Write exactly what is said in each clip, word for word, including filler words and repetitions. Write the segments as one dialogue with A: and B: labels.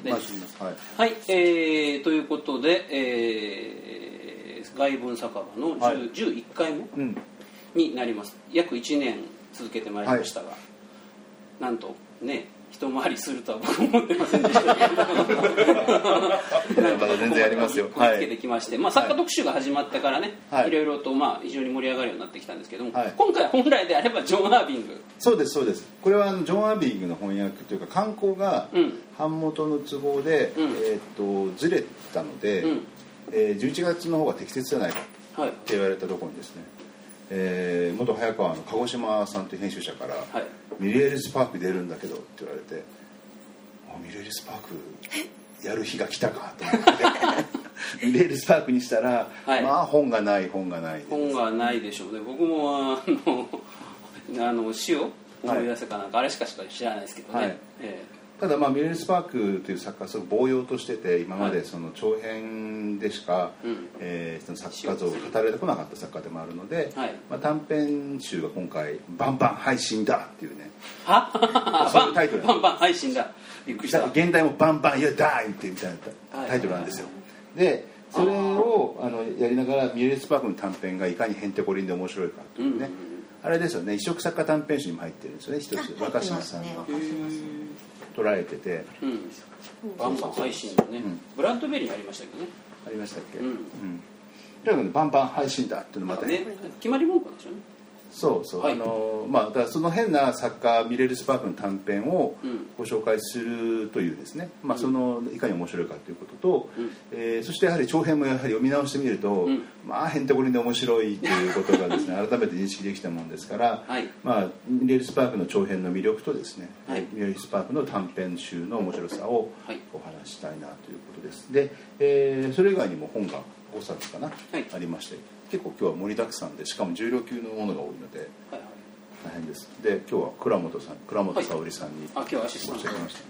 A: です。はい、
B: はい、えー、ということで、えー、外文酒場のじゅう、はい、じゅういっかいめになります。約いちねん続けてまいりましたが、はい、なんとね一回りするとは僕も思ってませんでしたけどま
A: だ全然やりますよ。
B: つけてきまして、はい、まあ、作家特集が始まってからね、はい、いろいろとまあ非常に盛り上がるようになってきたんですけども、はい、今回本来であればジョン・アービング。
A: そうですそうです。これはあのジョン・アービングの翻訳というか刊行が版元の都合で、うん、えー、とずれたので、うん、えー、じゅういちがつの方が適切じゃないかって言われたところにですね、えー、元早川の鹿児島さんという編集者から、はい、ミレールスパーク出るんだけどって言われて、ミレールスパークやる日が来たかと思ってミレールスパークにしたら、はい、まあ本がない本がない
B: 本がないでしょうね。僕もあのあの詩を思い出せかなんか、はい、あれしかしか知らないですけどね、はい、えー
A: ただまあミレールスパークという作家はすごく棒用としてて、今までその長編でしか、はい、えー、その作家像を語られてこなかった作家でもあるので、はい、まあ、短編集が今回バンバン配信だっていうね、
B: はそういうタイトルバンバン配信だ、びっくりした。
A: 現代もバンバンいやダインってみたいなタイトルなんですよ。でそれをあのやりながらミレールスパークの短編がいかにへんてこりんで面白いかというね、うん、あれですよね、異色作家短編集にも入ってるんですよね、一つ若島さんの捉えてて、
B: うん、バンバン配信のね、うん、ブラッドベリーにありましたけどね。
A: ありましたっけ、うん、うん、とにかくバンバン配信だっていうのまた
B: ね、決まり文句なんですよね。
A: そうそう、はい、あのまあだからその変な作家ミレールスパークの短編をご紹介するというですね、うん、まあそのいかに面白いかということと、うん、えー、そしてやはり長編もやはり読み直してみると、うん、まあへんてこりんで面白いということがですね改めて認識できたもんですから、はい、まあミレールスパークの長編の魅力とですね、はい、ミレールスパークの短編集の面白さをお話したいなということです。で、えー、それ以外にも本がごさつかな、はい、ありまして、結構今日は盛りだくさんで、しかも重量級のものが多いので、はいはい、大変です。で今日は倉本さん、倉本沙織さんに、
B: はい、あ今日はアシスタント
A: ました。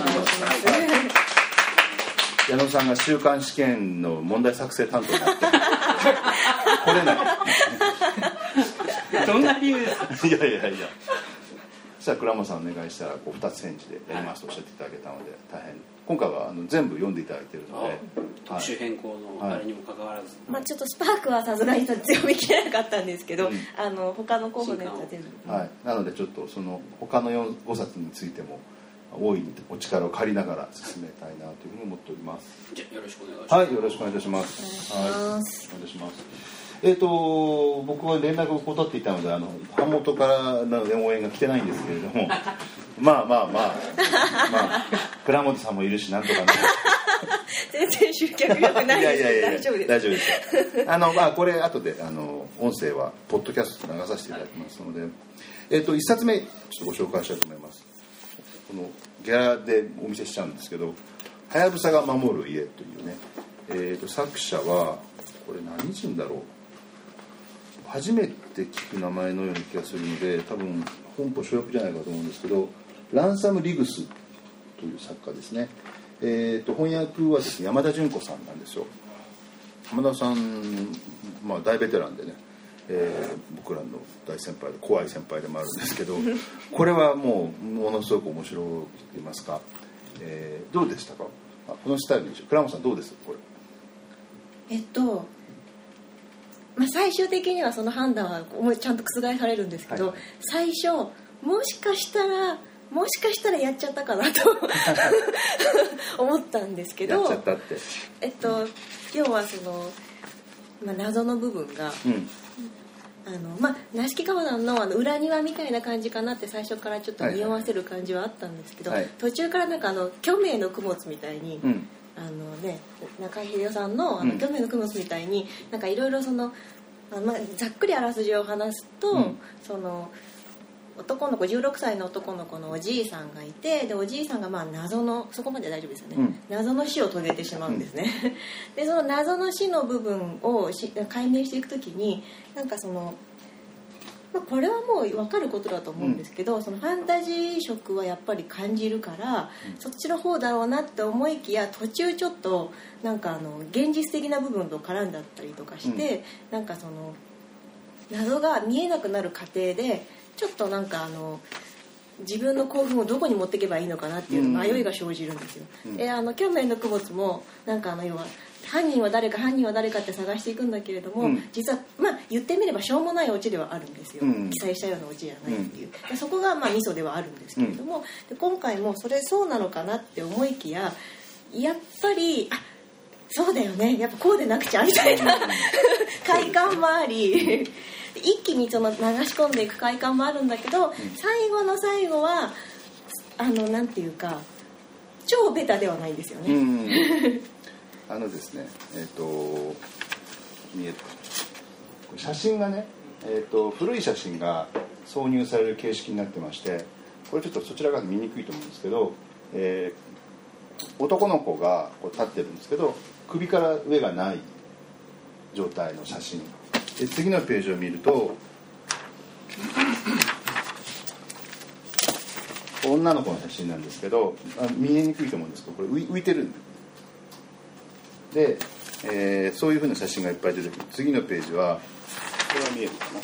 A: 矢野さんが週刊試験の問題作成担当になって来れない
B: どんな理由ですか。
A: いやいやいや、そしたら倉本さんお願いしたらこうふたつ返事でやりますとおっしゃっていただけたので、大変今回はあの全部読んでいただいているので、
B: 特集変更のあれにもかかわらず、はい、
C: まあ、ちょっとスパークはさすがに読み切れなかったんですけど、うん、あの他の候補のやつは全部、
A: はい、なのでちょっとその他のごさつについても大いにお力を借りながら進めたいなというふうに思っております。
B: じゃあよろしくお願いします。
A: はい、よろしくお願いいたします。はい、お願いします。えーと僕は連絡を断っていたので、あの版元からの応援が来てないんですけれどもまあまあまあまあ倉本さんもいるしなんとかね
C: 全然集客力ないですけど大丈夫です。
A: 大丈夫です。あのまあこれ後であの音声はポッドキャストで流させていただきますので、えーといっさつめちょっとご紹介したいと思います。このギャラでお見せしちゃうんですけど、はやぶさが守る家というね、えーと作者はこれ何人だろう、初めて聞く名前のような気がするので、多分本邦所訳じゃないかと思うんですけど、ランサム・リグスという作家ですね。えー、と翻訳はですね山田純子さんなんですよ。山田さん、まあ、大ベテランでね、えー、僕らの大先輩で怖い先輩でもあるんですけどこれはもうものすごく面白いと言いますか、えー、どうでしたか。あこのスタイルでしょ。倉本さんどうですこ
C: れ。えっとまあ、最終的にはその判断はちゃんと覆されるんですけど、はい、最初もしかしたらもしかしたらやっちゃったかなと思ったんですけど、
A: やっちゃったって、
C: えっと要はその、まあ、謎の部分が、うん、あのまあ梨木川さん の, あの裏庭みたいな感じかなって最初からちょっと匂わせる感じはあったんですけど、はいはいはい、途中からなんかあの虚名の供物みたいに、うん、あのね、中井秀夫さん の, あの虚名の供物みたいになんかいろいろその、まあ、ざっくりあらすじを話すと、うん、その男の子じゅうろくさいの男の子のおじいさんがいて、でおじいさんがまあ謎のそこまで大丈夫ですよね、うん、謎の死を遂げてしまうんですね、うん、でその謎の死の部分をし解明していくときになんかその、まあ、これはもう分かることだと思うんですけど、うん、そのファンタジー色はやっぱり感じるから、うん、そっちの方だろうなって思いきや途中ちょっとなんかあの現実的な部分と絡んだったりとかして、うん、なんかその謎が見えなくなる過程でちょっとなんかあの自分の興奮をどこに持っていけばいいのかなっていうの迷いが生じるんですよ、うん、であの去年の供物もなんかあの要は犯人は誰か犯人は誰かって探していくんだけれども、うん、実はまあ言ってみればしょうもないオチではあるんですよ、うん、記載したようなオチじゃないっていう、でそこがまあミソではあるんですけれども、で今回もそれそうなのかなって思いきややっぱりあそうだよねやっぱこうでなくちゃみたいな快感もあり一気にその流し込んでいく快感もあるんだけど、うん、最後の最後はあのなんていうか超ベタではないんですよね、うん
A: あのですねえっ、ー、と見える写真がね、えー、と古い写真が挿入される形式になってまして、これちょっとそちら側見にくいと思うんですけど、えー、男の子がこう立ってるんですけど首から上がない状態の写真で、次のページを見ると女の子の写真なんですけど、あ見えにくいと思うんですけどこれ 浮, 浮いてるんで、えー、そういう風な写真がいっぱい出てくる。次のページはこれは見えるかな、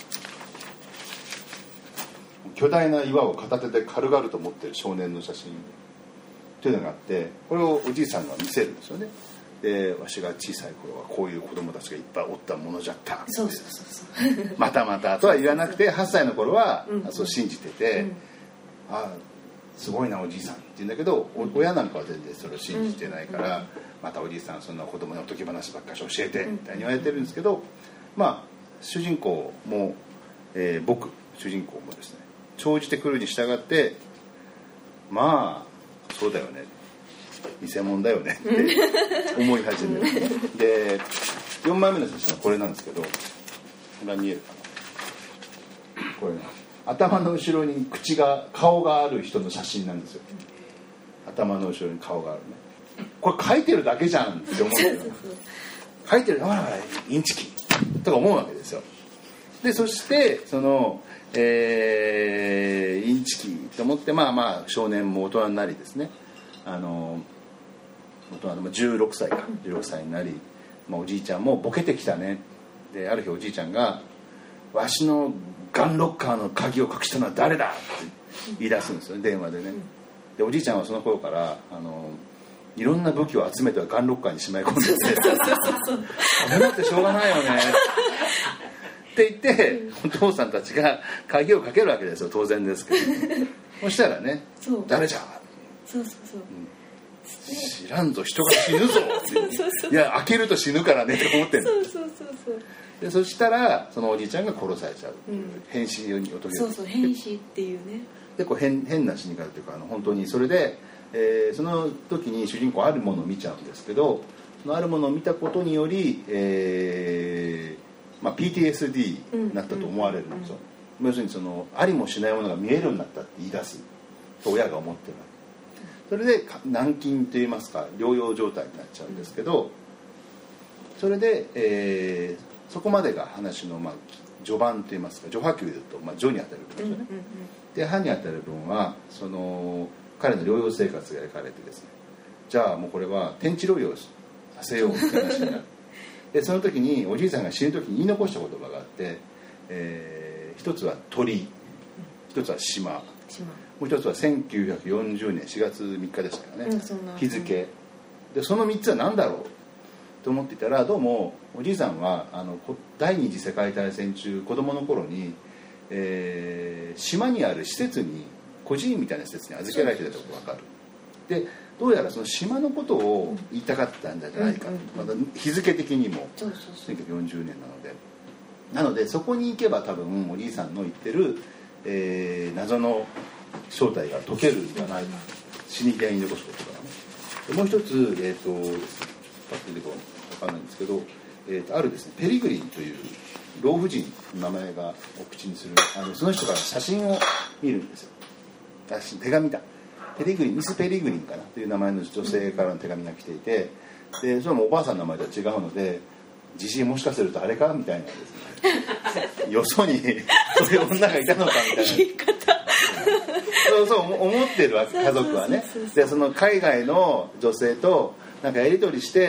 A: 巨大な岩を片手で軽々と持っている少年の写真というのがあって、これをおじいさんが見せるんですよね。でわしが小さい頃はこういう子供たちがいっぱいおったものじゃった
C: そうそうそうそう
A: またまたとは言わなくてはっさいの頃はそう信じてて、うん、あすごいなおじいさんって言うんだけど、うん、親なんかは全然それを信じてないから、うん、またおじいさんそんな子供のおとぎ話ばっかし教えてみたいに言われてるんですけど、まあ主人公も、えー、僕主人公もですね長じてくるに従ってまあそうだよね偽物だよねって思い始めるでよんまいめの写真はこれなんですけど、これは見えるかな、これね頭の後ろに口が顔がある人の写真なんですよ。頭の後ろに顔があるね、これ描いてるだけじゃんって思うんですよ描いてるほらほらインチキとか思うわけですよ。でそしてその、えー、インチキと思ってまあまあ少年も大人になりですね、あの大人じゅうろくさいかじゅうろくさいになり、まあ、おじいちゃんもボケてきたねで、ある日おじいちゃんがわしのガンロッカーの鍵を隠したのは誰だって言い出すんですよね電話でね。でおじいちゃんはその頃からあのいろんな武器を集めてはガンロッカーにしまい込んでて危なくてしょうがないよねって言ってお父さんたちが鍵をかけるわけですよ、当然ですけどそしたらね誰じゃ
C: そうそうそう、うん
A: 知らんぞ人が死ぬぞそうそうそういや開けると死ぬからねって思ってる
C: そうそうそうそう
A: でそしたらそのおじいちゃんが殺されちゃう、うん、変死におとぎ
C: そうそう変死っていうね
A: でこう 変, 変な死に方というかあの本当にそれで、えー、その時に主人公あるものを見ちゃうんですけど、そのあるものを見たことにより、えーまあ、ピーティーエスディー になったと思われるんですよ、うんうんうん、要するにそのありもしないものが見えるようになったって言い出すと親が思ってる。それで軟禁といいますか療養状態になっちゃうんですけど、それで、えー、そこまでが話の、まあ、序盤といいますか序波球でいうと、まあ、序に当たる部分ですよね、うんうんうん、で波に当たる部分はその彼の療養生活が描かれてですね、じゃあもうこれは天地療養させようって話になるでその時におじいさんが死ぬ時に言い残した言葉があって、えー、一つは鳥、一つは島、もう一つはせんきゅうひゃくよんじゅうねんしがつみっかでしたよね、うん、日付で、そのみっつは何だろうと思っていたら、どうもおじいさんはあの第二次世界大戦中子供の頃に、えー、島にある施設に孤児院みたいな施設に預けられてたことが分かる。でどうやらその島のことを言いたかったんじゃないか、うんうんうん、まだ日付的にもせんきゅうひゃくよんじゅうねんなのでなのでそこに行けば多分おじいさんの言ってる、えー、謎の正体が解けるんじゃないか、死に際に残すことからね。でもう一つ、えーと、パッと出てこ分かんないんですけど、えーと、あるですねペリグリンという老婦人の名前がお口にするあのその人から写真を見るんですよ。手紙だペリグリンミス・ペリグリンかなという名前の女性からの手紙が来ていて、でそれもおばあさんの名前とは違うので、自信もしかするとあれかみたいなですねよそにそういう女がいたのかみたいな
C: 言い方
A: そうそう思ってるわけ家族はね。でその海外の女性となんかやり取りして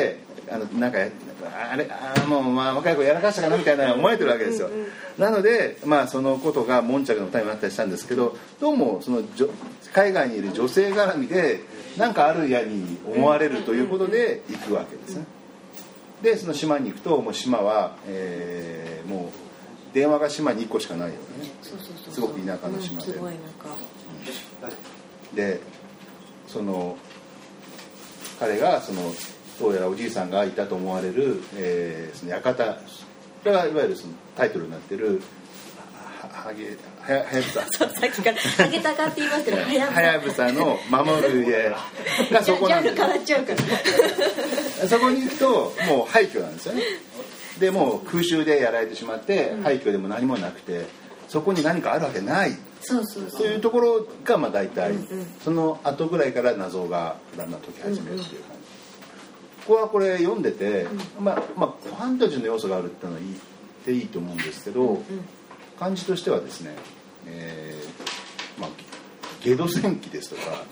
A: あのなんかあれあもうまあ若い子やらかしたかなみたいな思われてるわけですよ。うんうん、なのでまあそのことが悶着の種になったりしたんですけど、どうもその海外にいる女性絡みでなんかあるやに思われるということで行くわけですね。でその島に行くともう島は、えー、もう電話が島にいっこしかないよね。すごく田舎の島で、うん、すごい田舎でその彼がそのどうやらおじいさんがいたと思われる、えー、その館、これがいわゆるそのタイトルになってるはげはやぶさ
C: さっきからハゲタカって言いますけど
A: はやぶさの守る家がそこなんですよ。ジャンル変わっちゃうからそこに行くともう廃墟なんですよね。でもう空襲でやられてしまって廃墟でも何もなくて、そこに何かあるわけない
C: そうそうそう
A: というところがまあ大体、うんうん、その後ぐらいから謎がだんだん解き始めるっていう感じ、うんうん、ここはこれ読んでて、うんまあまあ、ファンタジーの要素があるっていうのはいいっていいと思うんですけど、うんうん、感じとしてはですね、えーまあ、ゲド戦記ですとか、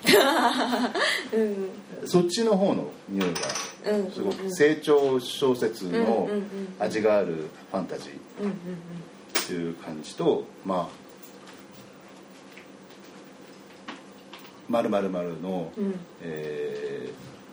A: うん、そっちの方の匂いがすごく成長小説の味があるファンタジーっていう感じと、まあ〇〇〇の、うんえ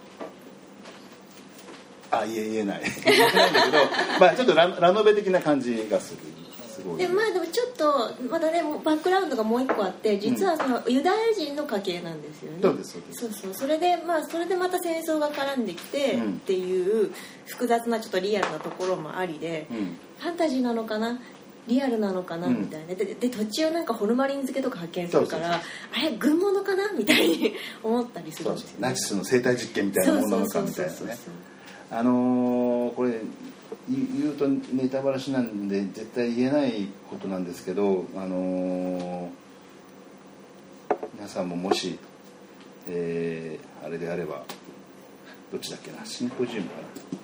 A: ー、あ言え言えない言えないんだけど、まあちょっと ラ, ラノベ的な感じがする。すごい
C: でまあでもちょっとまだねバックグラウンドがもう一個あって、実はそのユダヤ人の家系なんですよね。
A: そうですそうです。
C: そうそうそれでまあそれでまた戦争が絡んできてっていう複雑なちょっとリアルなところもありで、うん、ファンタジーなのかなリアルなのかなみたいな、うん、で, で途中なんかホルマリン漬けとか発見するから、そうそうそうあれ軍物かなみたいに思ったりするんですよ、ね、
A: そうそうナチスの生態実験みたいなものなのかみたいなね。あのー、これ言うとネタバラシなんで絶対言えないことなんですけど、あのー、皆さんももし、えー、あれであればどっちだっけなシンポジウムかな、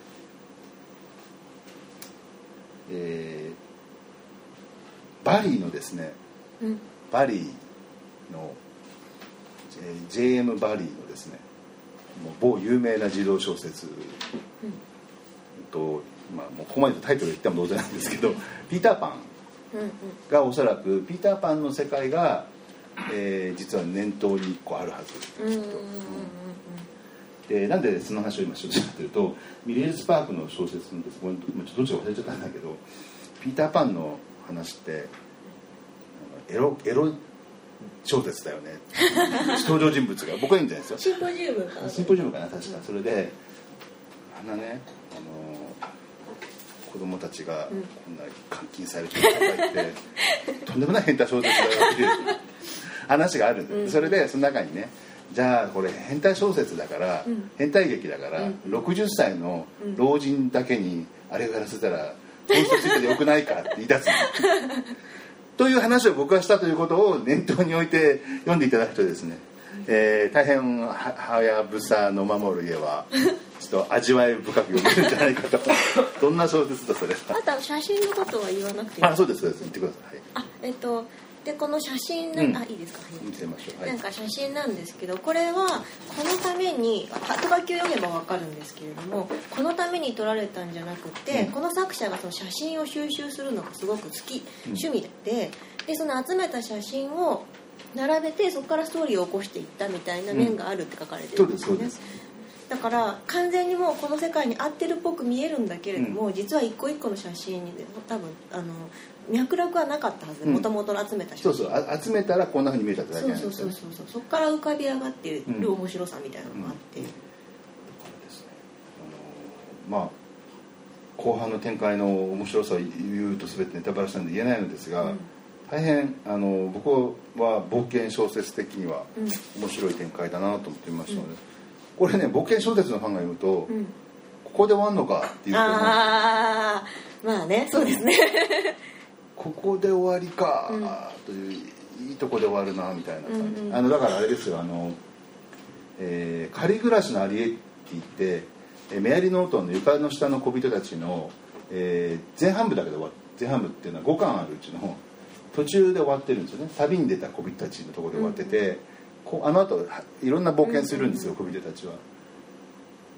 A: えーバリーのですね、うん、バリーの、えー、ジェイエム バリーのですねもう某有名な児童小説、うん、と、まあ、もうここまでタイトル言っても同然なんですけどピーターパンがおそらくピーターパンの世界が、えー、実は念頭にいっこあるはずきっと、うんでなんでその話を今しようとしたかというとミレール・スパークの小説のですどっちか忘れちゃったんだけどピーターパンの話ってエロエロ小説だよね登場人物が僕はいいんじゃないですよ。
C: シンポジウムかな
A: シンポジウムかな確か、うん、それであんなねあの子供たちがこんな監禁されてとか言って、うん、とんでもない変態小説だよっていう話があるんで、うん、それでその中にねじゃあこれ変態小説だから、うん、変態劇だから、うん、ろくじゅっさいの老人だけにあれをやらせたらこういう人ついててよくないかって言い出すという話を僕はしたということを念頭に置いて読んでいただくとですね、えー、大変はやぶさの守る家はちょっと味わい深く読めるんじゃないかとどんな小説だそれは。
C: あと写真のことは言わなくていい。
A: あそうですそうです言ってください、
C: はい、あえっとでこの写真な、うん、あいいですか、
A: 見てみましょう、はい、
C: なんか写真なんですけどこれはこのために後書きを読めば分かるんですけれどもこのために撮られたんじゃなくて、うん、この作者がその写真を収集するのがすごく好き、うん、趣味ででその集めた写真を並べてそこからストーリーを起こしていったみたいな面があるって書かれてるんですよね、うん、そうですそうです。だから完全にもうこの世界に合ってるっぽく見えるんだけれども、うん、実は一個一個の写真に多分あの脈絡はなかったはずでもともと集めた写真、
A: そうそう集めたらこんな風に見えたってだけなんですよ、ね、
C: そうそうそうそうそこから浮かび上がっている面白さみたいなのがあって、うんうん、
A: ですね、あのまあ後半の展開の面白さを言うと全てネタバラシなんで言えないのですが、うん、大変あの僕は冒険小説的には面白い展開だなと思っていましたので、うん、これね冒険小説のファンが読むと、うん、ここで終わんのかっていうと思う。
C: あまあねそうですね
A: ここで終わりかという、うん、いいとこで終わるなみたいな感じ、うんうん、あのだからあれですよあの、えー、仮暮らしのアリエッティってメアリー・ノートンの床の下の小人たちの、えー、前半部だけで終わっ前半部っていうのはごかんあるうちの途中で終わってるんですよね。旅に出た小人たちのところで終わってて、うん、こうあの後いろんな冒険するんですよ、うんうん、小人たちは。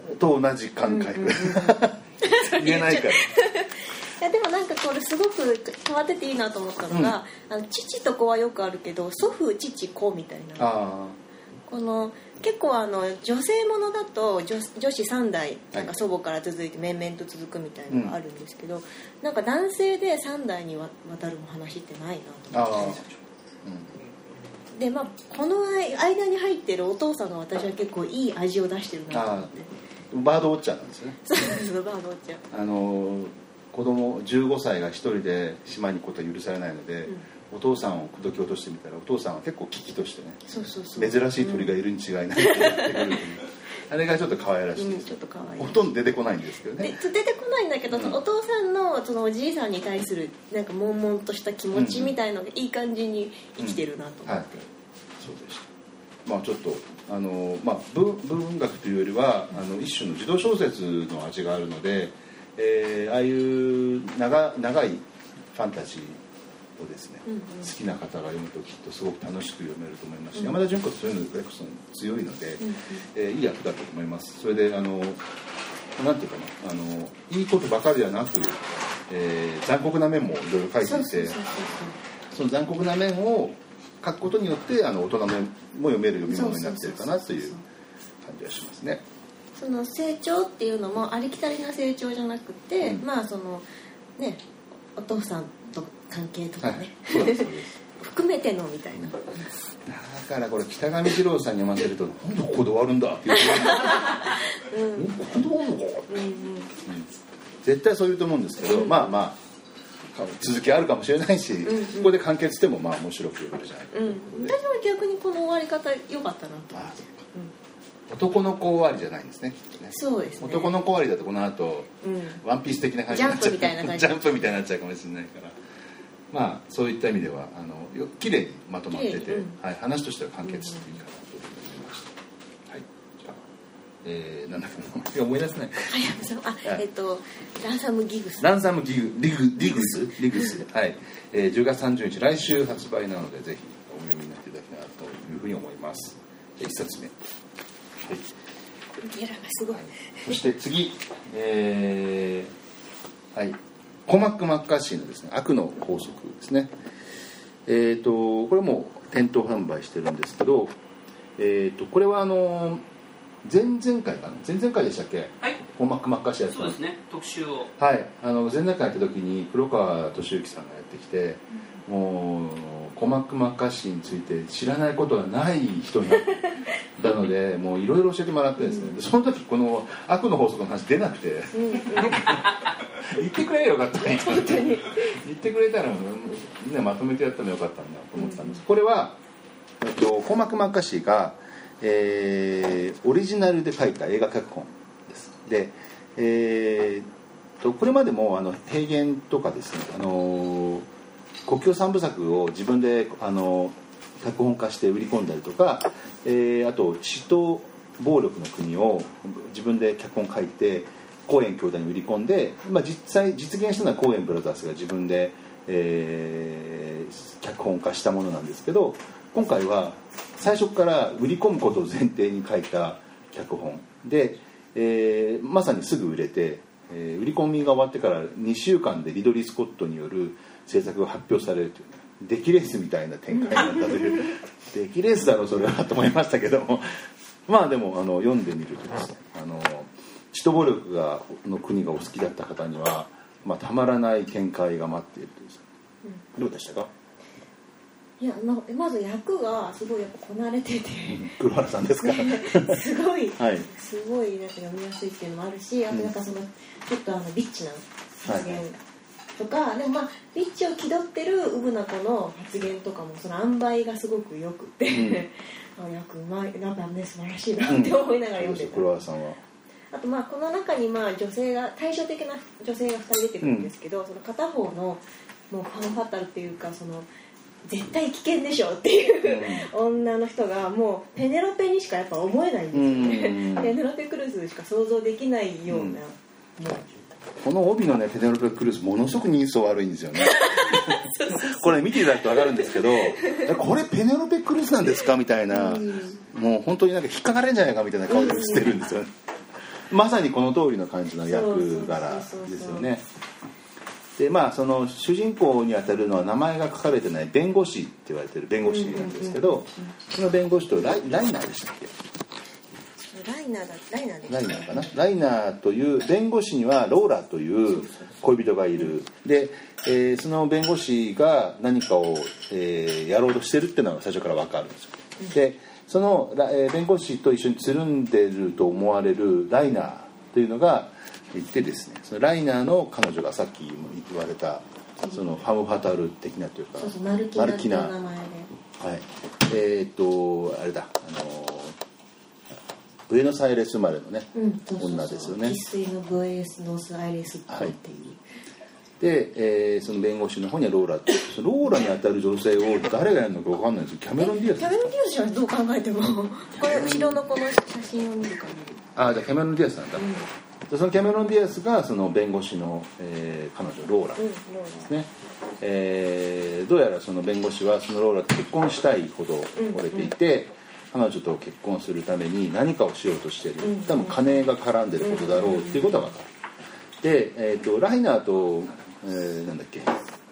A: と同じ感覚、うんうんうん、言えないから。い
C: やでもなんかこれすごく変わってていいなと思ったのが、うん、あの父と子はよくあるけど祖父父子みたいな、
A: あ
C: この結構あの女性ものだと 女, 女子さん代なんか祖母から続いて面々と続くみたいなのがあるんですけど、うん、なんか男性でさん代にわたる話ってないなと思って、うん、でまあこの間に入ってるお父さんが私は結構いい味を出してるなと思って。
A: バードウォッチャーなんですよね。
C: そうそうバードウォッチャー。
A: あの子供じゅうごさいが一人で島に行くことは許されないので、うん、お父さんを口説き落としてみたらお父さんは結構危機としてね、
C: そうそうそう
A: 珍しい鳥がいるに違いないって言ってくる、うん、あれがちょっと可愛らしい、うん、
C: ちょっと可愛い。
A: ほとんど出てこないんですけどね。
C: で出てこないんだけど、うん、お父さん の, そのおじいさんに対するなんか悶々とした気持ちみたいのがいい感じに生きてるなと思って、うんうんはい、
A: そうでした。まあちょっとあの、まあ、文, 文学というよりはあの一種の児童小説の味があるので、えー、ああいう 長, 長いファンタジーをですね、うんうん、好きな方が読むときっとすごく楽しく読めると思いますし、うん、山田純子ってそういうのが強いので、うんうんえー、いい役だったと思います。それであのなんていうかなあのいいことばかりではなく、えー、残酷な面もいろいろ書いていて、その残酷な面を書くことによってあの大人も読める読み物になっているかなという感じがしますね。
C: その成長っていうのもありきたりな成長じゃなくて、うん、まあそのねお父さんと関係とかね、はい、そうですそうです含めてのみたいな。だ
A: からこれ北上二郎さんに読ませるとなんでここで終わるんだっていう、うん、ここで終わるのか、うんうんうん、絶対そう言うと思うんですけど、うん、まあまあ続きあるかもしれないし、うんうん、ここで完結してもまあ面白く読めるじゃないかということで、
C: うん、私は逆にこの終わり方良かったなと思って。
A: 男の子終わりじゃないんですね、きっとね。
C: そうですね。
A: 男の子終わりだとこの後、うん、ワンピース的な感じになっちゃう。ジャンプみたいな感じ。ジャンプみたいになっちゃうかもしれないから。まあそういった意味ではあの綺麗にまとまってて、うんはい、話としては完結していいかなと思いました。はい。じゃあ、えー、なんだっけ思い出せない。
C: あ、えっとランサムギグス。
A: ランサムギグリグリグスリグスはい、えー。じゅうがつさんじゅうにち来週発売なのでぜひお読みになっていただきたいなというふうに思います。じゃあ一冊目。はい、
C: ゲラがすごい。
A: そして次、えー、はい、コマック・マッカーシーのですね、悪の法則ですね。えーとこれも店頭販売してるんですけど、えーとこれはあの前々回かな、前々回でしたっけ？
B: はい。
A: コマック・マッカーシーやった。
B: そうですね。特集を。
A: はい。あの前々回やった時に黒川俊之さんがやってきて、うん、もうコマック・マッカーシーについて知らないことはない人になったのでもういろいろ教えてもらってですね、うん、その時この悪の法則の話出なくて、うん、言ってくれよかったね言ってくれたらみんなまとめてやったらよかったんだと思ってたんです、うん、これはコマック・マッカーシーが、えー、オリジナルで書いた映画脚本ですで、えー、とこれまでもあの平原とかですね、あのー国境三部作を自分であの脚本化して売り込んだりとか、えー、あと血と暴力の国を自分で脚本書いてコーエン兄弟に売り込んで、まあ、実際実現したのはコーエンブラザーズが自分で、えー、脚本化したものなんですけど、今回は最初から売り込むことを前提に書いた脚本で、えー、まさにすぐ売れて、えー、売り込みが終わってからにしゅうかんでリドリー・スコットによる制作が発表されるという出来レースみたいな展開になったという出来レースだろうそれはと思いましたけどもまあでもあの読んでみるとですね、あの血と暴力がの国がお好きだった方には、まあ、たまらない展開が待っているという、うん、どうでしたか？
C: いや、ま、まず役がすごいやっぱこなれてて
A: 黒原さんですか
C: すごい、
A: はい、
C: すごいなんか読みやすいっていうのもあるし、あとなんかそのちょっとあのリッチな発言、はいとかでもまあリッチを気取ってるウブな子の発言とかもその塩梅がすごくよくて、うん、あ役うまいなんかね素晴らしいなって思いながら読んでた、うん、黒原さんはあとまあこの中にまあ女性が対照的な女性がふたり出てくるんですけど、うん、その片方のもうファンファタルっていうかその絶対危険でしょっていう、うん、女の人がもうペネロペにしかやっぱ思えないんですよね、うん、ペネロペクルーズしか想像できないような、うん、もう
A: この帯のねペネロペクルーズものすごく人相悪いんですよねこれ見ていただくと分かるんですけどこれペネロペクルーズなんですかみたいな、うん、もう本当になんか引っかかれんじゃないかみたいな顔で映ってるんですよね、 まさにこの通りの感じの役柄ですよね。でまあその主人公にあたるのは名前が書かれてない弁護士って言われてる弁護士なんですけど、その弁護士とライ、ライナーでしたっけ？
C: ライナーだライナーで
A: ライナーかな。ライナーという弁護士にはローラという恋人がいる。で、えー、その弁護士が何かを、えー、やろうとしてるっていうのが最初から分かるんですよ。でその、えー、弁護士と一緒につるんでると思われるライナーというのがいてですね、そのライナーの彼女がさっき言われたそのファム・ファタル的なというか、
C: そうそうマルキナっていう名前で、はい、
A: えー、っとあれだあのブエノスアイレス生まれのね、うん、そうそうそう女ですよね。
C: 生粋のブエノスアイレスっていう、はい、
A: で、えー、その弁護士の方にはローラってそのローラに当たる女性を誰がやるのか分かんないんですけど、キャメロン・ディアス
C: キャメロン・ディアスはどう考えてもこれ後ろのこの写真を見る限り、
A: ああじゃあキャメロン・ディアスなんだ、うん、でそのキャメロン・ディアスがその弁護士の、えー、彼女ローラですね、うん、えー、どうやらその弁護士はそのローラと結婚したいほど惚れていて、うんうん、彼女と結婚するために何かをしようとしている、多分金が絡んでることだろうっていうことが分かる。で、えー、とライナーと、えー、なんだっけ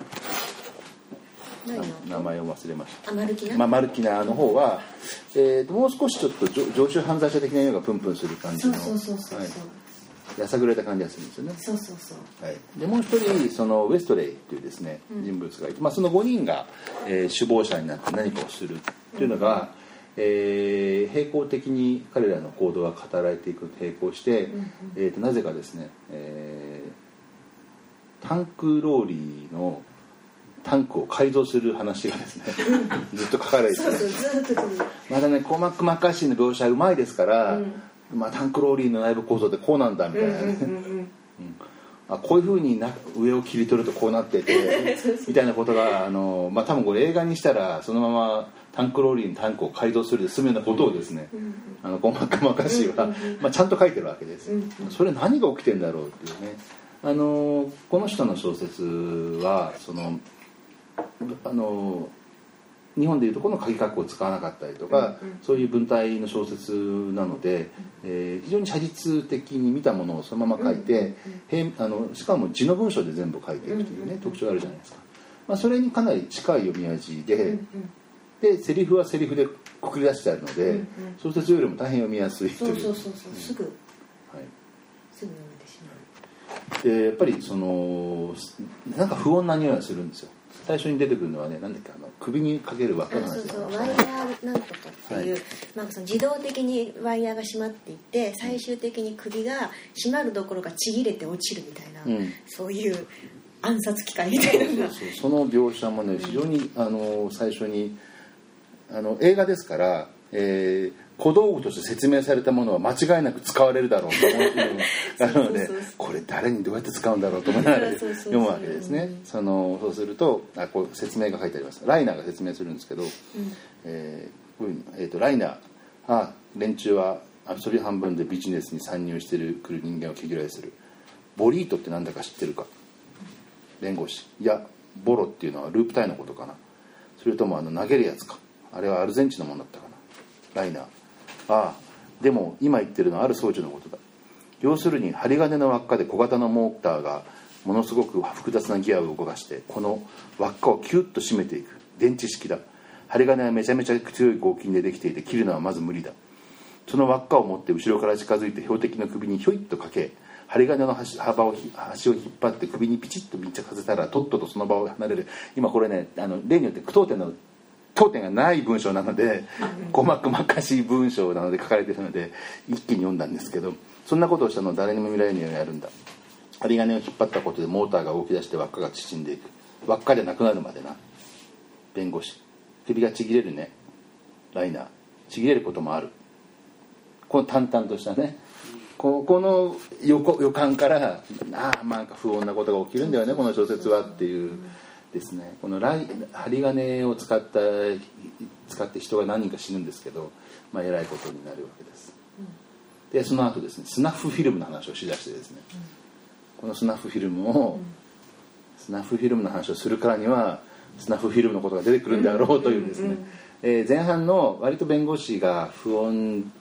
A: 名前を忘れました。
C: あマルキナ、
A: まあ、マルキナの方は、えー、ともう少しちょっと常習犯罪者的な色がプンプンする感じの、
C: そうそうそうそう、はい、
A: やさぐれた感じがするんですよね。
C: そうそうそう、
A: はい、でもう一人そのウェストレイというですね、うん、人物がいて、まあ、そのごにんが、えー、首謀者になって何かをするっていうのが、うん、えー、並行的に彼らの行動が語られていく並行して、うんうん、えー、となぜかですね、えー、タンクローリーのタンクを改造する話がですねずっと書かれてて、そうそうずっとまだねコマック・マッカーシーの描写うまいですから、うん、まあ、タンクローリーの内部構造ってこうなんだみたいなね、うんうんうんうん、あこういう風にな上を切り取るとこうなっててみたいなことがあの、まあ、多分これ映画にしたらそのままタンクローリーのタンクを改造するで済むようなことをですね、うんうん、あのコマック・マッカーシーは、うんうん、まあ、ちゃんと書いてるわけです、うんうん、それ何が起きてんだろうっていうね、あのこの人の小説はそのあの日本でいうとこの鍵括弧を使わなかったりとか、うんうん、そういう文体の小説なので、えー、非常に写実的に見たものをそのまま書いて、うんうん、あのしかも字の文章で全部書いていくというね、うんうん、特徴があるじゃないですか、まあ、それにかなり近い読み味で、うんうん、でセリフはセリフでくくり出してあるので、うんうん、小説よりも大変読みやすいという。
C: そうそうそうそう、うん、すぐ、はい、すぐ読めてしまう。
A: でやっぱりそのなんか不穏な匂いがするんですよ。最初に出てくるのはね、なんだっけ、あの首にかける輪っかの話。
C: そうそう、ワイヤーなんとかっていう、はい、まあ、その自動的にワイヤーが閉まっていって最終的に首が閉まるどころかちぎれて落ちるみたいな、うん、そういう暗殺機械みたいなのが、
A: そうそうそう、その描写もね非常に、うん、あの最初にあの映画ですから、えー、小道具として説明されたものは間違いなく使われるだろうと思ってあるのでこれ誰にどうやって使うんだろうと思いながら読むわけですね。そのそうするとあこう説明が書いてあります。ライナーが説明するんですけど、うん、えーこういうえー、とライナーあ連中は遊び半分でビジネスに参入してくる人間を毛嫌いする。ボリートって何だか知ってるか。弁護士。いやボロっていうのはループ体のことかな。それともあの投げるやつか。あれはアルゼンチンのものだったかな。ライナーああでも今言ってるのはある装置のことだ。要するに針金の輪っかで小型のモーターがものすごく複雑なギアを動かしてこの輪っかをキュッと締めていく電池式だ。針金はめちゃめちゃ強い合金でできていて切るのはまず無理だ。その輪っかを持って後ろから近づいて標的の首にひょいっとかけ針金の端幅を端を引っ張って首にピチッと密着させたらとっととその場を離れる。今これねあの例によって句読点の当点がない文章なのでごまくまかしい文章なので書かれているので一気に読んだんですけど、そんなことをしたのを誰にも見られないようにやるんだ。針金を引っ張ったことでモーターが動き出して輪っかが縮んでいく。輪っかでなくなるまでな。弁護士首がちぎれるね。ライナーちぎれることもある。この淡々としたねこの 予, 予感からああなんか不穏なことが起きるんだよねこの小説はっていうですね。このライ針金を使った使って人が何人か死ぬんですけど、まあ、えらいことになるわけです、うん、でその後ですねスナッフフィルムの話をしだしてですね、うん、このスナッフフィルムを、うん、スナッフフィルムの話をするからにはスナッフフィルムのことが出てくるんであろうというですね、うんうんうん、えー、前半の割と弁護士が不穏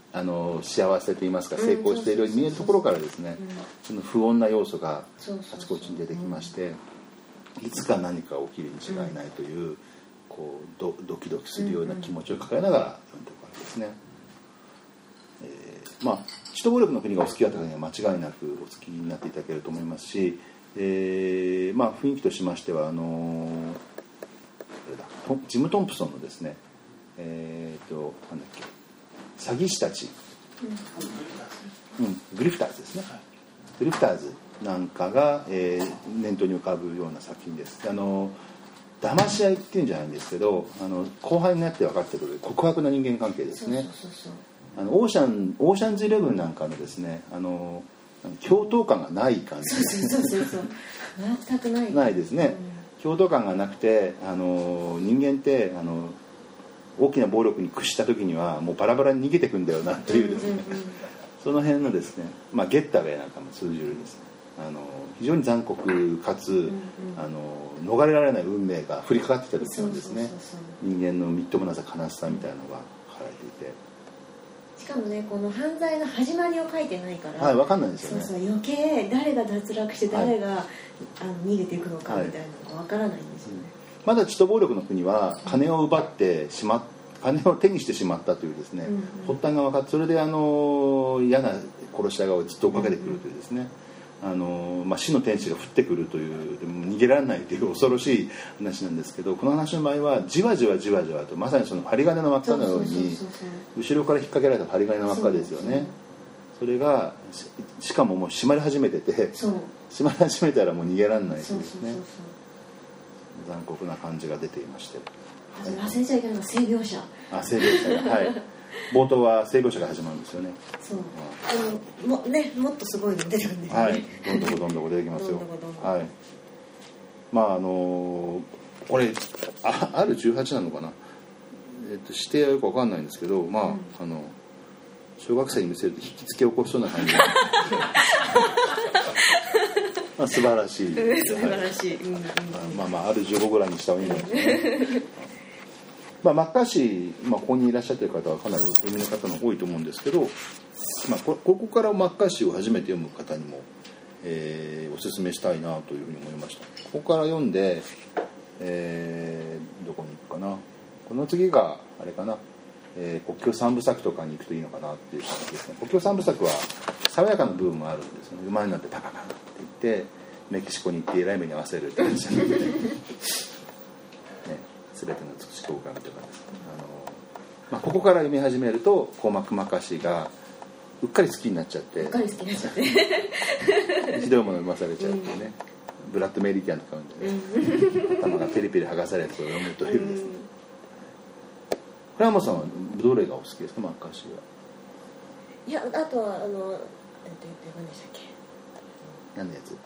A: あの幸せといいますか成功しているように見えるところからですね、その不穏な要素があちこちに出てきまして、いつか何か起きるに違いないという、こう ド, ドキドキするような気持ちを抱えながら読んでいくわけですね。えー、まあ使徒暴力の国がお好きだった方には間違いなくお好きになっていただけると思いますし、えーまあ、雰囲気としましてはあのー、ジム・トンプソンのですね、えー、となんだっけ詐欺師たち、うんうん、グリフターズですね、グリフターズなんかが、えー、念頭に浮かぶような作品です。あの騙し合いっていうんじゃないんですけど、あの後輩になって分かってくる告白の人間関係ですね。あのオーシャンオーシャンズイレブンなんかのですね、あの共闘感がない感じ。
C: そうそうそうそう全くない
A: ないですね、うん、共闘感がなくて、あの人間ってあの大きな暴力に屈した時にはもうバラバラに逃げてくんだよなっていうですね、うんうんうん、その辺のですね、まあ、ゲッタウェイなんかも通じるですね、あの非常に残酷かつ、うんうん、あの逃れられない運命が降りかかってきた時のですね、人間のみっともなさ悲しさみたいなのが書かれていて、
C: しかもねこの犯罪の始まりを書いてないから、
A: はい、分かんないですよね。
C: そうそう余計誰が脱落して誰が、はい、あの逃げていくのかみたいなのが分からないんですよね、はい、
A: まだ使徒暴力の国は金を奪ってしまっ金を手にしてしまったというですね、うんうん、発端が分かって、それであの嫌な殺し屋がずっと追っかけてくるというですね、あのまあ、死の天使が降ってくるというでも逃げられないという恐ろしい話なんですけど、この話の場合はじわじわじわじわとまさにその針金の輪っかのように後ろから引っ掛けられた針金の輪っかですよね。それが し, しかももう閉まり始めてて、閉まり始めたらもう逃げられないというですね、残酷な感じが出ていまして、
C: 忘れちゃいけないのは性描写。
A: あ、性描写、はい。冒頭は性描写が始まるんですよね。
C: そう。あのもねもっとすごいの出てくるんですよね。
A: はい。どんどこどんどこ出てきますよ。どんどこどんどこ。はい。まああのこれああるじゅうはちなのかな。えっと指定はよくわかんないんですけど、まあ、うん、あの小学生に見せると引きつけ起こしそうな感じ。まあ素晴らしい。
C: 素晴らしい。うんうん、
A: まあまああるじゅうごぐらいにした方がいいのですね。まあ、マッカーシー、まあ、ここにいらっしゃっている方はかなりお読みの方の多いと思うんですけど、まあ、こ, ここからマッカーシーを初めて読む方にも、えー、お勧めしたいなというふうに思いました。ここから読んで、えー、どこに行くかな、この次があれかな、えー、国境三部作とかに行くといいのかなっていう感じですね。国境三部作は爽やかな部分もあるんですよね。馬になってパパパパって言ってメキシコに行ってえらい目に合わせるって感じなので、ね、全ての美しく拝むとかですね、あの、まあ、ここから読み始めるとコーマック・マッカーシーがうっかり好きになっちゃって
C: うっかり好きになっちゃって
A: ひどいものを生まされちゃってね、うん、ブラッドメリーキャンとか読んで、ね、うん、頭がペリペリ剥がされて読むというですね、倉本さんはどれがお好きですか、マッカーシーは。
C: いや、あとはあのえっと何でしたっけ、
A: 何のやつ、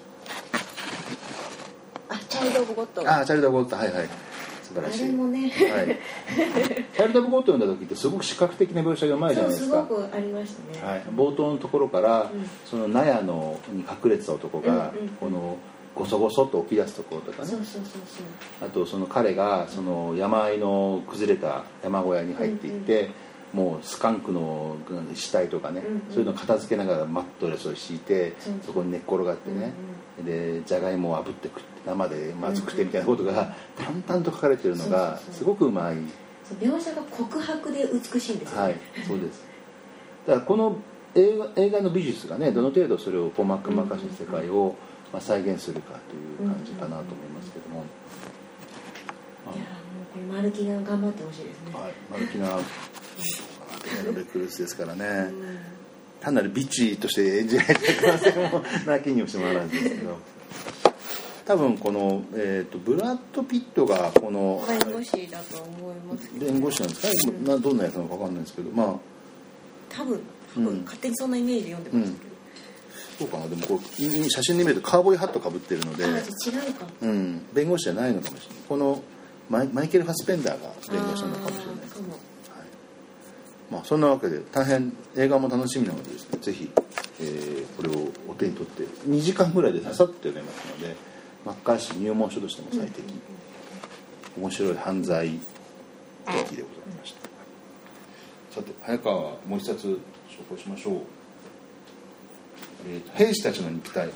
C: あ、チャイルド・オブ・ゴッド。
A: あ、チャイルド・オブ・ゴッド、はいはい、素晴らしい。
C: あれもね、はい、
A: チャイルド・オブ・ゴッド読んだ時ってすごく視覚的な描写がうまいじゃないですか。
C: そう、すごくありましたね、
A: はい、冒頭のところから、うん、その納屋のに隠れてた男が、うんうんうん、このゴソゴソと起き出すところとかね、
C: そうそうそうそう、
A: あとその彼がその山あいの崩れた山小屋に入っていって、うんうん、もうスカンクの死体とかね、うんうん、そういうのを片付けながらマットレスを敷いて、うんうん、そこに寝っ転がってね、うんうん、でじゃがいもを炙って食って生でまずくてみたいなことが淡々と書かれてるのがすごくうまい。
C: 描写が告白で美しいんですよね。
A: はい、そうです。だからこの映画、映画の美術がね、どの程度それをポーマック・マッカーシーの世界を、まあ、再現するかという感じかなと思いますけども、
C: いや、もうこれマルキナ頑張ってほしいですね。
A: はい、マルキナレクルーツですからね、単なるビッチとして演じられてる可能性もなきにもしてもらうんですけど、多分この、えーと、ブラッド・ピットがこの
C: 弁護士だと思いますけど、
A: 弁護士なんですか、うん、などんなやつなのか分かんないんですけど、まあ
C: 多分多分、うん、勝手にそんなイメージで読んでましたけど、
A: うん、そうかな。でもこう写真で見るとカーボーイハットかぶってるので、
C: あ、違うか、
A: うん、弁護士じゃないのかもしれない。このマイ、マイケル・ファスペンダーが弁護士なのかもしれないです。まあ、そんなわけで大変映画も楽しみなのでですね、ぜひ、えー、これをお手に取ってにじかんぐらいでささっと読めますので、マッカーシー入門書としても最適、面白い犯罪劇でございました。 さて早川もう一冊紹介しましょう。えーと、兵士たちの肉体、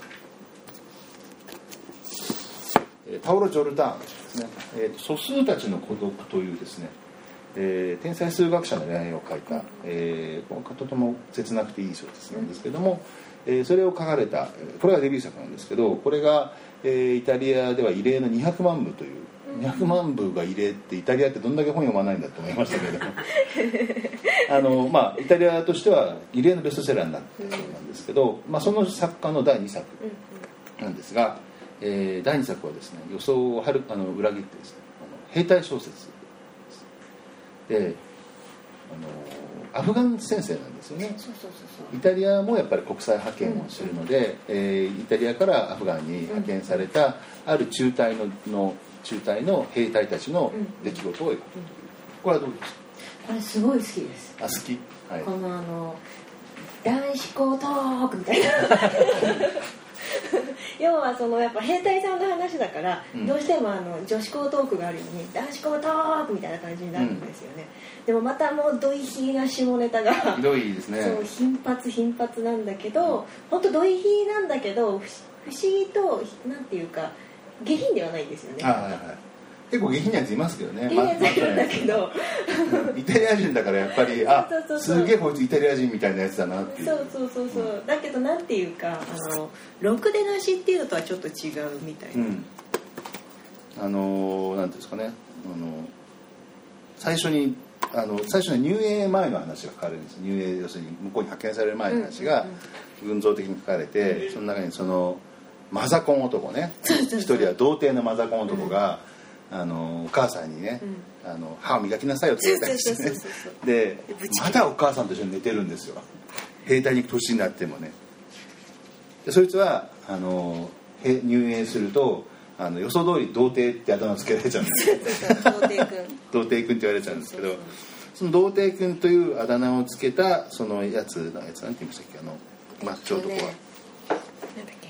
A: えー、パオロ・ジョルダーンですね、えーと、素数たちの孤独というですね、えー、天才数学者の恋愛を書いた、えー、このとても切なくていい小説なんですけども、えー、それを書かれた、これがデビュー作なんですけど、これが、えー、イタリアでは異例のにひゃくまんぶという、にひゃくまんぶが異例ってイタリアってどんだけ本読まないんだと思いましたけれどもあの、まあ、イタリアとしては異例のベストセラーになったそうなんですけど、まあ、その作家のだいにさくなんですが、えー、だいにさくはですね、予想をはるあの裏切ってですね、あの兵隊小説で、あのアフガン戦線なんですよね。
C: そうそうそうそう。
A: イタリアもやっぱり国際派遣をするので、うんえー、イタリアからアフガンに派遣されたある中隊 の, の中隊の兵隊たちの出来事を描くという、これはどうですか？
C: これすごい好きです。
A: あ、好き、はい、
C: このあの男子校トークみたいな要はそのやっぱ兵隊さんの話だから、うん、どうしてもあの女子校トークがあるように男子校トークみたいな感じになるんですよね、うん、でもまたもうドイヒーな下ネタが
A: ひどいですね。
C: そう頻発頻発なんだけど、うん、本当ドイヒーなんだけど不思議となんていうか下品ではないんですよね。
A: あ、はいはい、結構下品なやついますけどね。
C: 下品なやついるんだけど
A: イタリア人だからやっぱりあそうそうそうすげえこいつイタリア人みたいなやつだなっていう。
C: そうそうそうそう、うん、だけどなんていうかあのろくでなしっていうのとはちょっと違うみたいな、うん、
A: あのなんていうんですかね、あの最初にあの最初に入営前の話が書かれるんです。入営要するに向こうに派遣される前の話が群像的に書かれて、うん、その中にそのマザコン男ね、一人は童貞のマザコン男が、うん、あのお母さんにね、うん、あの歯を磨きなさいよって言ったりしてね、でまだお母さんと一緒に寝てるんですよ。兵隊に行く年になってもね。でそいつはあの入園するとあの予想通り童貞ってあだ名をつけられちゃうんですよ童貞君童貞君って言われちゃうんですけど、そうそうそう、その童貞君というあだ名をつけたそのやつのやつなんて言いましたっけ、あのマッチョ男は、なんだっけ、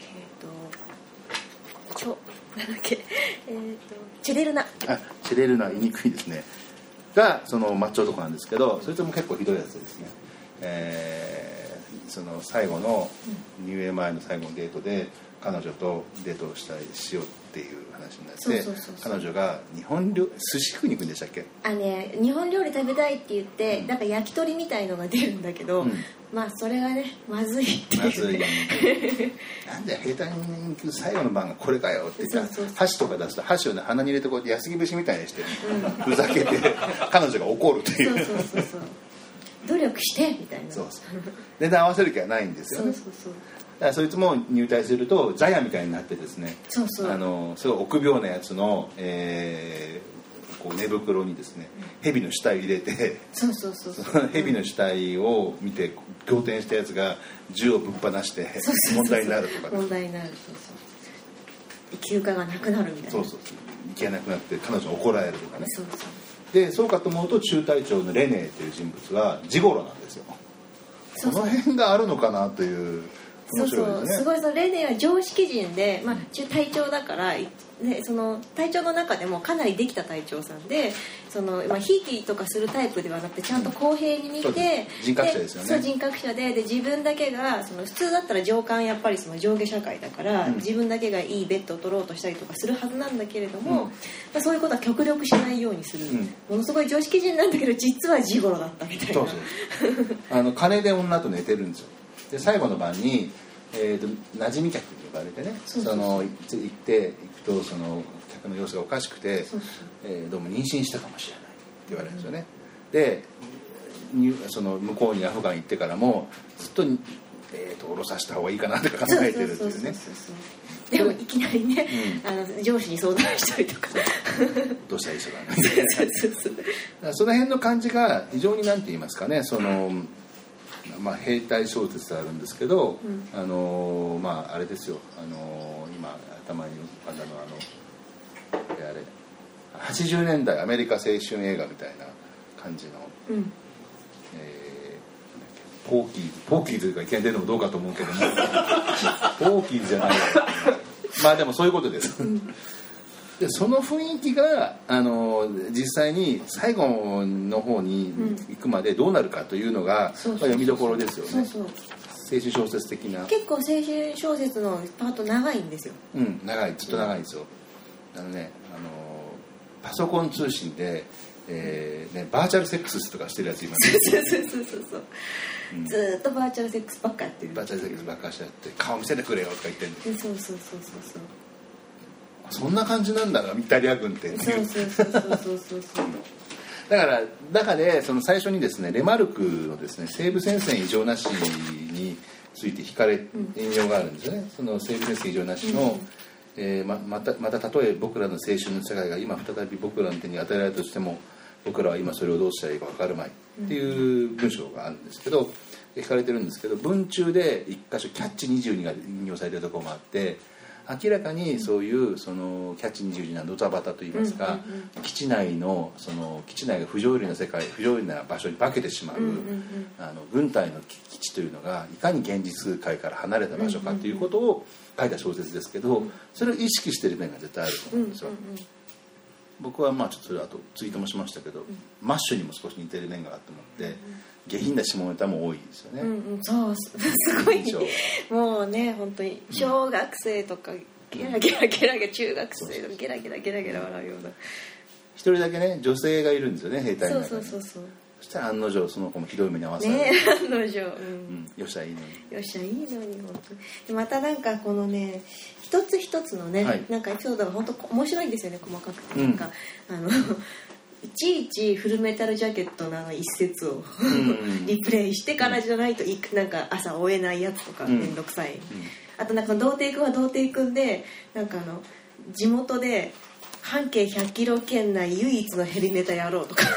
C: ちょなんだっけ、えーとチェレルナ、
A: あ、チェレルナ、言いにくいですね、がそのマッチョ男なんですけど、そいつも結構ひどいやつですね、えー、その最後の入園前の最後のデートで彼女とデートをしたりしようっていう話になって、そうそうそうそう、彼女が日本料寿司食いに行くんでしたっけ、
C: あ、ね、日本料理食べたいって言って、うん、なんか焼き鳥みたいのが出るんだけど、うん、まあそれがねまずいっていう、まずい
A: なんで兵隊に行く最後の晩がこれかよって言ったら、箸とか出すと箸を、ね、鼻に入れてこうやって安来節みたいにして、うん、ふざけて彼女が怒るっていう、そうそうそうそう
C: 努力してみたいな、
A: そうそう値段合わせる気はないんですよね。
C: そうそうそう、
A: だからそいつも入隊するとザヤみたいになってですね、
C: そうそう、
A: あのすごい臆病なやつの、えー、こう寝袋にですね蛇の死体を入れて、
C: そうそうそうそう、
A: その蛇の死体を見て仰天したやつが銃をぶっ放して問題になるとか、
C: 問題になる、そうそう、休暇がなくなるみたいな、
A: そうそう、行けなくなって彼女に怒られるとかね、
C: そうそう、
A: でそうかと思うと中隊長のレネーという人物はジゴロなんですよ。この辺があるのかなという。
C: そうそう、すごい、そのレネは常識人で、まあ、中隊長だから、ね、その隊長の中でもかなりできた隊長さんで、その、まあ、ひいきとかするタイプではなくてちゃんと公平に見て、うん、
A: 人格者ですよね。
C: そう、人格者で、で自分だけがその普通だったら上官やっぱりその上下社会だから、うん、自分だけがいいベッドを取ろうとしたりとかするはずなんだけれども、うん、まあ、そういうことは極力しないようにする、うん、ものすごい常識人なんだけど実はジゴロだったみたいな。そうそう
A: あの金で女と寝てるんですよ。で最後の晩にえー、と馴染み客と呼ばれてね、そうそうそう、その行って行くとその客の様子がおかしくて、そうそう、えー、どうも妊娠したかもしれないって言われるんですよね、うん、でその向こうにアフガン行ってからもずっと、えー、と降ろさせた方がいいかなって考えてるっていうね。
C: でもいきなりね、うん、あの上司に相談したりとか
A: どうしたらいいですかねそうそうそう、その辺の感じが非常に何て言いますかね、そのまあ、兵隊小説あるんですけど、うん、あのまああれですよ、あの今頭に浮かんだのはあのあれあれはちじゅうねんだいアメリカ青春映画みたいな感じの、うん、えー、ポーキーズポーキーズがいきなり出るのもどうかと思うけどもポーキーズじゃないよまあでもそういうことです、うん、 でその雰囲気があの実際に最後の方に行くまでどうなるかというのが、うん、読みどころですよね。そうそう青春小説的な。
C: 結構青春小説のパート長いんですよ。
A: うん長いずっと長いんですよ。うん、あのねあのパソコン通信で、えーね、バーチャルセックスとかしてるやついますね。
C: そうそうそうそうそう、うん、ずっとバーチャルセックスばっかやってる。
A: バーチャルセックスばっかしてやって顔見せてくれよとか言ってるんで。
C: そうそうそうそうそう。
A: そんな感じなんだなイタリア軍って。
C: そうそうそうそうそうそう
A: だから中でその最初にですねレマルクのですね西部戦線異常なしについて惹かれ引用があるんですよね。その西部戦線異常なしの、うんえー、ま, またまた例え僕らの青春の世界が今再び僕らの手に与えられたとしても僕らは今それをどうしたらいいか分かるまいっていう文章があるんですけど惹かれてるんですけど文中で一箇所キャッチにじゅうにが引用されてるところがあって明らかにそういうそのキャッチにじゅうにのドタバタといいますか、うんうんうん、基地内のその基地内が不条理な世界不条理な場所に化けてしまう、うんうんうん、あの軍隊の基地というのがいかに現実界から離れた場所かということを書いた小説ですけど、それを意識している面が絶対あると思うんですよ。うんうんうん、僕はまあちょっとそれあとツイートもしましたけど、うん、マッシュにも少し似てる面があって思って、うんうん、下品な下ネタも多いですよね。
C: うんうん、そうすごいもうね本当に小学生とかゲラゲラゲラゲラ中学生とかゲラゲラゲラゲラ笑うような
A: 一人だけね女性がいるんですよね兵隊の中に。
C: そうそうそうそう。
A: そしたら案の定その子もひどい目に遭わされる、
C: ね、案の定、うんうん、
A: よっしゃいいのに
C: よっしゃいいのに本当にでまたなんかこのね一つ一つのね、はい、なんかエピソードが本当面白いんですよね細かくて、うん、なんかあのいちいちフルメタルジャケットの一節をリプレイしてからじゃないとなんか朝追えないやつとかめんどくさい、うんうん、あとなんか童貞くんは童貞くんでなんかあの地元で半径ひゃっキロ圏内唯一のヘビメタやろうとか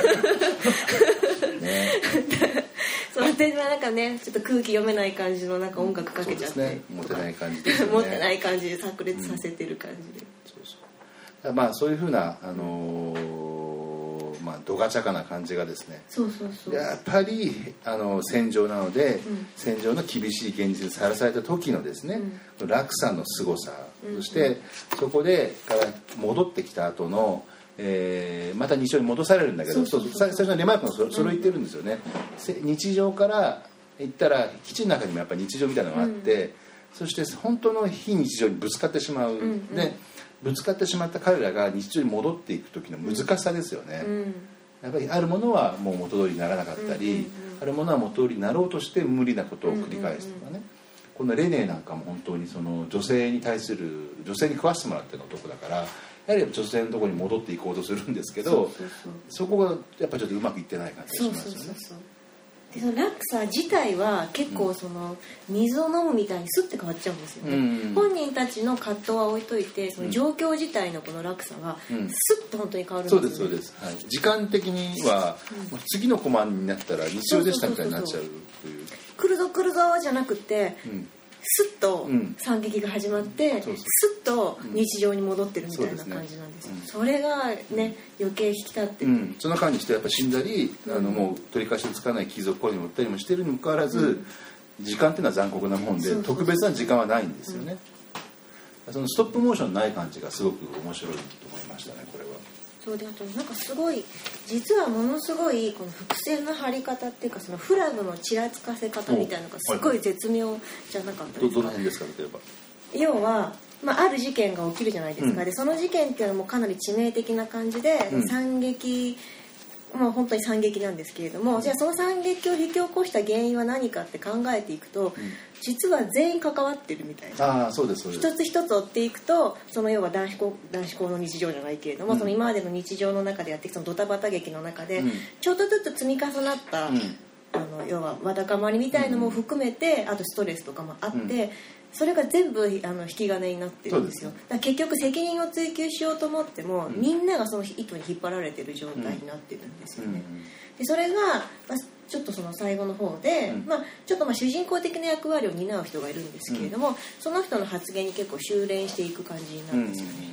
C: ねその点はなんかねちょっと空気読めない感じのなんか音楽かけちゃって、うん、そうですね
A: モテない感じですよね
C: モテない感じで炸裂させてる感じで、うん、
A: そうそうまあそういうふうなあのー、まあどがちゃかな感じがですね
C: そうそうそう
A: やっぱりあの戦場なので、うん、戦場の厳しい現実にさらされた時のですね、うん、落差の凄さ、うん、そしてそこでから戻ってきた後のえー、また日常に戻されるんだけど最初のレマークもそれを言ってるんですよね、うん、日常から言ったら基地の中にもやっぱり日常みたいなのがあって、うん、そして本当の非日常にぶつかってしまう、うんうん、でぶつかってしまった彼らが日常に戻っていく時の難しさですよね、うん、やっぱりあるものはもう元通りにならなかったり、うんうんうん、あるものは元通りになろうとして無理なことを繰り返すとかね、うんうんうん、このレネなんかも本当にその女性に対する女性に食わしてもらってる男だからやはり女性のところに戻っていこうとするんですけど、そうそうそうそこがやっぱりちょっとうまくいってない感じがしますよね。そうそうそうそう
C: でその落差自体は結構その水を飲むみたいにスッて変わっちゃうんですよね、うん、本人たちの葛藤は置いといてその状況自体のこの落差はスッと本当に変わるんですよね、うん、そうですそうです、
A: はい、時間的には、うん、次のコマになったら日常でしたみたいになっちゃうという
C: 来るぞ来るぞじゃなくて、うんスッと惨劇が始まって、うん、そうそうスッと日常に戻ってるみたいな感じなんですよ、うん、それがね余計引き立ってて、うん、
A: その間にしてやっぱ死んだり、うん、あのもう取り返しつかない傷をここに負ったりもしてるにもかかわらず、うん、時間っていうのは残酷なもんでそうそうそう特別な時間はないんですよね、うん、そのストップモーションない感じがすごく面白いと思いましたねこれは。
C: そうであとなんかすごい実はものすごいこの伏線の張り方っていうかそのフラグのちらつかせ方みたいなのがすごい絶妙じゃなかったですか。
A: ど, どの辺ですか例えば。
C: 要は、まあ、ある事件が起きるじゃないですか、うん、でその事件っていうのもかなり致命的な感じで、うん、惨劇まあ、本当に惨劇なんですけれども、うん、じゃあその惨劇を引き起こした原因は何かって考えていくと、うん、実は全員関わってるみたいな。
A: あ、そうですそうです。
C: 一つ一つ追っていくとその要は男子校男子校の日常じゃないけれども、うん、その今までの日常の中でやってきたそのドタバタ劇の中で、うん、ちょっとずつ積み重なった、うん、あの要はわだかまりみたいのも含めて、うん、あとストレスとかもあって、うんそれが全部あの引き金になってるんですよ。だから結局責任を追及しようと思っても、うん、みんながその糸に引っ張られてる状態になってるんですよね、うん、でそれが、まあ、ちょっとその最後の方で、うんまあ、ちょっとまあ主人公的な役割を担う人がいるんですけれども、うん、その人の発言に結構修練していく感じになるんですよね、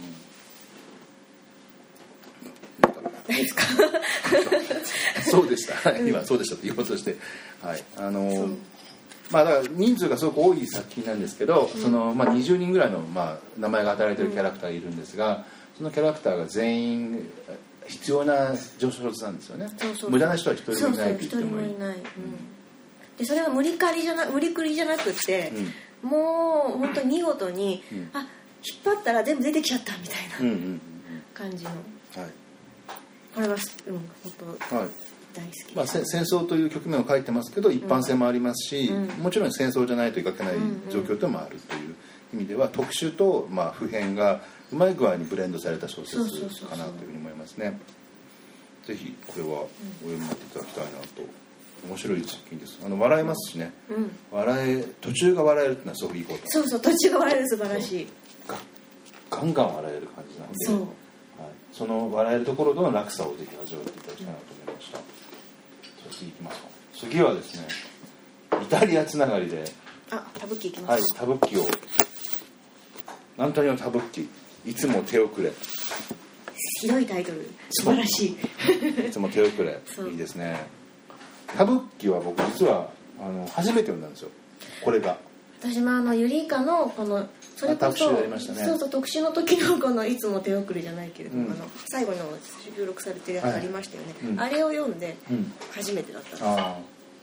C: うんうん、大丈夫ですか
A: そうでした、うん、今そうでしたって言おうとして、はい、あのーまあ、だから人数がすごく多い作品なんですけど、うんそのまあ、にじゅうにんぐらいのまあ名前が与えられているキャラクターがいるんですが、 そのキャラクターが全員必要な小説なんですよね。
C: そうそうそう、
A: 無駄な人は一人もいないと言ってもいい。
C: そうそう、一人もいない、うん、でそれは無理かりじゃな無理くりじゃなくて、うん、もう本当に見事に、うん、あ引っ張ったら全部出てきちゃったみたいな感じの、うんうんうん、はい、これは、うん、本当、はい、大好き、
A: まあ、戦争という局面を書いてますけど一般性もありますし、うん、もちろん戦争じゃないと描けない状況ともあるという意味では、特殊とまあ普遍がうまい具合にブレンドされた小説かなというふうに思いますね。ぜひこれはお読みになっていただきたいなと。面白い作品です。あの笑えますしね、うん、笑え途中が笑えるってのはすごくいいこと。
C: そうそう、途中が笑える、素晴らしい。
A: ガンガン笑える感じなんで、そう、はい、その笑えるところとの落差をぜひ味わっていただきたいなと思いました。そしていきますか。次はですね、イタリアつながりで、
C: あ、タブッキいきます。
A: はい、タブッキをアントニオ・タブッキ、いつも手遅れ。
C: ひどいタイトル、素晴らし
A: い。いつも手遅れ、いいですね。タブッキは僕実はあの初めて読んだんですよ。これが。
C: 私もあのユリイカのこのそれこそ、
A: 特集やりましたね。
C: そうそう、特集の時のこのいつも手遅れじゃないけれども、うん、あの最後の収録されてるやつありましたよね。はい、うん、あれを読んで初めてだったんです。うん、あ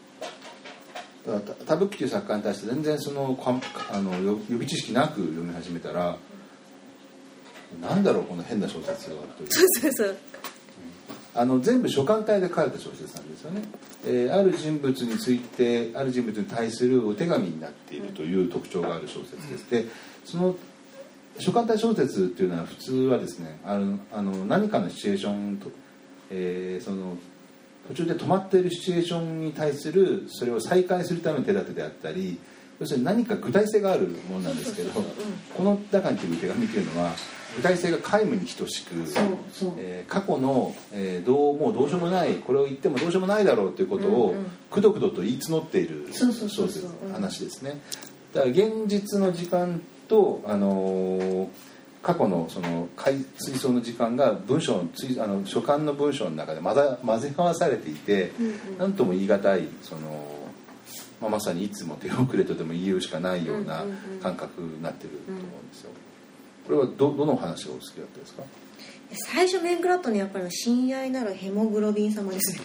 A: タブッキという作家に対して全然そのあの予備知識なく読み始めたら、なんだろうこの変な小説がという。
C: そうそうそう。
A: あの全部書簡体で書いた小説なんですよね。えー、ある人物についてある人物に対するお手紙になっているという特徴がある小説です。で、その書簡体小説っていうのは普通はですね、あのあの何かのシチュエーションと、えー、その途中で止まっているシチュエーションに対するそれを再開するための手立てであったり、要するに何か具体性があるものなんですけど、この中に来る手紙というのは具体性が皆無に等しく、えー、過去の、えー、どうもうどうしようもない、これを言ってもどうしようもないだろうということをくどくどと言い募っている小説、話ですね。だから現実の時間と、あのー、過去のその追想の時間が文章のあの書簡の文章の中で混ざ混ぜ合わされていて、何とも言い難いその、まあ、まさにいつも手遅れとでも言うしかないような感覚になってると思うんですよ。これは ど, どの話がお好きだったですか？
C: 最初面食らったのはやっぱり親愛なるヘモグロビン様ですね。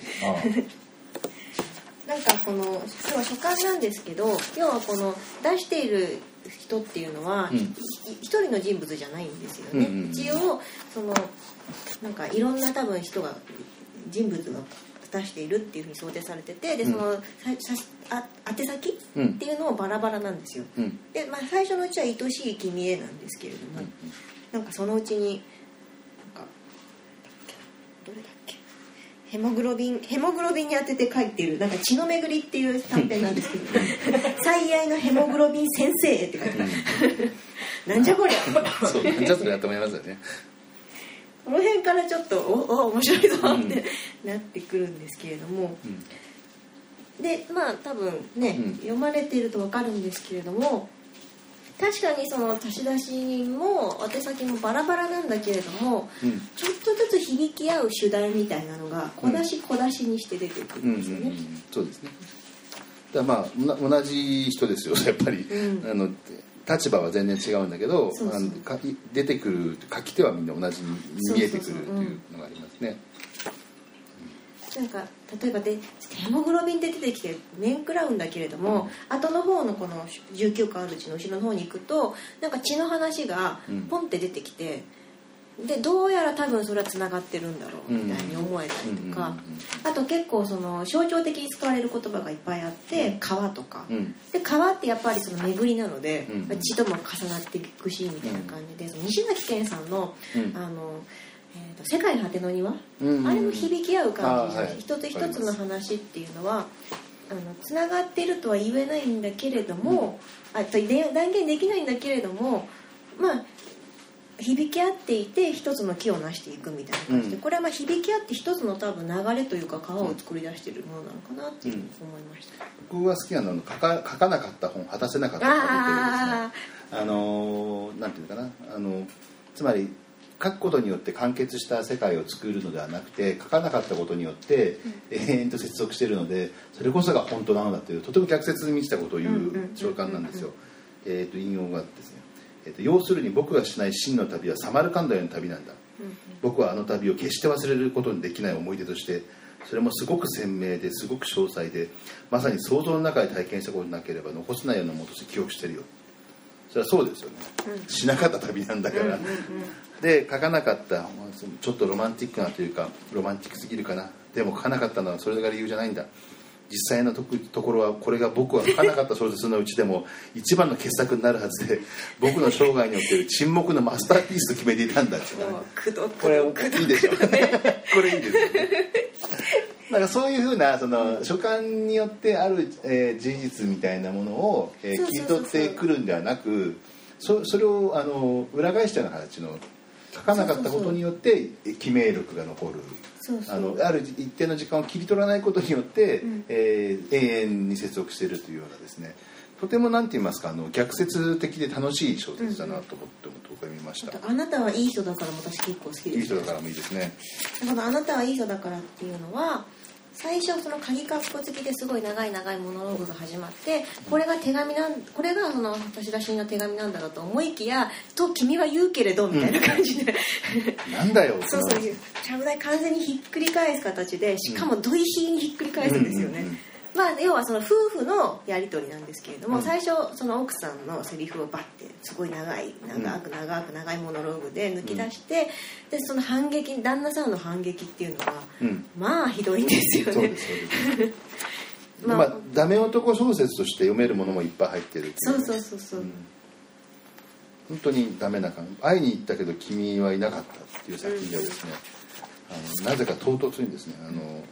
C: なんかこの要は書簡なんですけど、要はこの出している人っていうのは、うん、一人の人物じゃないんですよね。うんうんうん、一応そのなんかいろんな多分人が人物が出しているっていうふうに想定されてて、でその、うん、あ宛先っていうのもバラバラなんですよ。うん、で、まあ、最初のうちは愛しい君へなんですけれども、うん、なんかそのうちになんかどれだっけ、ヘモグロビンヘモグロビンに当てて書いてるなんか血の巡りっていう短編なんですけど最愛のヘモグロビン先生って書いてあるなんじゃこりゃ
A: そうなんじゃそれやと思いますよね。
C: この辺からちょっとおお面白いぞってなってくるんですけれども、うん、でまあ多分ね、うん、読まれていると分かるんですけれども、確かにその足し出しも宛先もバラバラなんだけれども、うん、ちょっとずつ響き合う主題みたいなのが小出し小出しにして出てくるんですよね。
A: そうですね。だまあ同じ人ですよやっぱり、うん、あの立場は全然違うんだけど、そうそうあのか出てくる書き手はみんな同じに見えてくるというのがありますね。
C: なんか例えばでヘモグロビンで出てきて面食らうんだけれども、うん、後の方のこのじゅうきゅうかんあるうちの後ろの方に行くとなんか血の話がポンって出てきて、うん、でどうやら多分それはつながってるんだろうみたいに思えたりとか、あと結構その象徴的に使われる言葉がいっぱいあって、うん、川とか、うん、で川ってやっぱりその巡りなので、うん、血とも重なっていくしみたいな感じで、その西崎健さんの、うん、あのえー、と世界の果ての庭、うんうん、あれも響き合う感じで、はい、一つ一つの話っていうのはあのつながっているとは言えないんだけれども、うん、あと断言できないんだけれども、まあ響き合っていて一つの木を成していくみたいな感じで、うん、これはまあ響き合って一つの多分流れというか川を作り出しているものなのかなっていうふうに思いました。
A: うん、僕が好きなのは書か、書かなかった本果たせなかった本っていうですね、あのなんていうかな、あのつまり書くことによって完結した世界を作るのではなくて、書かなかったことによって永遠と接続しているので、それこそが本当なのだというとても逆説に満ちたことを言う書簡なんですよ。えーと引用がですね、 えー、と要するに僕がしない真の旅はサマルカンドへの旅なんだ、うんうん、僕はあの旅を決して忘れることのできない思い出としてそれもすごく鮮明ですごく詳細でまさに想像の中で体験したことなければ残せないようなものとして記憶してるよ。それはそうですよね、うん、しなかった旅なんだから、うんうんうん、で書かなかったちょっとロマンティックなというかロマンティックすぎるかなでも書かなかったのはそれが理由じゃないんだ。実際のところはこれが僕は書かなかった小説のうちでも一番の傑作になるはずで僕の生涯における沈黙のマスターピースと決めていたんだって、ね、これいいでしょこれいいですよねなんかそういうふうなその書簡によってある、えー、事実みたいなものを、えー、切り取ってくるんではなく そ, それをあの裏返したような形の書かなかったことによって記名録が残るそうそう あ, のある一定の時間を切り取らないことによって、うんえー、永遠に接続しているというようなですねとても何て言いますかあの逆説的で楽しい小説だなと思って僕は見ました、
C: うん、あなたはいい人だからも私結構好きです、ね、
A: いい人だからもいいですね。
C: このあなたはいい人だからっていうのは最初その鍵括弧付きですごい長い長いモノローグが始まってこれが手紙なんこれがその私らしいの手紙なんだろうと思いきやと君は言うけれどみたいな感じで、
A: うん、なんだよ
C: そうそうちゃぶ台完全にひっくり返す形でしかも土井ひにひっくり返すんですよね、うんうんうんまあ、要はその夫婦のやり取りなんですけれども、うん、最初その奥さんのセリフをバッてすごい長い長く長く長いモノローグで抜き出して、うん、でその反撃旦那さんの反撃っていうのは、うん、まあひどいんですよね。そうですそうです
A: まあ、まあ、ダメ男小説として読めるものもいっぱい入ってるっていう、ね、
C: そうそうそうそう、うん、
A: 本当にダメな感じ会いに行ったけど君はいなかったっていう作品ではですね、うん、あのなぜか唐突にですねあの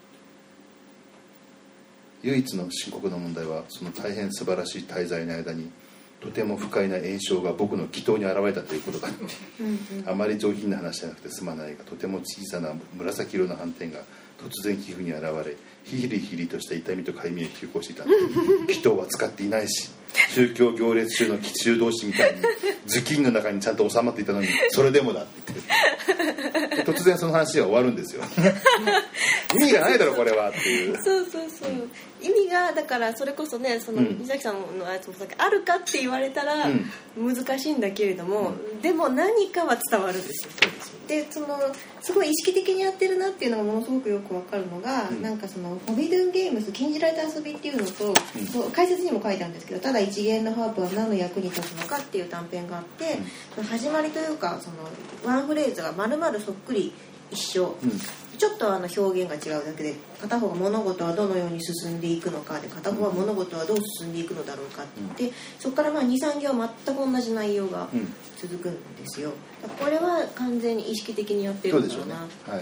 A: 唯一の深刻な問題はその大変素晴らしい滞在の間にとても不快な炎症が僕の祈祷に現れたということだうん、うん、あまり上品な話じゃなくてすまないがとても小さな紫色の斑点が突然皮膚に現れヒリヒリとした痛みとかゆみを引き起こしていた祈祷は使っていないし宗教行列中の祈祷同士みたいに頭巾の中にちゃんと収まっていたのにそれでもだって言って突然その話が終わるんですよ意味がないだろこれはっていう
C: そうそうそう、うん、意味がだからそれこそねその西崎さんのやつもさあるかって言われたら難しいんだけれども、うん、でも何かは伝わるんですよ。でそのすごい意識的にやってるなっていうのがものすごくよくわかるのが、うん、なんかそのフォビドゥンゲームス禁じられた遊びっていうのと、うん、そう解説にも書いたんですけどただ一弦のハープは何の役に立つのかっていう短編があって、うん、始まりというかそのワンフレーズが丸々そっくり一緒、うん、ちょっとあの表現が違うだけで片方が物事はどのように進んでいくのかで片方は物事はどう進んでいくのだろうかって、うん、そこからまあ にさん 行全く同じ内容が続くんですよ。これは完全に意識的にやってるんだろうな。
A: そうでしょうね、はい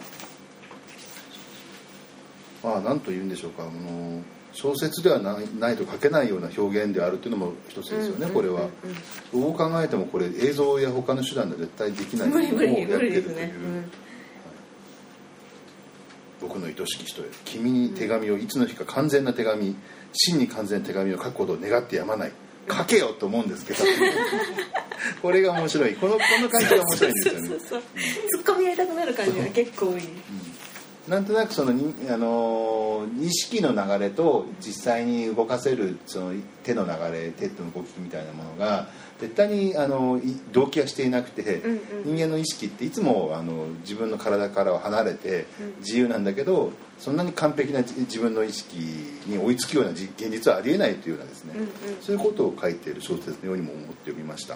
A: うん、まあ何と言うんでしょうかあの小説ではない、ないと書けないような表現であるっていうのも一つですよね、うん、これは、うんうん、どう考えてもこれ映像や他の手段で絶対できないものをやってるという、ねうんはい、僕の愛しき人へ君に手紙をいつの日か完全な手紙真に完全な手紙を書くことを願ってやまない書けよと思うんですけどこれが面白いこの、この感じが面白いんですよねそうそうそう、
C: うん、突っ込みやりたくなる感じが結構多い、うん
A: なんとなくそのあの意識の流れと実際に動かせるその手の流れ手の動きみたいなものが絶対にあの同期はしていなくて、うんうん、人間の意識っていつもあの自分の体からは離れて自由なんだけどそんなに完璧な自分の意識に追いつくような現実はありえないというようなですね、うんうん、そういうことを書いている小説のようにも思って読みました。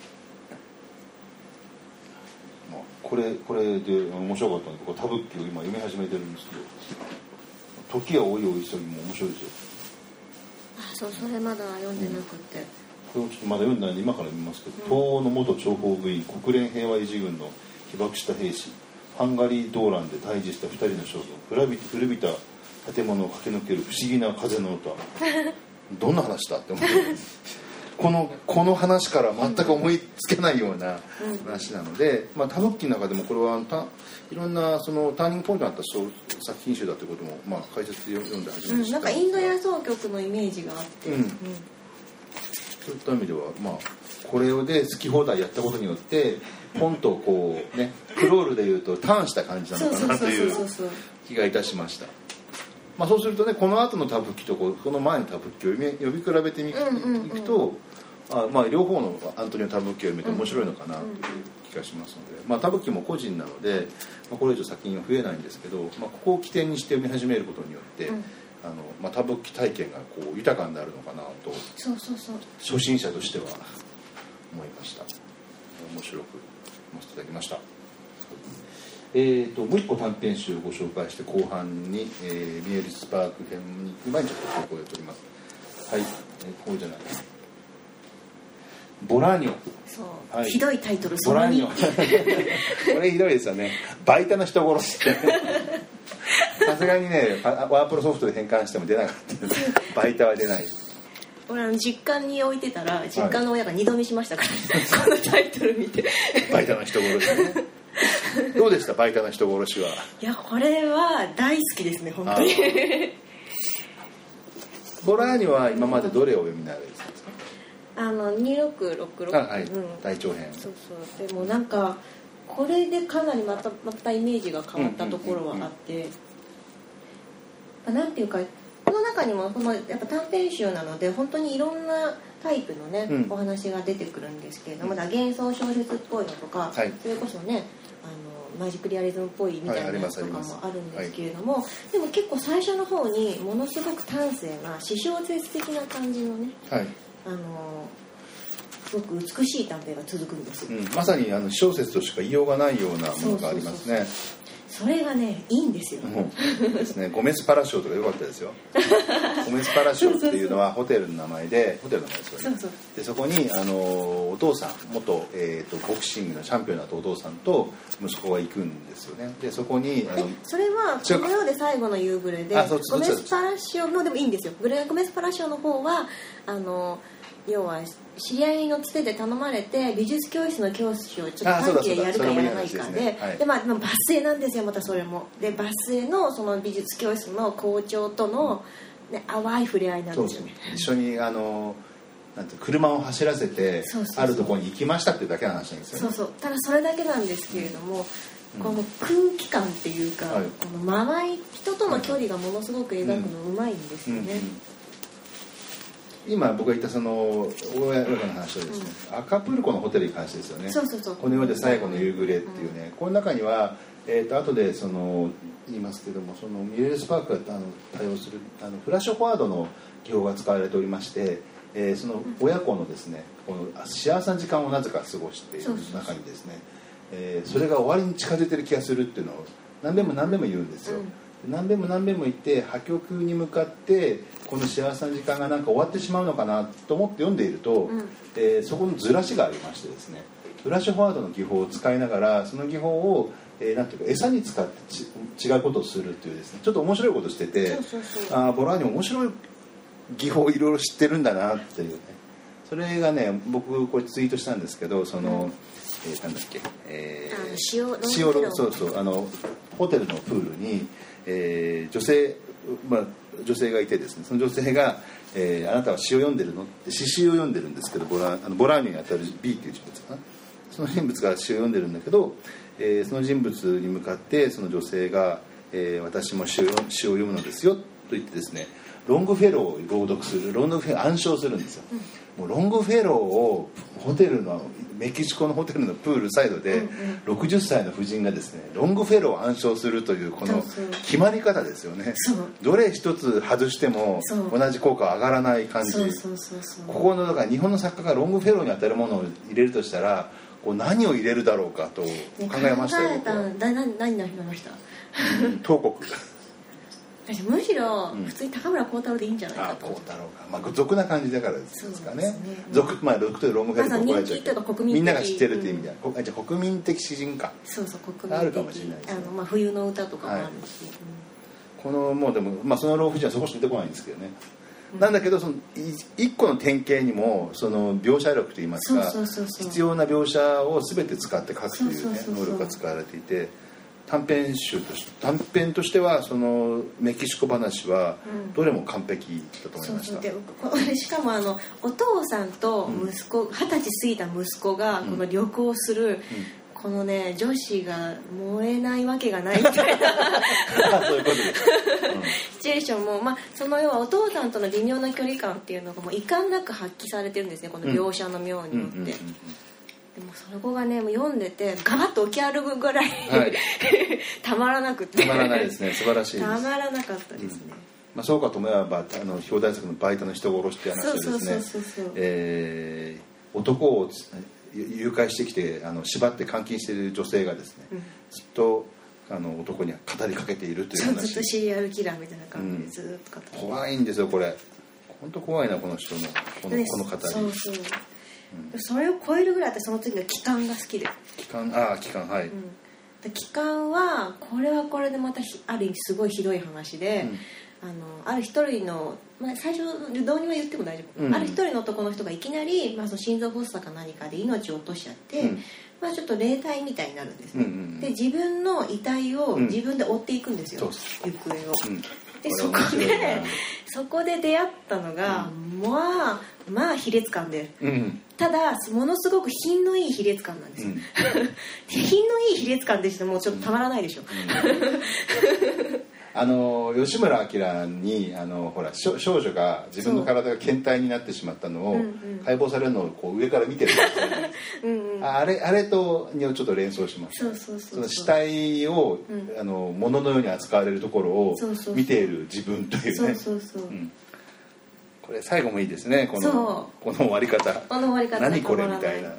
A: これこれで面白かったんで僕はタブッキを今読み始めてるんですけど時は多い多い急ぎも面白いですよ。
C: あそうそれまだ読んでなくて、
A: うん、これをちょっとまだ読んでないんで今から読みますけど、うん、東欧の元諜報部員国連平和維持軍の被爆した兵士ハンガリー動乱で対峙したふたりの少女古び古びた建物を駆け抜ける不思議な風の歌どんな話だって思ってこの、この話から全く思いつけないような話なので、まあ、タブッキの中でもこれはたいろんなそのターニングポイントになった作品集だということも、まあ、解説で読んで初めて知った、
C: うん、なんかインド野草曲のイメージがあって、うんうん、
A: そういった意味では、まあ、これで好き放題やったことによってポンとこうねクロールでいうとターンした感じなのかなという気がいたしました。まあ、そうするとねこの後のタブッキとこの前のタブッキを呼び比べてみ、うんうんうん、いくとあ、まあ、両方のアントニオ・タブッキを読めて面白いのかなという気がしますので、まあ、タブッキも個人なので、まあ、これ以上作品は増えないんですけど、まあ、ここを起点にして読み始めることによって、うん、あのまあ、タブッキ体験がこう豊かになるのかなと、
C: そうそうそう、
A: 初心者としては思いました。面白く読ませていただきました。えー、ともう一個短編集をご紹介して後半に、えー、ミエリス・パーク編に行く前にちょっとここで撮ります。はい、えー、こうじゃないボラーニョ、
C: そう、
A: はい、
C: ひどいタイトル。
A: ボラーニョこれひどいですよね。バイタの人殺しってさすがにねワープロソフトで変換しても出なかったです。バイタは出ない。
C: 俺あの実家に置いてたら実家の親が二度見しましたから、はい、このタイトル見て
A: バイタの人殺しねどうでしたバイタの人殺しは。
C: いやこれは大好きですね本当に。
A: ボラーニョは今までどれをお読みになられてたんですか。
C: あのにろくろくろく、
A: はい、
C: うん、
A: 大長編。
C: そうそう、でもなんかこれでかなりまたまたイメージが変わったところはあって、なんていうかこの中にもこのやっぱ短編集なので本当にいろんなタイプのね、うん、お話が出てくるんですけれども、うん、幻想小説っぽいのとか、はい、それこそねあのマジックリアリズムっぽいみたいなやつとかもあるんですけれども、はい、でも結構最初の方にものすごく端正な詩小説的な感じのね、はい、あのすごく美しい短編が続くんですよ、
A: うん、まさにあの小説としか言いようがないようなものがありますね。
C: それがねいいんですよ、
A: うん、ですね。ゴメスパラショーとか良かったですよゴメスパラショーっていうのはホテルの名前でホテルの名前ですよね。そうそうでそこにあのお父さん元、えー、とボクシングのチャンピオンだったお父さんと息子が行くんですよね。でそこにあの
C: それはこの世で最後の夕暮れでゴメスパラショーのでもいいんですよ。ゴメスパラショーの方はあの要は知り合いのつてで頼まれて美術教室の教師をちょっと短期でやるかやらないかで、でまあ抜粋なんですよまたそれも。で抜粋のその美術教室の校長との、ね、淡い触れ合いなんですよね。
A: そうそう一緒にあのなんて車を走らせてそうそうそうあるところに行きましたっていうだけの話なんですよね。
C: そうそうただそれだけなんですけれども、うん、この空気感っていうか、はい、この間合い人との距離がものすごく描くのうまいんですよね、うんうんうん。
A: 今僕が言ったその親の話はですね、うん、アカプルコのホテルに関してですよね。
C: そうそうそう
A: この世で最後の夕暮れっていうね、うん、この中には、えー、と後でその言いますけどもそのミレルスパークがあの対応するあのフラッシュフォワードの技法が使われておりまして、えー、その親子のですねこの幸せな時間をなぜか過ごしている中にですね、えー、それが終わりに近づいてる気がするっていうのを何べんも何べんも言うんですよ、うん何べんも何べんも言って破局に向かってこの幸せな時間がなんか終わってしまうのかなと思って読んでいると、うんえー、そこのずらしがありましてですねフラッシュフォワードの技法を使いながらその技法を、えー、なんていうか餌に使ってち違うことをするっていうですねちょっと面白いことをしててそうそうそうあボラーニョ面白い技法をいろいろ知ってるんだなっていうねそれがね僕これツイートしたんですけどその、うんえー、なんだっけ、えー、
C: 塩
A: 塩そうそうあのホテルのプールにえー、女性、まあ、女性がいてですねその女性が、えー、あなたは詩を読んでるのって詩集を読んでるんですけどボラあのボラーニュにあたる B っていう人物かなその人物が詩を読んでるんだけど、えー、その人物に向かってその女性が、えー、私も詩を、詩を読むのですよと言ってですねロングフェローを朗読するロングフェロー暗唱するんですよ、うん、もうロングフェローをホテルのメキシコのホテルのプールサイドでろくじゅっさいの婦人がですねロングフェローを暗唱するというこの決まり方ですよね。どれ一つ外しても同じ効果は上がらない感じ。ここのだから日本の作家がロングフェローに当たるものを入れるとしたらこう何を入れるだろうかと考えましたよ。
C: 考えた何何何ました
A: 東国
C: むしろ普通に高村光太郎でいいんじゃないかと、
A: うん、あ光太郎か、まあ、俗な感じだからですかね。
C: そうですね、
A: 俗まあ俗というロングフェルト怒られちゃうけどみんなが知ってるっていう意味では、うん、じゃあ国民的詩人か
C: そうそう国民的
A: あるかもしれないです、ね、
C: あの、まあ、冬の歌とかもあるし、はい
A: うん、このもうでも、まあ、その老婦人はそこしか出てこないんですけどね、うん、なんだけどその一個の典型にもその描写力といいますか必要な描写を全て使って書くというね能力が使われていて短編集として短編としてはそのメキシコ話はどれも完璧だと思いました、うん、そうそう
C: でしかもあのお父さんと息子二十歳過ぎた息子がこの旅行する、うん、 このね女子が燃えないわけがないみたいな
A: そういうことです、
C: うん、シチュエーションも、まあ、その要はお父さんとの微妙な距離感っていうのがもう遺憾なく発揮されてるんですね、この描写の妙によって、うんうんうんうん、でもその子がねもう読んでてガバッと起き上がるぐらい、はい、たまらなくて
A: たまらないですね、素晴らしいです。
C: たまらなかったですね、うん、
A: まあ、そうかと思えばあの表題作のバイトの人殺しって話はですね、えー、男を誘拐してきてあの縛って監禁している女性がですね、うん、ずっとあの男には語りかけているという話。
C: ずっとシリアルキラーみたいな感じでずっと語
A: って、うん、怖いんですよこれ。本当怖いなこの人のこの、この語り。そうそう、
C: うん、それを超えるぐらい私その次の帰還が好きで。
A: 帰還、ああ帰還、はい、
C: うん、帰還はこれはこれでまたある意味すごいひどい話で、うん、あのある一人の、まあ、最初導入は言っても大丈夫、うんうん、ある一人の男の人がいきなり、まあ、その心臓発作か何かで命を落としちゃって、うん、まあ、ちょっと霊体みたいになるんですね、うんうんうん、で自分の遺体を自分で追っていくんですよ、うん、行方を、うん、でそこでそこで出会ったのが、うん、まあまあ卑劣感で、うん、ただものすごく品のいい卑劣感なんです、うん、品のいい卑劣感でしてもうちょっとたまらないでしょ、うん
A: うんあの吉村明にあのほら少女が自分の体が検体になってしまったのを、うんうん、解剖されるのをこう上から見てるんですよねうん、あれあれとにちょっと連想します、ね、
C: そうそうそうそう、
A: その死体を、うん、あの物のように扱われるところを見ている自分というね、
C: そうそうそう、うん、
A: これ最後もいいですね、このこの終わり方、
C: この終わり方
A: 何これみたいな、はい、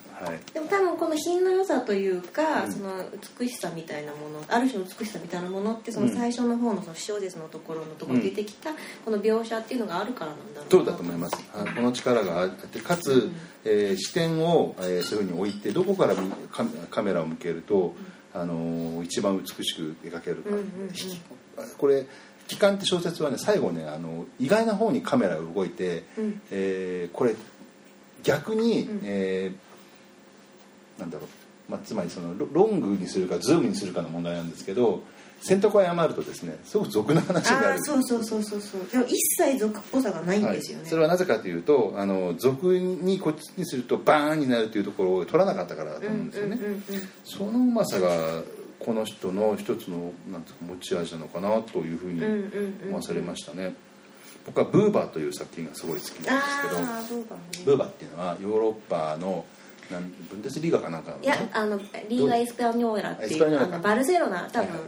C: でも多分この品の良さというか、うん、その美しさみたいなもの、ある種の美しさみたいなものってその最初の方のその死小説のところのところに出てきたこの描写っていうのがあるからなんだろうな、
A: そうだと思います。あこの力があってかつ、うん、えー、視点を、えー、そういうふうに置いてどこからカ, カメラを向けると、うん、あのー、一番美しく描けるか、うんうんうん、これ帰還って小説はね最後ねあの意外な方にカメラが動いて、うん、えー、これ逆に、うん、えー、なんだろう、まあ、つまりそのロングにするかズームにするかの問題なんですけど、選択を誤るとですねすごく俗な話になる。
C: あそうそうそうそうそう、でも一切俗っぽさがないんですよね、
A: はい、それはなぜかというとあの俗にこっちにするとバーンになるというところを取らなかったからだと思うんですよね、うんうんうんうん、そのうまさがこの人の一つのなんていうか持ち味なのかなというふうに思わされましたね、うんうんうんうん、僕はブーバーという作品がすごい好きなんですけど、
C: ブーバー、ね、
A: ブーバーっていうのはヨーロッパのなんブンデスリーガかなんかの、
C: いやあのリーガ・エスパニョーラっていうあのバルセロナ多分、はいはい、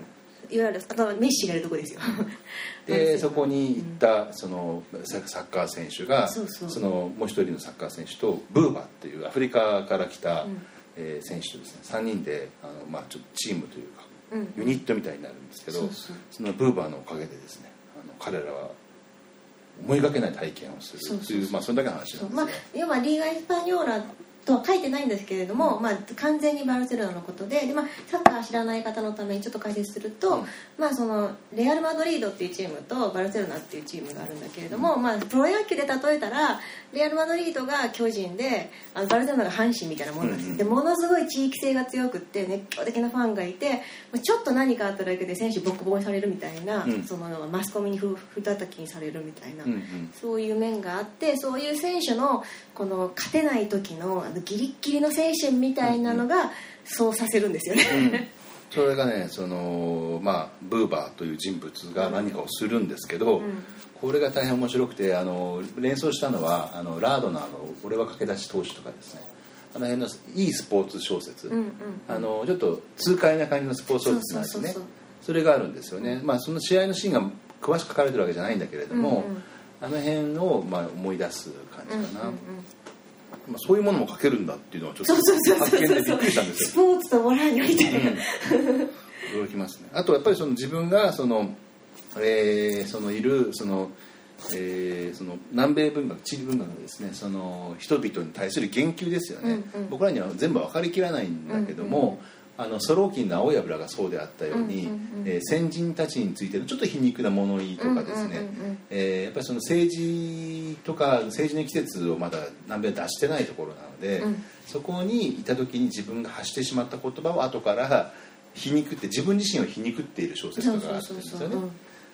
C: いわゆるあとメッシがいるとこですよ
A: でそこに行ったそのサッカー選手が、うん、そ, そのもう一人のサッカー選手とブーバーっていうアフリカから来た、うん、えー、選手とですねさんにんであの、まあ、ちょっとチームというか、うん、ユニットみたいになるんですけど、そうそう、そのブーバーのおかげでですねあの彼らは思いがけない体験をするという、まあ、それだけの話なんですが、まあ、
C: 要はリーガ・エスパニョーラとは書いてないんですけれども、うん、まあ、完全にバルセロナのこと で, で、まあ、サッカー知らない方のためにちょっと解説すると、うん、まあ、そのレアル・マドリードっていうチームとバルセロナっていうチームがあるんだけれども、うん、まあ、プロ野球で例えたらレアル・マドリードが巨人であのバルセロナが阪神みたいなもんなんです、うんうん、でものすごい地域性が強くって熱狂的なファンがいてちょっと何かあっただけで選手ボコボコにされるみたいな、うん、そのマスコミにふふたたきにされるみたいな、うんうん、そういう面があってそういう選手のこの勝てない時のあのギリッギリの精神みたいなのがそうさせるんですよね、うん、
A: それがねその、まあ、ブーバーという人物が何かをするんですけど、うん、これが大変面白くてあの連想したのはあのラードナーの俺は駆け出し投手とかですね、あの辺のいいスポーツ小説、うんうんうん、あのちょっと痛快な感じのスポーツ小説なんですね。そうそうそうそう、それがあるんですよね、うん、まあ、その試合のシーンが詳しく書かれてるわけじゃないんだけれども、うんうん、あの辺をまあ思い出す感じかな、うんうんうん、まあ、そういうものも書けるんだっていうのはちょっと発見でびっくりしたんですよ。
C: スポーツとボラーニャみたいな、
A: うん、驚きますね。あとやっぱりその自分がその、えー、そのいるその、えー、その南米文学地理文学のですねその人々に対する言及ですよね、うんうん、僕らには全部分かりきらないんだけども、うんうん、あのソローキンの青い油がそうであったように、うんうんうん、えー、先人たちについてのちょっと皮肉な物言いとかですね、うんうんうんうん、えー、やっぱりその政治とか政治の季節をまだ南米は出してないところなので、うん、そこにいた時に自分が発してしまった言葉を後から皮肉って自分自身を皮肉っている小説とかがあってるんですよね。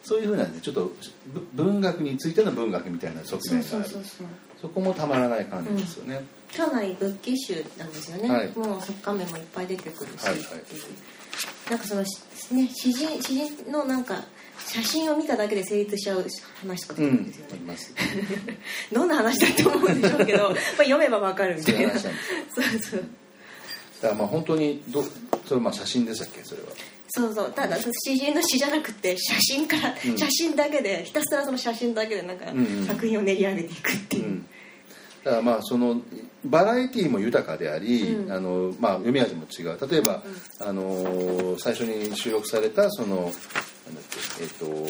A: そういうふうなねちょっと文学についての文学みたいな側面がある。そこもたまらない感じですよね、
C: うん、かなり仏記集なんですよね、はい、もう即刊名もいっぱい出てくるし、はいはい、なんかその、ね、詩人、詩人のなんか写真を見ただけで成立しちゃう話とか出てくるんですよね、うん、どんな話だと思うんでしょうけどまあ読めばわかるみたいなそうそう
A: だからまあ本当にどそれまあ写真でしたっけそれは。
C: そうそうただ詩人の詩じゃなくて写真から、うん、写真だけでひたすらその写真だけでなんか作品を練り上げていくっていう、うんうん、
A: だからまあそのバラエティーも豊かであり、うんあのまあ、読み味も違う。例えば、うん、あの最初に収録されたそのなんだっけえっ、ー、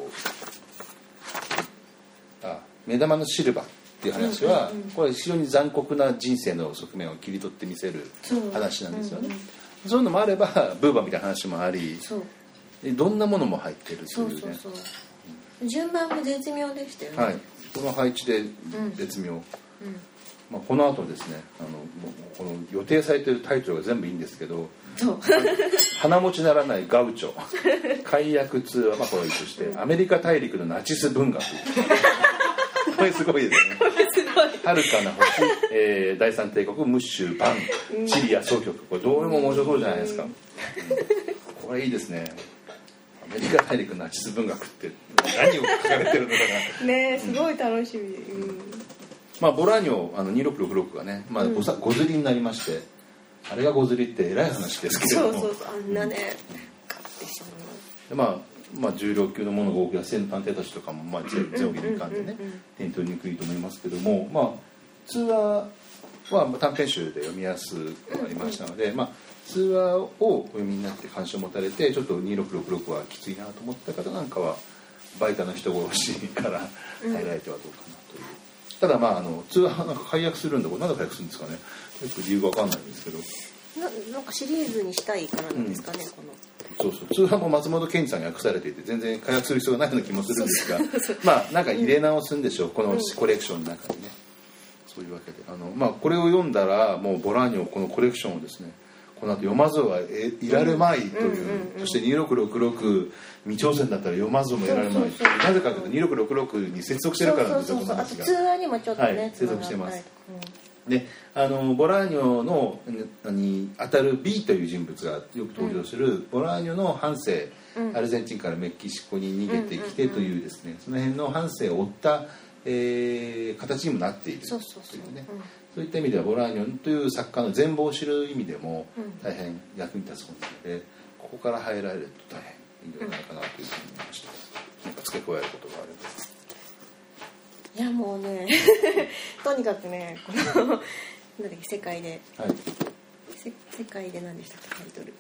A: とあ目玉のシルバーっていう話は、うんうんうん、これ非常に残酷な人生の側面を切り取ってみせる話なんですよね。そう、うんうんそういうのもあればブーバーみたいな話もありそうどんなものも入ってるというね。そうそうそう、
C: うん、順番も絶妙でしたよね、
A: はい、この配置で絶妙、うんうんまあ、この後ですねあのこの予定されてるタイトルが全部いいんですけどそう鼻持ちならないガウチョ解約通話、まあ、これとして、うん、アメリカ大陸のナチス文学これすごいですねはるかな星、えー、第三帝国ムッシュバンチリア総局これどうも面白そうじゃないですか、うん、これいいですね。アメリカ大陸ナチス文学って何を書かれてるのかな
C: ねすごい楽しみ、うんうん
A: まあ、ボラーニョあのにろくろくろくがね、まあ、ご, ごずりになりましてあれがごずりって偉い話ですけれども
C: そうそうそうあんなね、
A: うん、まあまあ、重量級のものが多く千探偵たちとかもまあ上下に関でね手に取りにくいと思いますけども、まあ、通話は短編集で読みやすくなりましたので、まあ、通話をお読みになって関心を持たれてちょっとにろくろくろくはきついなと思った方なんかはバイタの人殺しから入られてはどうかなという、うん、ただまああの通話なんか解約するんだこれなんで解約するんですかねよく理由が分かんないんですけど
C: な, なんかシリーズにしたいからなんですかね、うん、この
A: そうそう通販も松本健二さんに訳されていて全然解約する必要がないような気もするんですがまあなんか入れ直すんでしょう、うん、このコレクションの中にね、うん、そういうわけであの、まあ、これを読んだらもうボラーニョこのコレクションをですねこの後読まずはいられまいという、うんうんうん、そしてにろくろくろく未挑戦だったら読まずもいられまいなぜかというとにろくろくろくに接続してるからなんですよ。
C: そうそうそうそうあと通話にもちょっとね、はい、
A: 接続してます、であのボラーニョのに当たる B という人物がよく登場する、うん、ボラーニョの半生、うん、アルゼンチンからメキシコに逃げてきてというですね、その辺の半生を追った、えー、形にもなっているというね、そういった意味ではボラーニョという作家の全貌を知る意味でも大変役に立つ本なので、ここから入られると大変いいんじゃないかなというふうに思いました。何か付け加えることがあれば。
C: いやもうねとにかくねこのなんだっけ世界で、はい、世界で何でしたっけタイトル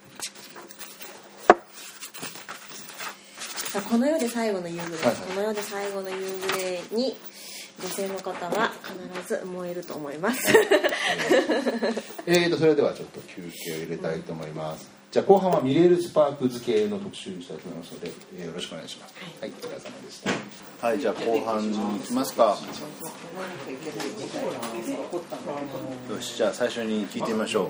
C: さあこの世で最後の夕暮れ、はいはい、この世で最後の夕暮れに女性の方は必ず燃えると思います
A: えーとそれではちょっと休憩を入れたいと思います、うん、じゃあ後半はミレール・スパーク付けの特集にしたいと思いますので、えー、よろしくお願いします。はい、はい、お疲れ様でした。はい、じゃあ後半に行きますか。よし、じゃあ最初に聞いてみましょう。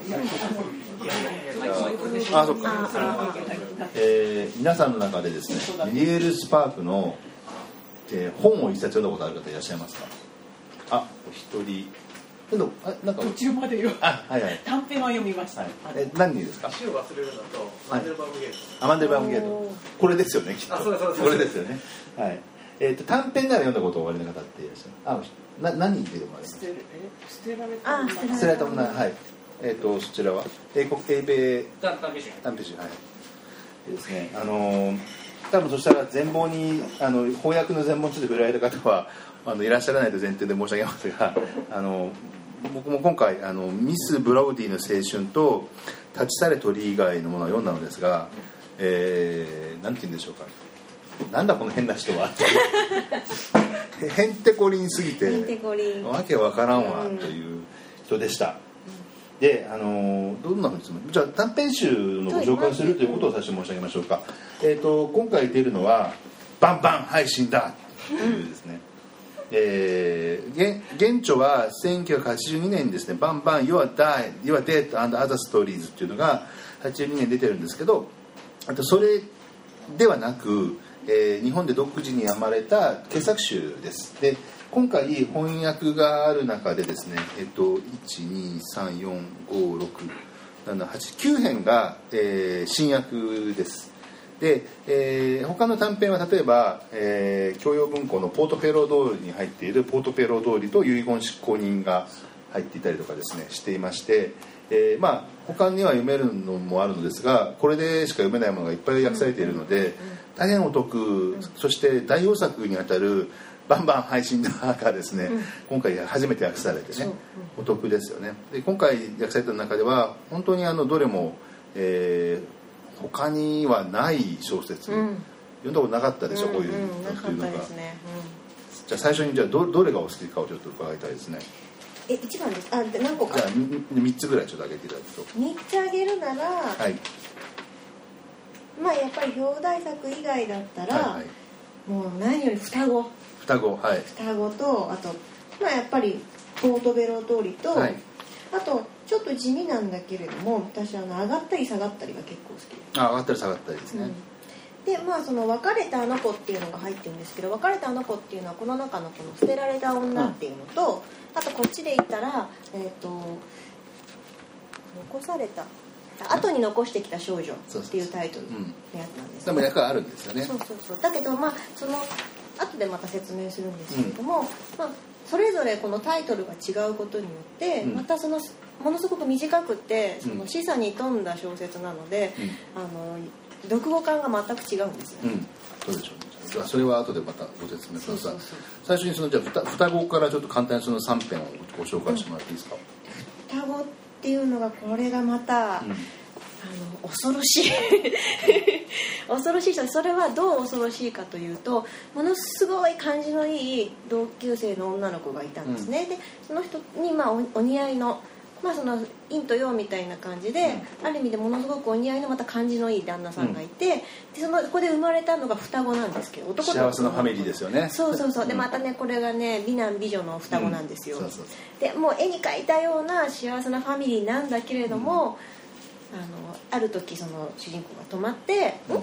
A: あ、そっか。えー、皆さんの中でですね、ミレール・スパークの、えー、本を一冊読んだことある方いらっしゃいますか？あ、お一人。あなんか
D: 途中までよ。
A: あ、はいはい。
D: 短編は読みました。はい、
A: え、何人ですか？
D: 死を忘れるのとマンデルバームゲート。
A: あ、マンデルバームゲート。これですよね、きっと。あ、そうそうそう。これですよね。はい。えーと短編なら読んだことをおありの方っていらっしゃる。あ、な何人で読まれます？
D: 捨てられた。あ、
C: 捨てられた
A: もの。はい。えっ、ー、とそちらは英国英米
D: 短編集。
A: 短編集はい。ですね。あのー、多分そしたら全貌にあの翻訳の全貌について触れられた方はあのいらっしゃらないと前提で申し上げますが、あの僕も今回あのミス・ブラウディの青春と立ち去れ鳥以外のものを読んだのですが、えー、なんて言うんでしょうか。なんだこの変な人はへんてこりんすぎてわけわからんわという人でした、うん、で、あのどんなふうにじゃあ短編集のご紹介をするということを最初申し上げましょうか、えー、と今回出るのはバンバン配信だというですね、うんえー、原著はせんきゅうひゃくはちじゅうにねんにですねバンバン Your Dead, Your Dead and Other Stories っていうのがはちじゅうにねん出てるんですけど、あとそれではなくえー、日本で独自に編まれた傑作集です。で今回翻訳がある中でですね、えっと、いちにさんよんごろくななはちきゅうへんが、えー、新訳です。で、えー、他の短編は例えば、えー、教養文庫のポートフェロー通りに入っているポートフェロー通りと遺言執行人が入っていたりとかですねしていまして、えー、まあ他には読めるのもあるのですが、これでしか読めないものがいっぱい訳されているので大変お得、そして代表作にあたるバンバン配信がですね、今回初めて訳されてねお得ですよね。で今回訳された中では本当にあのどれも、えー、他にはない小説、うん、読んだことなかったでしょ、うん、こういうのっていうのが、ね、うん、じゃあ最初にじゃあ ど, どれがお好きかをちょっと伺いたいですね。
C: え一番です。あ何個か。
A: じゃあみっつぐらいちょっと挙げていただくと。
C: みっつ挙げるなら、はい、まあやっぱり表題作以外だったら、はいはい、もう何より双子
A: 双子、はい、
C: 双子とあと、まあ、やっぱりポートベロ通りと、はい、あとちょっと地味なんだけれども私あの上がったり下がったりが結構好きです。
A: あ上がったり下がったりですね、
C: うん、でまあその別れたあの子っていうのが入ってるんですけど、別れたあの子っていうのはこの中のこの捨てられた女っていうのと、うん、あとこっちで言ったら、えー、と残された後に残してきた少女っていうタイトルのやつなんです、
A: ね、うん、でも役はあるんですよね。
C: そうそうそう。だけどまあその後でまた説明するんですけれども、うん、まあ、それぞれこのタイトルが違うことによって、うん、またそのものすごく短くてその示唆に富んだ小説なので、うん、あの読後感が全く違うんですよね、
A: うん、そうでしょうね。それは後でまたご説明ください。最初にそのじゃあ双子からちょっと簡単にそのさん編をご紹介してもらっていいですか。
C: うん、双子っていうのがこれがまた、うん、あの恐ろしい恐ろしい人。それはどう恐ろしいかというと、ものすごい感じのいい同級生の女の子がいたんですね、うん、でその人にまあ お, お似合いの、まあ、その陰と陽みたいな感じで、うん、ある意味でものすごくお似合いのまた感じのいい旦那さんがいて、うん、でそのそこで生まれたのが双子なんですけど、男
A: 幸せのファミリーですよね。
C: そうそうそう。でまたねこれがね美男美女の双子なんですよ、うん、そうそうそう。でもう絵に描いたような幸せなファミリーなんだけれども、うん、あのある時その主人公が泊まって、うん、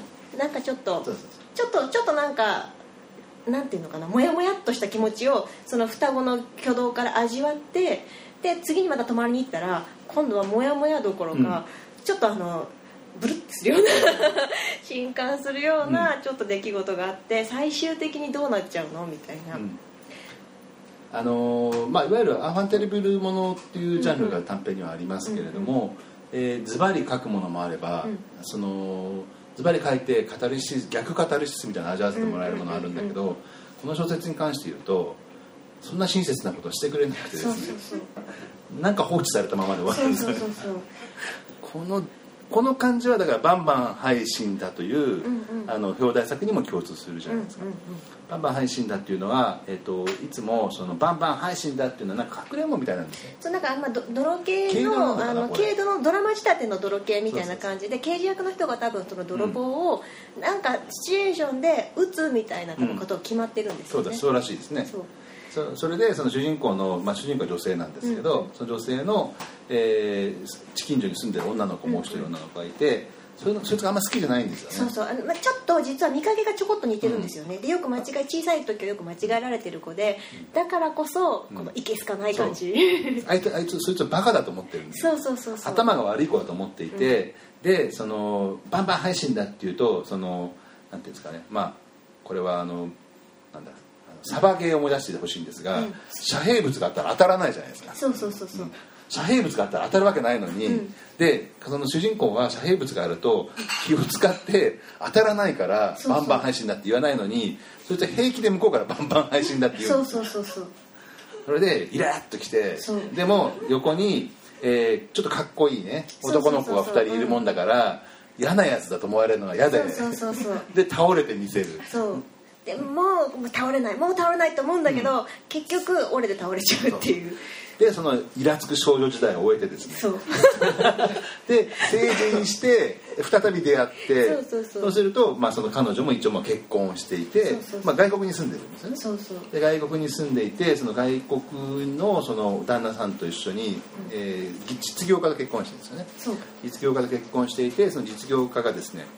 C: なんかちょっとそうそうそうちょっとちょっとなんかなんていうのかな、モヤモヤっとした気持ちをその双子の挙動から味わって、で次にまた泊まりに行ったら今度はモヤモヤどころか、うん、ちょっとあのブルッとするような震撼するようなちょっと出来事があって、最終的にどうなっちゃうのみたいな、うん、
A: あのーまあ、いわゆるアファンテレビルものっていうジャンルが短編にはありますけれども、えー、ズバリ書くものもあれば、うん、そのズバリ書いてカタルシス、逆カタルシスみたいな味わわせてもらえるものあるんだけど、この小説に関して言うとそんな親切なことをしてくれなくてですね、そうそうそうなんか放置されたままで終わるんですよね。そうそうそうそうこのこの感じはだからバンバン配信だという、うんうん、あの表題作にも共通するじゃないですか、うんうんうん、バンバン配信だっていうのは、えー、といつもそのバンバン配信だっていうのはなんか隠れんぼみたいなんですよ。
C: そうなんか、まあ、泥系のあの軽度のドラマ仕立ての泥系みたいな感じで、刑事役の人が多分その泥棒を、うん、なんかシチュエーションで撃つみたいなことを決まってるんですよね、
A: うん、そうだそうらしいですね。そうそ, それでその主人公の、まあ、主人公は女性なんですけど、うん、その女性の、えー、近所に住んでる女の子、もう一人女の子がいて、そ, のそいつがあんま好きじゃないんですよね。そうそう、あの、まあ、ちょっと実は見かけがちょこっと似てるんですよね、うん、でよく間違い小さい時はよく間違えられてる子で、だからこそこのいけすかない感じ、 うん、あいつあいつそいつはバカだと思ってるんですよ。
C: そうそうそうそう、
A: 頭が悪い子だと思っていて、うん、でそのバンバン配信だっていうと、そのなんていうんですかね、まあこれはあのなんだサバゲーを思い出してほしいんですが、うん、遮蔽物があったら当たらないじゃないですか。
C: そうそうそうそう、うん、
A: 遮蔽物があったら当たるわけないのに、うん、でその主人公は遮蔽物があると気を使って当たらないからバンバン配信だって言わないのに、それと平気で向こうからバンバン配信だって言うんですよ。
C: そうそうそうそう、
A: それでイラッときて、でも横に、えー、ちょっとかっこいいね男の子がふたりいるもんだから、うん、嫌なやつだと思われるのが嫌で、そうそうそうそうで倒れてみせる。そう
C: でもう倒れないもう倒れないと思うんだけど、うん、結局折れて倒れちゃうっていう。
A: でそのイラつく少女時代を終えてですね、
C: そう
A: で成人して再び出会ってそうそうそう、そうすると、まあ、その彼女も一応まあ結婚していて、そうそうそう、まあ、外国に住んでるんですよね。そうそうで外国に住んでいて、その外国 の, その旦那さんと一緒に、うん、えー、実業家と結婚してるんですよね。そう実業家と結婚していて、その実業家がですね、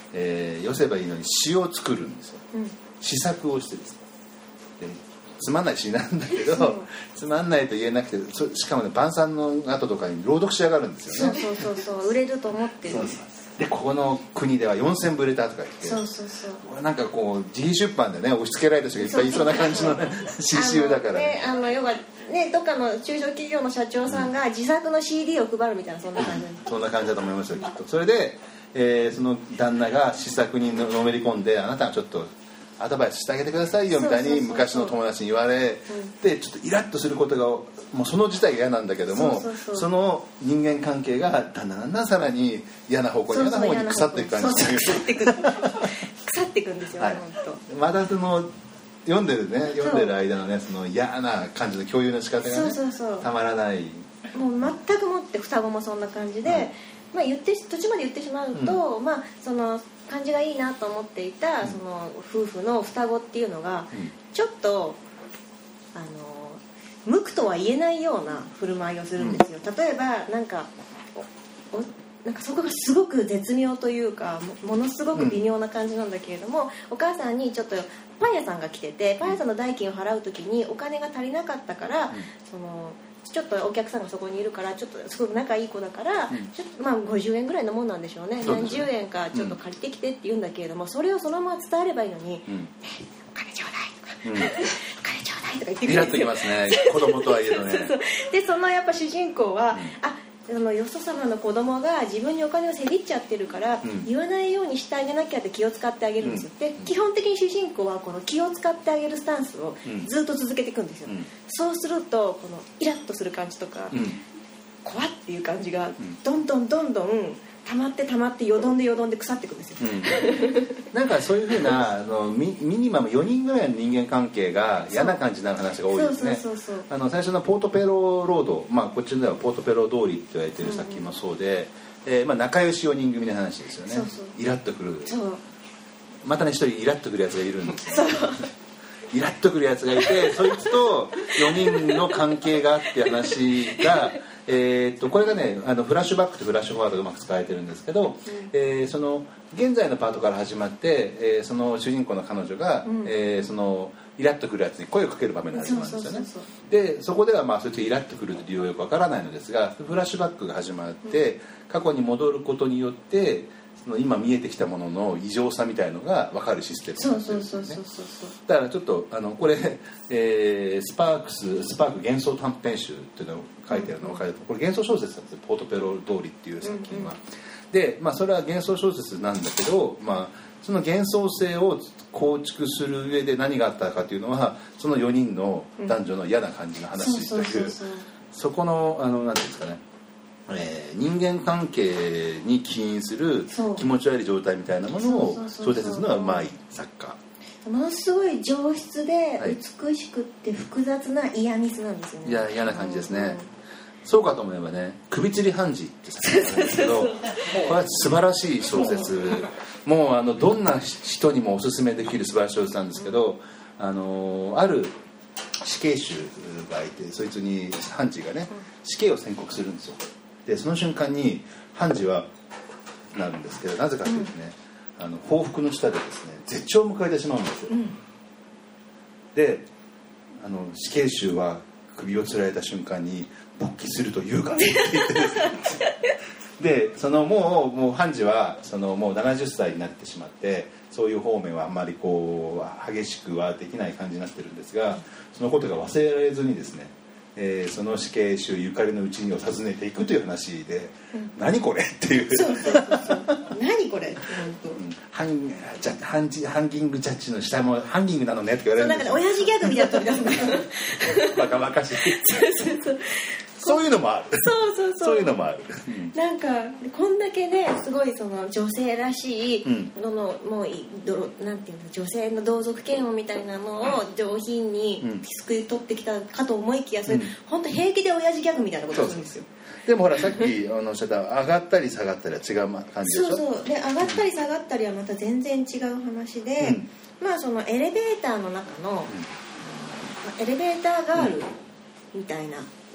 A: えー、よせばいいのに詩を作るんですよ、
C: うん、
A: 詩作をしてですね、でつまんない詩なんだけどつまんないと言えなくて、しかもね晩餐の後とかに朗読し上がるんですよね。
C: そうそうそうそう売れると思ってる。そうそう
A: でここの国ではよんせん部売れたとか言って、
C: そうそうそう
A: なんかこう自費出版でね押し付けられた人がいっぱいいそうな感じのね詩集だからね、
C: あのね、あの要はねどっかの中小企業の社長さんが自作の シーディー を配るみたいな、そんな感じ、
A: うん、そんな感じだと思いますよきっと。それで、えー、その旦那が詩作にのめり込んで、あなたはちょっとアドバイスしてあげてくださいよみたいに昔の友達に言われて、ちょっとイラッとすることがもうその自体が嫌なんだけども、
C: そうそうそう、
A: その人間関係がだんだんだんだんさらに嫌な方向に嫌な方に腐っていく感じで、
C: 腐っていく腐っていくんですよね、はい、本当。
A: またその読んでるね読んでる間のねその嫌な感じの共有の仕方がね、そうそうそうたまらない。
C: もう全くもって双子もそんな感じで、はい、まあ言って途中まで言ってしまうと、うん、まあその感じがいいなと思っていた、うん、その夫婦の双子っていうのが、うん、ちょっとあの無垢とは言えないような振る舞いをするんですよ、うん、例えばなんかおおなんかそこがすごく絶妙というか も, ものすごく微妙な感じなんだけれども、うん、お母さんにちょっとパン屋さんが来てて、パン屋さんの代金を払う時にお金が足りなかったから、うん、そのちょっとお客さんがそこにいるからちょっとすごく仲いい子だから、うん、ちょっとまあごじゅうえんぐらいのもんなんでしょうね、何十円かちょっと借りてきてって言うんだけれども、それをそのまま伝えればいいのに、うん、お金ちょうだいとか、うん、お金ちょうだいとか言ってくるんですよ。
A: イラッときますね子供とはいえどね
C: そうそうでそのやっぱ主人公は、うん、あそのよそ様の子供が自分にお金をせびっちゃってるから、うん、言わないようにしてあげなきゃって気を使ってあげるんですよ、うん、で基本的に主人公はこの気を使ってあげるスタンスをずっと続けていくんですよ、うん、そうするとこのイラッとする感じとか、うん、怖っていう感じがどんどんどんどん溜まって溜まってよどんでよどんで腐っていくんですよ、うん、
A: なんかそういうふうなあの ミ, ミニマムよにんぐらいの人間関係が嫌な感じになる話が多いですね。最初のポートペロロード、まあ、こっちではポートペロ通りって言われてる作品もそうで、うんうんえーまあ、仲良しよにん組の話ですよね。そうそうイラッとくるまたね一人イラッとくるやつがいるんですよイラッとくるやつがいてそいつとよにんの関係があって話がえー、とこれがねあのフラッシュバックとフラッシュフォワードがうまく使われてるんですけど、うんえー、その現在のパートから始まって、えー、その主人公の彼女が、うんえー、そのイラッとくるやつに声をかける場面が始まるんですよね。でそこではまあそいつイラッとくる理由はよくわからないのですがフラッシュバックが始まって過去に戻ることによってその今見えてきたものの異常さみたいのが分かるシステムになってるんですよね。だからちょっとあのこれ、えー、スパークススパーク幻想短編集っていうのを書いてあるのが、うんうん、これ幻想小説なんですよポートペロ通りっていう作品は、うんうん、で、まあ、それは幻想小説なんだけど、まあ、その幻想性を構築する上で何があったかというのはそのよにんの男女の嫌な感じの話というそこのあのなんていうんですかねえー、人間関係に起因する気持ち悪い状態みたいなものを小説するのがうまい作家。
C: ものすごい上質で美しくって複雑な嫌ミスなんですよね。
A: いや嫌な感じですね、うん、そうかと思えばね首吊り判事って作品なんですけどこれは素晴らしい小説もうあのどんな人にもおすすめできる素晴らしい小説なんですけどあのある死刑囚がいてそいつに判事がね死刑を宣告するんですよ。でその瞬間に判事はなるんですけどなぜかというとね、うん、あの報復の下でですね絶頂を迎えてしまうんですよ、うん、であの死刑囚は首をつられた瞬間に勃起するというかって言ってですねでそのもう、もう判事はそのもうななじゅっさいになってしまってそういう方面はあんまりこう激しくはできない感じになってるんですがそのことが忘れられずにですねえー、その死刑囚ゆかりのうちにを訪ねていくという話で、うん、何これっていう
C: そうそうそうそう何これって本当、うん、
A: ハンジャハンジハンギングジャッジの下もハンギングなのねって言われるんですよ。
C: そうなんか親父ギャグみたいな飛び出すの
A: バカバカしいそうそうそうそういうのもある
C: そうそうそう
A: そういうのもある
C: なんかこんだけねすごいその女性らしいのの、うん、もうどなんていうの女性の同族嫌悪みたいなのを上品にすくい取ってきたかと思いきやそれ、うん、本当平気で親父ギャグみたいなことをするんですよ。
A: でもほらさっきおっしゃった上がったり下がったりは違う感じでしょ。
C: そうそうで上がったり下がったりはまた全然違う話で、うん、まあそのエレベーターの中の、うん、エレベーターガールみたいな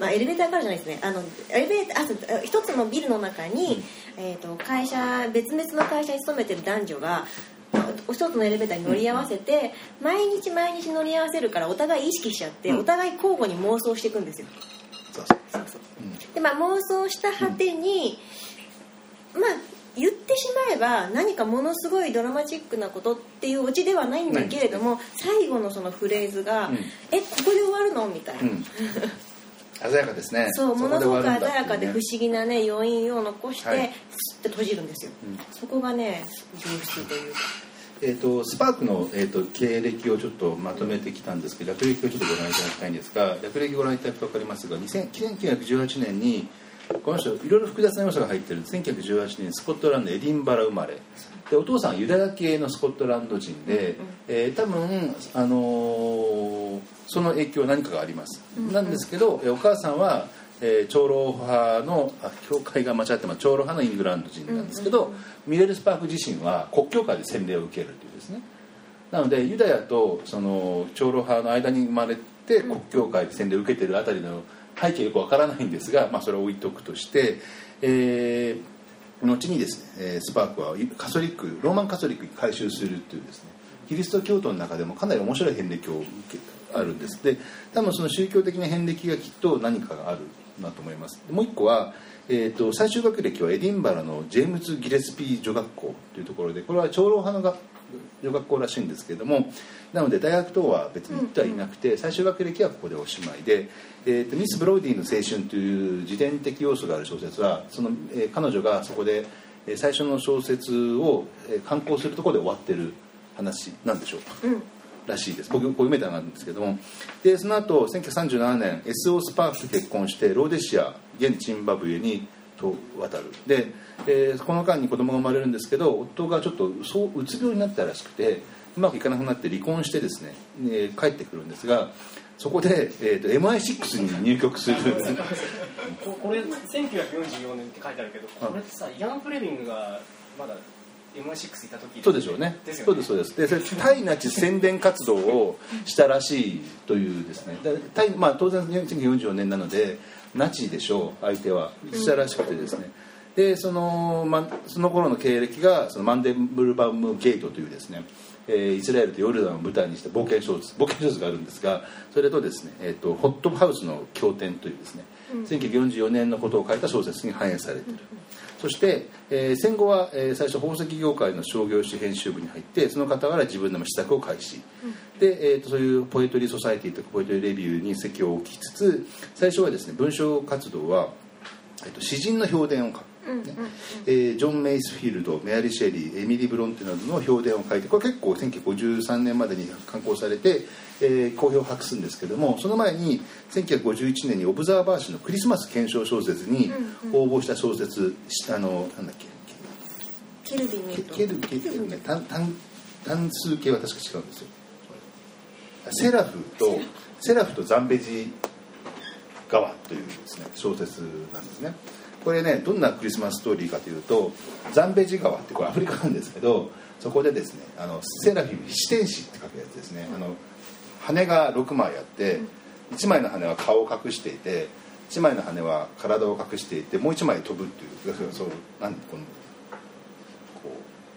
C: まあ、エレベーターからじゃないですね、あのエレベーターあ一つのビルの中に、うんえー、と会社別々の会社に勤めてる男女が一つのエレベーターに乗り合わせて、うん、毎日毎日乗り合わせるからお互い意識しちゃって、うん、お互い交互に妄想していくんですよ。
A: そうそうそうそう、
C: うん、でまあ妄想した果てに、うん、まあ言ってしまえば何かものすごいドラマチックなことっていうオチではないんだけれども、最後のそのフレーズが、うん、えここで終わるのみたいな、うん
A: 鮮やかですね。
C: そう、ものすごく鮮やかで不思議なね余韻を残して、はい、スッて閉じるんですよ、うん、そこがね上質というか、
A: えー、とスパークの、えー、と経歴をちょっとまとめてきたんですけど、略歴をちょっとご覧いただきたいんですが、略歴ご覧いただくと分かりますが、せんきゅうひゃくじゅうはちねんにこの人いろいろ複雑な要素が入っているせんきゅうひゃくじゅうはちねんスコットランドエディンバラ生まれで、お父さんはユダヤ系のスコットランド人で、うんうんえー、多分、あのー、その影響何かがあります、うんうん、なんですけどお母さんはえー、長老派のあ教会が間違っても長老派のイングランド人なんですけど、うんうんうん、ミレル・スパーク自身は国教会で洗礼を受けるというですね、なのでユダヤとその長老派の間に生まれて国教会で洗礼を受けているあたりの背景よくわからないんですが、まあ、それを置いとくとして、えー、後にですねスパークはカソリックローマンカソリックに改宗するというですね、キリスト教徒の中でもかなり面白い遍歴を受けあるんです。で多分その宗教的な遍歴がきっと何かがあるなと思います。もう一個は、えー、と最終学歴はエディンバラのジェームズ・ギレスピー女学校というところで、これは長老派の女学校らしいんですけれども、なので大学等は別に行ってはいなくて、最終学歴はここでおしまいで、えー、とミス・ブローディの青春という自伝的要素がある小説はその、えー、彼女がそこで最初の小説を刊行するところで終わってる話なんでしょうか、うんらしいです。僕こう読めたんですけども、でその後せんきゅうひゃくさんじゅうななねん エスオー スパークと結婚してローデシア現チンバブエにと渡るで、えー、この間に子供が生まれるんですけど、夫がちょっとそううつ病になったらしくてうまくいかなくなって離婚してですね、えー、帰ってくるんですが、そこで、えー、と エムアイシックス に入局する
D: これせんきゅうひゃくよんじゅうよねんって書いてあるけど、これってさイアン・フレミングがまだエムアイシックス いた時
A: そうでしょうね。ですよね。そうですそうです。でそれ対ナチ宣伝活動をしたらしいというですね。対まあ当然せんきゅうひゃくよんじゅうよねんなのでナチでしょう相手はしたらしくてですね。でそのまその頃の経歴がそのマンデブルバウムゲートというですね、えー、イスラエルとヨルダンを舞台にした冒険小説冒険小説があるんですが、それとですね、えっとホットハウスの経典というですね、せんきゅうひゃくよんじゅうよねんのことを書いた小説に反映されている。そして、えー、戦後は、えー、最初宝石業界の商業誌編集部に入って、その傍ら自分でも試作を開始、うん、で、えーと、そういうポエトリーソサエティとかポエトリーレビューに席を置きつつ、最初はですね文章活動は、えーと、詩人の評伝を書く、うんうんうんえー、ジョン・メイスフィールド、メアリー・シェリー、エミリー・ブロンテなどの評伝を書いて、これ結構せんきゅうひゃくごじゅうさんねんまでに刊行されて、えー、好評を博すんですけども、その前にせんきゅうひゃくごじゅういちねんにオブザーバー誌のクリスマス検証小説に応募した小説、うんうん、あのなんだっけ
C: ケルビン
A: ケケルケケルね単単単数形は確か違うんですよ。セラフとセラフとザンベジ川というですね小説なんですね。これねどんなクリスマスストーリーかというと、ザンベジ川ってこれアフリカなんですけど、そこでですねあのセラフィム四天使って書くやつですね、あの羽がろくまいあっていちまいの羽は顔を隠していて、いちまいの羽は体を隠していて、もういちまい飛ぶっていう、そうなんこのこ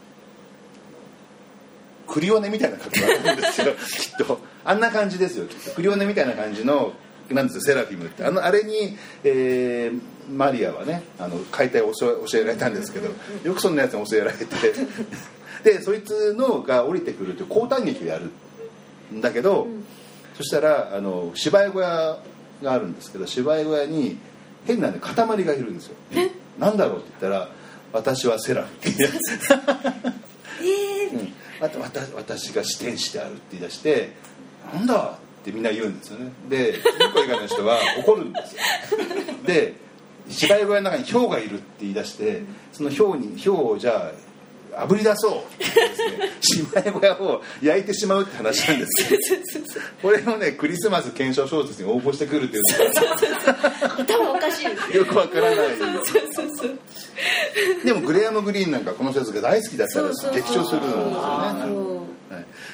A: うクリオネみたいな格好があるんですよきっとあんな感じですよきっと。クリオネみたいな感じのなんですよセラフィムって。あのあれに、えー、マリアはねあの解体を教えられたんですけど、よくそんなやつに教えられてでそいつのが降りてくるという交代劇をやるんだけど、うん、そしたらあの芝居小屋があるんですけど、芝居小屋に変な、ね、塊がいるんですよ。なんだろうって言ったら、私はセラフって言ってえー、うん、あと私, 私が四天使であるって言い出して、なんだってみんな言うんですよね。で日本以外の人は怒るんですよ。で芝居小屋の中にヒョウがいるって言い出して、そのヒョウにヒョウをじゃあ炙り出そうってですね芝居小屋を焼いてしまうって話なんですよ。これをねクリスマス検証小説に応募してくるっていう
C: 頭おかしい
A: よくわからないでもグレアム・グリーンなんかこの小説が大好きだったら激唱するんですよね。はい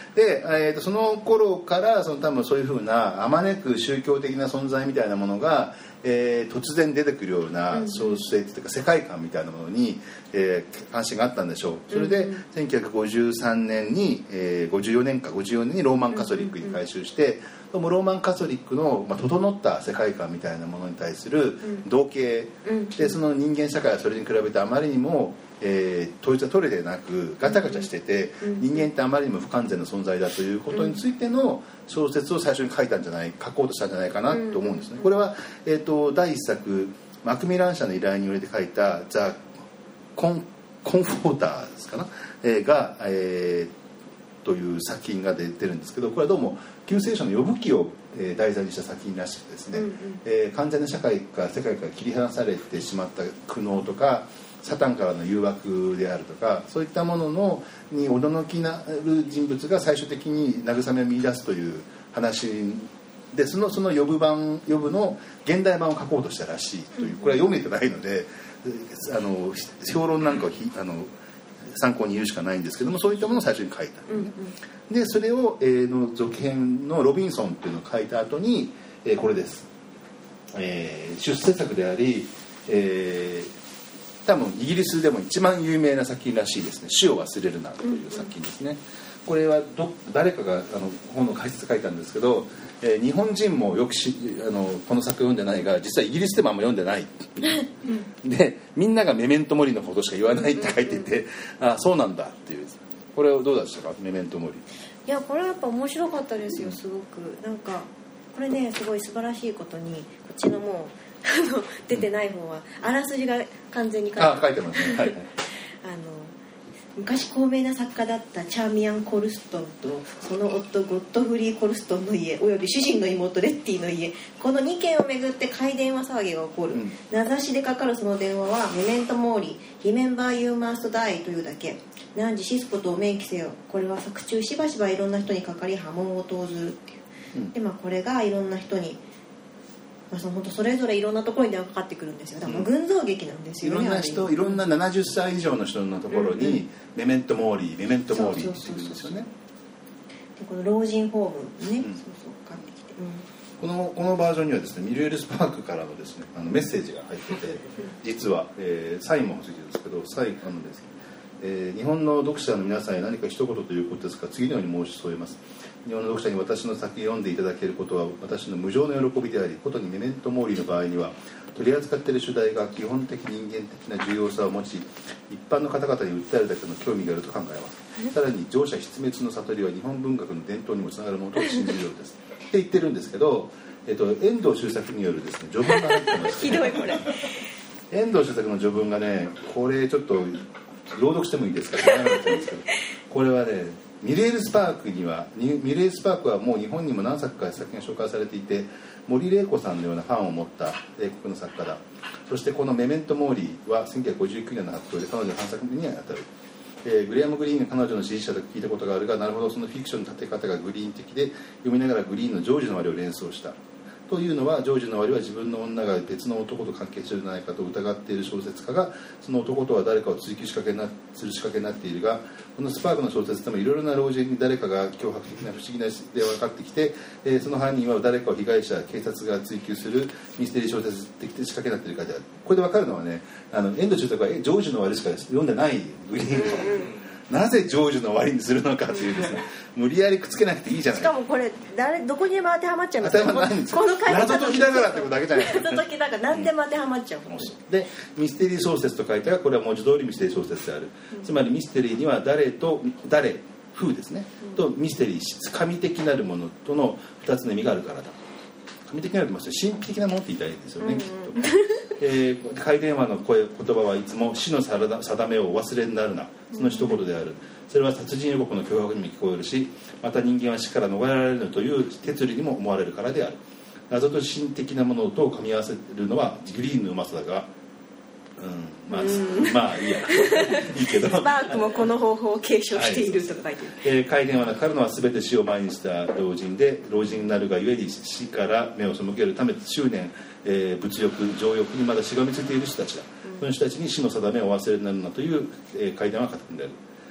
A: で、えー、とその頃からその多分そういうふうなあまねく宗教的な存在みたいなものが、えー、突然出てくるような小説というか世界観みたいなものに、えー、関心があったんでしょう。それでせんきゅうひゃくごじゅうさんねんに、えー、ごじゅうよねんかごじゅうよねんにローマンカトリックに改宗して、どうもローマンカトリックの、まあ、整った世界観みたいなものに対する同型で、その人間社会はそれに比べてあまりにもえー、統一が取れてなくガチャガチャしてて、人間ってあまりにも不完全な存在だということについての小説を最初に書いたんじゃない書こうとしたんじゃないかなと思うんですね。これは、えー、とだいいっさくマクミラン社の依頼により書いたザ・コン・コンフォーターですかな、えー、が、えー、という作品が出てるんですけど、これはどうも救世主の呼ぶ記をえー、題材にした作品らしくですね、うんうんえー、完全な社会から世界から切り離されてしまった苦悩とかサタンからの誘惑であるとか、そういったもののにおののきなる人物が最終的に慰めを見出すという話で、そのその呼ぶ版呼ぶの現代版を書こうとしたらしいという、これは読めてないのであの評論なんかをひあの参考に言うしかないんですけども、そういったものを最初に書いた、うんうん、でそれを、えー、の続編のロビンソンっていうのを書いた後に、えー、これです、えー、出世作であり、えー、多分イギリスでも一番有名な作品らしいですね。死を忘れるなという作品ですね、うんうん、これはど誰かがあの本の解説書いたんですけど、えー、日本人もよくしあのこの作読んでないが、実はイギリスでもあんま読んでないで、みんながメメントモリのことしか言わないって書いていて、あそうなんだっていう。これはどうでしたか、メメントモリ。
C: いやこれはやっぱ面白かったですよ。すごくなんかこれねすごい素晴らしいことに、こっちのもうあの出てない方はあらすじが完全に書いて
A: あ書いてますね、はいはい、
C: あの昔高名な作家だったチャーミアン・コルストンとその夫ゴットフリー・コルストンの家および主人の妹レッティの家、このにけんをめぐって怪電話騒ぎが起こる、うん、名指しでかかるその電話はメメントモーリー Remember You Must Die というだけ。汝シスコと明記せよ。これは作中しばしばいろんな人にかかり波紋を投ずるっていう、うん、でまあこれがいろんな人に、まあ、その本当それぞれいろんなところに電話かかってくるんですよ。だから群像劇なんですよね、
A: いろんな人、いろんなななじゅっさい以上の人のところに、うんうん、メメントモーリーメメントモーリーって言うんですよね。
C: でこの老人ホームにね、うん、そうそうかかってきて、
A: うん、このこのバージョンにはですねミルエル・スパークからのですねあのメッセージが入ってて実は、えー、サインもついてるんですけど、サインあのですね、えー、日本の読者の皆さんへ何か一言ということですが、次のように申し添えます。日本の読者に私の作品を読んでいただけることは私の無上の喜びであり、ことにメメントモーリーの場合には取り扱っている主題が基本的人間的な重要さを持ち、一般の方々に訴えるだけの興味があると考えます。さらに乗車失滅の悟りは日本文学の伝統にもつながるものと信じるようですって言ってるんですけど、えっと、遠藤周作によるですね序文が入ってます、
C: ね、ひどいこれ
A: 遠藤周作の序文がね、これちょっと朗読してもいいですか、これはねミレール・スパークにはミレール・スパークはもう日本にも何作か作品が紹介されていて、森玲子さんのようなファンを持った英国の作家だ。そしてこのメメントモーリーはせんきゅうひゃくごじゅうきゅうねんの発表で彼女の反作には当たる、えー、グレアム・グリーンが彼女の支持者と聞いたことがあるが、なるほどそのフィクションの立て方がグリーン的で、読みながらグリーンのジョージの終わりを連想した。というのはジョージの終わりは自分の女が別の男と関係しているのではないかと疑っている小説家がその男とは誰かを追求仕掛けなする仕掛けになっているが、このスパークの小説でもいろいろな老人に誰かが脅迫的な不思議なで分かってきて、えー、その犯人は誰かを被害者警察が追求するミステリー小説的仕掛けになっているからである。これで分かるのはね、あの遠藤周作はジョージの終わりしか読んでないグリーンなぜジョージの終わりにするのかというですね、無理やりくっつけなくていいじゃない。
C: しかもこれ誰どこにでも当てはまっちゃうんですよ。
A: 当てはまらないんですよ。この謎解きだからってことだけじゃないですか。
C: 謎解きだから何でも当てはまっちゃう、うん、
A: でミステリー小説と書いたが、これは文字通りミステリー小説である、うん、つまりミステリーには誰と誰風ですね、うん、とミステリー神的なるものとのふたつの意味があるからだ。神的なると言いますと神秘的なものって言いたいんですよね、うん、きっと、えー、怪電話の声言葉はいつも死の定めをお忘れになるな、その一言である。それは殺人予告の脅迫にも聞こえるし、また人間は死から逃れられるという哲理にも思われるからである。謎と神的なものと噛み合わせるのはグリーンのうまさだが、うん、まあ、うん、まあいいやいいけど
C: スパークもこの方法を継承しているとか書いて
A: る、えー、怪電話の彼のは全て死を前にした老人で、老人になるがゆえに死から目を背けるため執念、えー、物欲情欲にまだしがみついている人たちだ、うん、その人たちに死の定めをお忘れになるなという、えー、怪談は語るんである。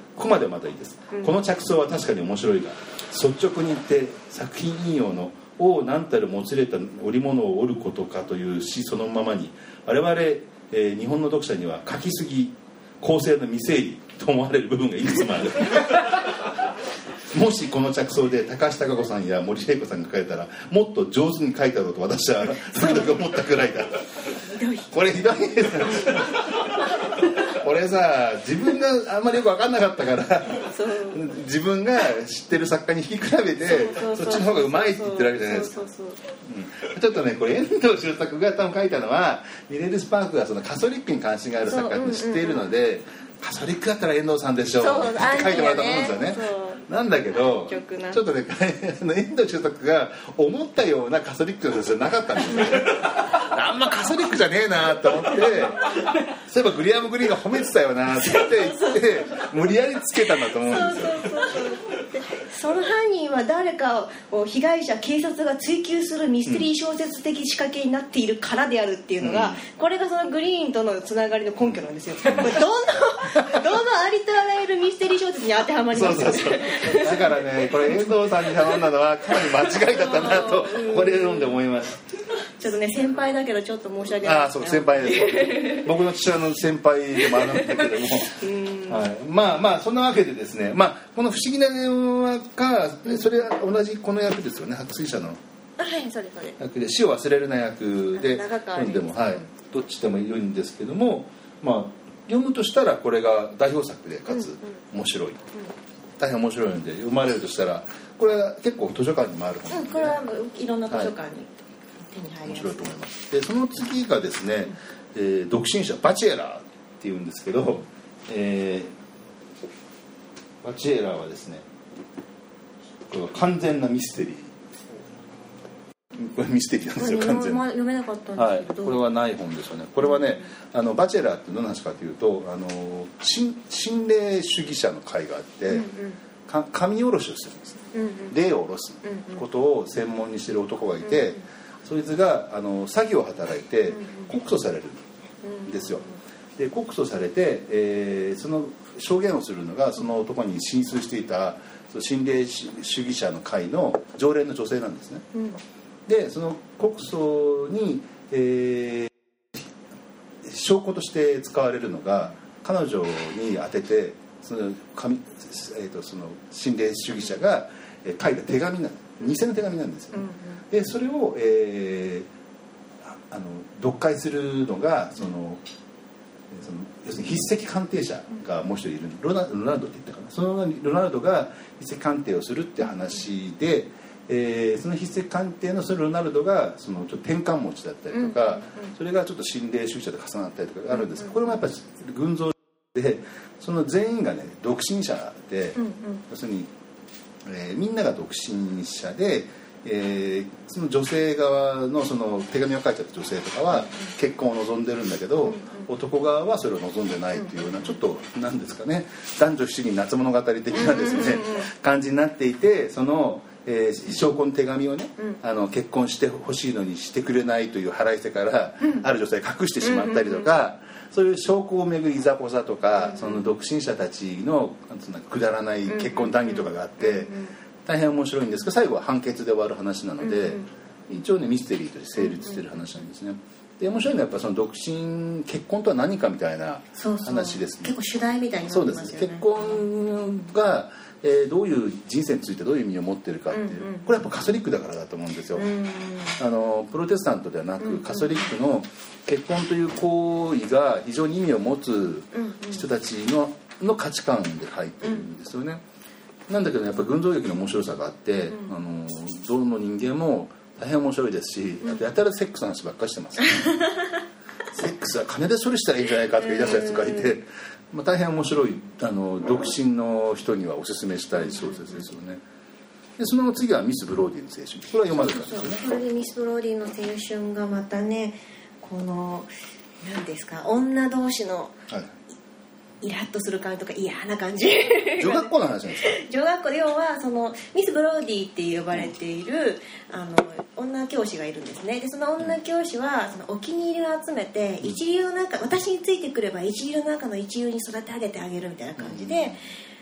A: ここまではまだいいです、うん、この着想は確かに面白いが率直に言って作品引用の王何たるもつれた織物を織ることかという詩そのままに我々、えー、日本の読者には書きすぎ構成の未整理と思われる部分がいくつもあるもしこの着想で高橋貴子さんや森玲子さんが書いたらもっと上手に書いたろうと私は時々思ったくらいだこれひどいですねこれさ自分があんまりよく分かんなかったから自分が知ってる作家に引き比べてそっちの方がうまいって言ってるわけじゃないですかちょっとねこれ遠藤周作が多分書いたのはミレル・スパークがそのカソリックに関心がある作家って知っているのでカソリックだったら遠藤さんでしょうって書いてもらったと思うんですよねなんだけどちょっとね遠藤周作が思ったようなカソリックの人じゃなかったんですよあんまカソリックじゃねえなと思ってそういえばグリアム・グリーンが褒めてたよなって言って無理やりつけたんだと思うんですよ
C: そうそうそうその犯人は誰かを被害者警察が追及するミステリー小説的仕掛けになっているからであるっていうのが、うん、これがそのグリーンとのつながりの根拠なんですよこれどんどんどんどんありとあらゆるミステリー小説に当てはまりますよね
A: そうそうそうだからねこれ遠藤さんに頼んだのはかなり間違いだったなとこれ読んで思いました
C: ちょっとね先輩だけどちょっと申し訳ない
A: ああそう先輩です僕の父親の先輩でもあるんだけども、はい、まあまあそんなわけでですね、まあ、この不思議な電話かそれは同じこの役ですよね白水社の
C: はいそうですそうです
A: 役で死を忘れるな役で読んでも、はい、どっちでもいいんですけども、まあ、読むとしたらこれが代表作でかつ面白い、うんうん、大変面白いので読まれるとしたらこれは結構図書館にもある本、
C: うん、これはいろんな図書館に、はい
A: 面白いと思います。でその次がですね、えー、独身者バチェラーっていうんですけど、えー、バチェラーはですねこれは完全なミステリーこれミステリーなんですよ完全に
C: 読めなかったんですけど、
A: はい、これはない本ですよねこれはねあのバチェラーってどんな話かというとあの心霊主義者の会があって、うんうんか神下ろしをするんですね、うんうん、霊を下ろすことを専門にしている男がいて、うんうんそいつがあの詐欺を働いて告訴されるんですよで告訴されて、えー、その証言をするのがその男に心酔していた心霊主義者の会の常連の女性なんですね、うん、でその告訴に、えー、証拠として使われるのが彼女に当ててその神、えー、とその心霊主義者が書いた手紙なん偽の手紙なんですよ、ねうんうん、でそれを、えー、あの読解するのがそのその要するに筆跡鑑定者がもう一人いるロナ、ロナルドって言ったかなそのロナルドが筆跡鑑定をするって話で、えー、その筆跡鑑定のそのロナルドがそのちょっと転換持ちだったりとか、うんうん、それがちょっと心霊主義者と重なったりとかあるんですけどこれもやっぱり群像でその全員がね独身者で、うんうん、要するにえー、みんなが独身者で、えー、その女性側 の, その手紙を書いちゃった女性とかは結婚を望んでるんだけど男側はそれを望んでないっていうようなちょっと何ですかね男女七人夏物語的なですね感じになっていてその、えー、証拠の手紙をねあの結婚してほしいのにしてくれないという腹いせからある女性隠してしまったりとかそういう証拠をめぐるいざこざとかその独身者たちのくだらない結婚談義とかがあって大変面白いんですが最後は判決で終わる話なので一応ねミステリーとして成立してる話なんですね。で面白いのはやっぱその独身結婚とは何かみたいな話ですね。
C: 結構主題みたいになってますよね。
A: そうです。結婚が、えー、どういう人生についてどういう意味を持ってるかっていう、うんうん、これはやっぱカソリックだからだと思うんですよ、うんうん、あのプロテスタントではなく、うんうん、カソリックの結婚という行為が非常に意味を持つ人たち の, の価値観で書いてるんですよね、うん、なんだけどやっぱ群像劇の面白さがあって、うん、あのどの人間も大変面白いですし、あとやたらセックスの話ばっかりしてます、ね、セックスは金で処理したらいいんじゃないかって言い出したやつがいて、まあ、大変面白いあの独身の人にはおすすめしたい小説ですよね。でその次はミス・ブローディの青春、これは読まれたんですよね。
C: それでミス・ブローディの青春がまたねこの何ですか女同士の、はいイラッとする感じとか嫌な感じ
A: 女学校の話なんですか。
C: 女学校で要はそのミス・ブローディって呼ばれているあの女教師がいるんですね。でその女教師はそのお気に入りを集めて一流の中私についてくれば一流の中の一流に育て上げてあげるみたいな感じで、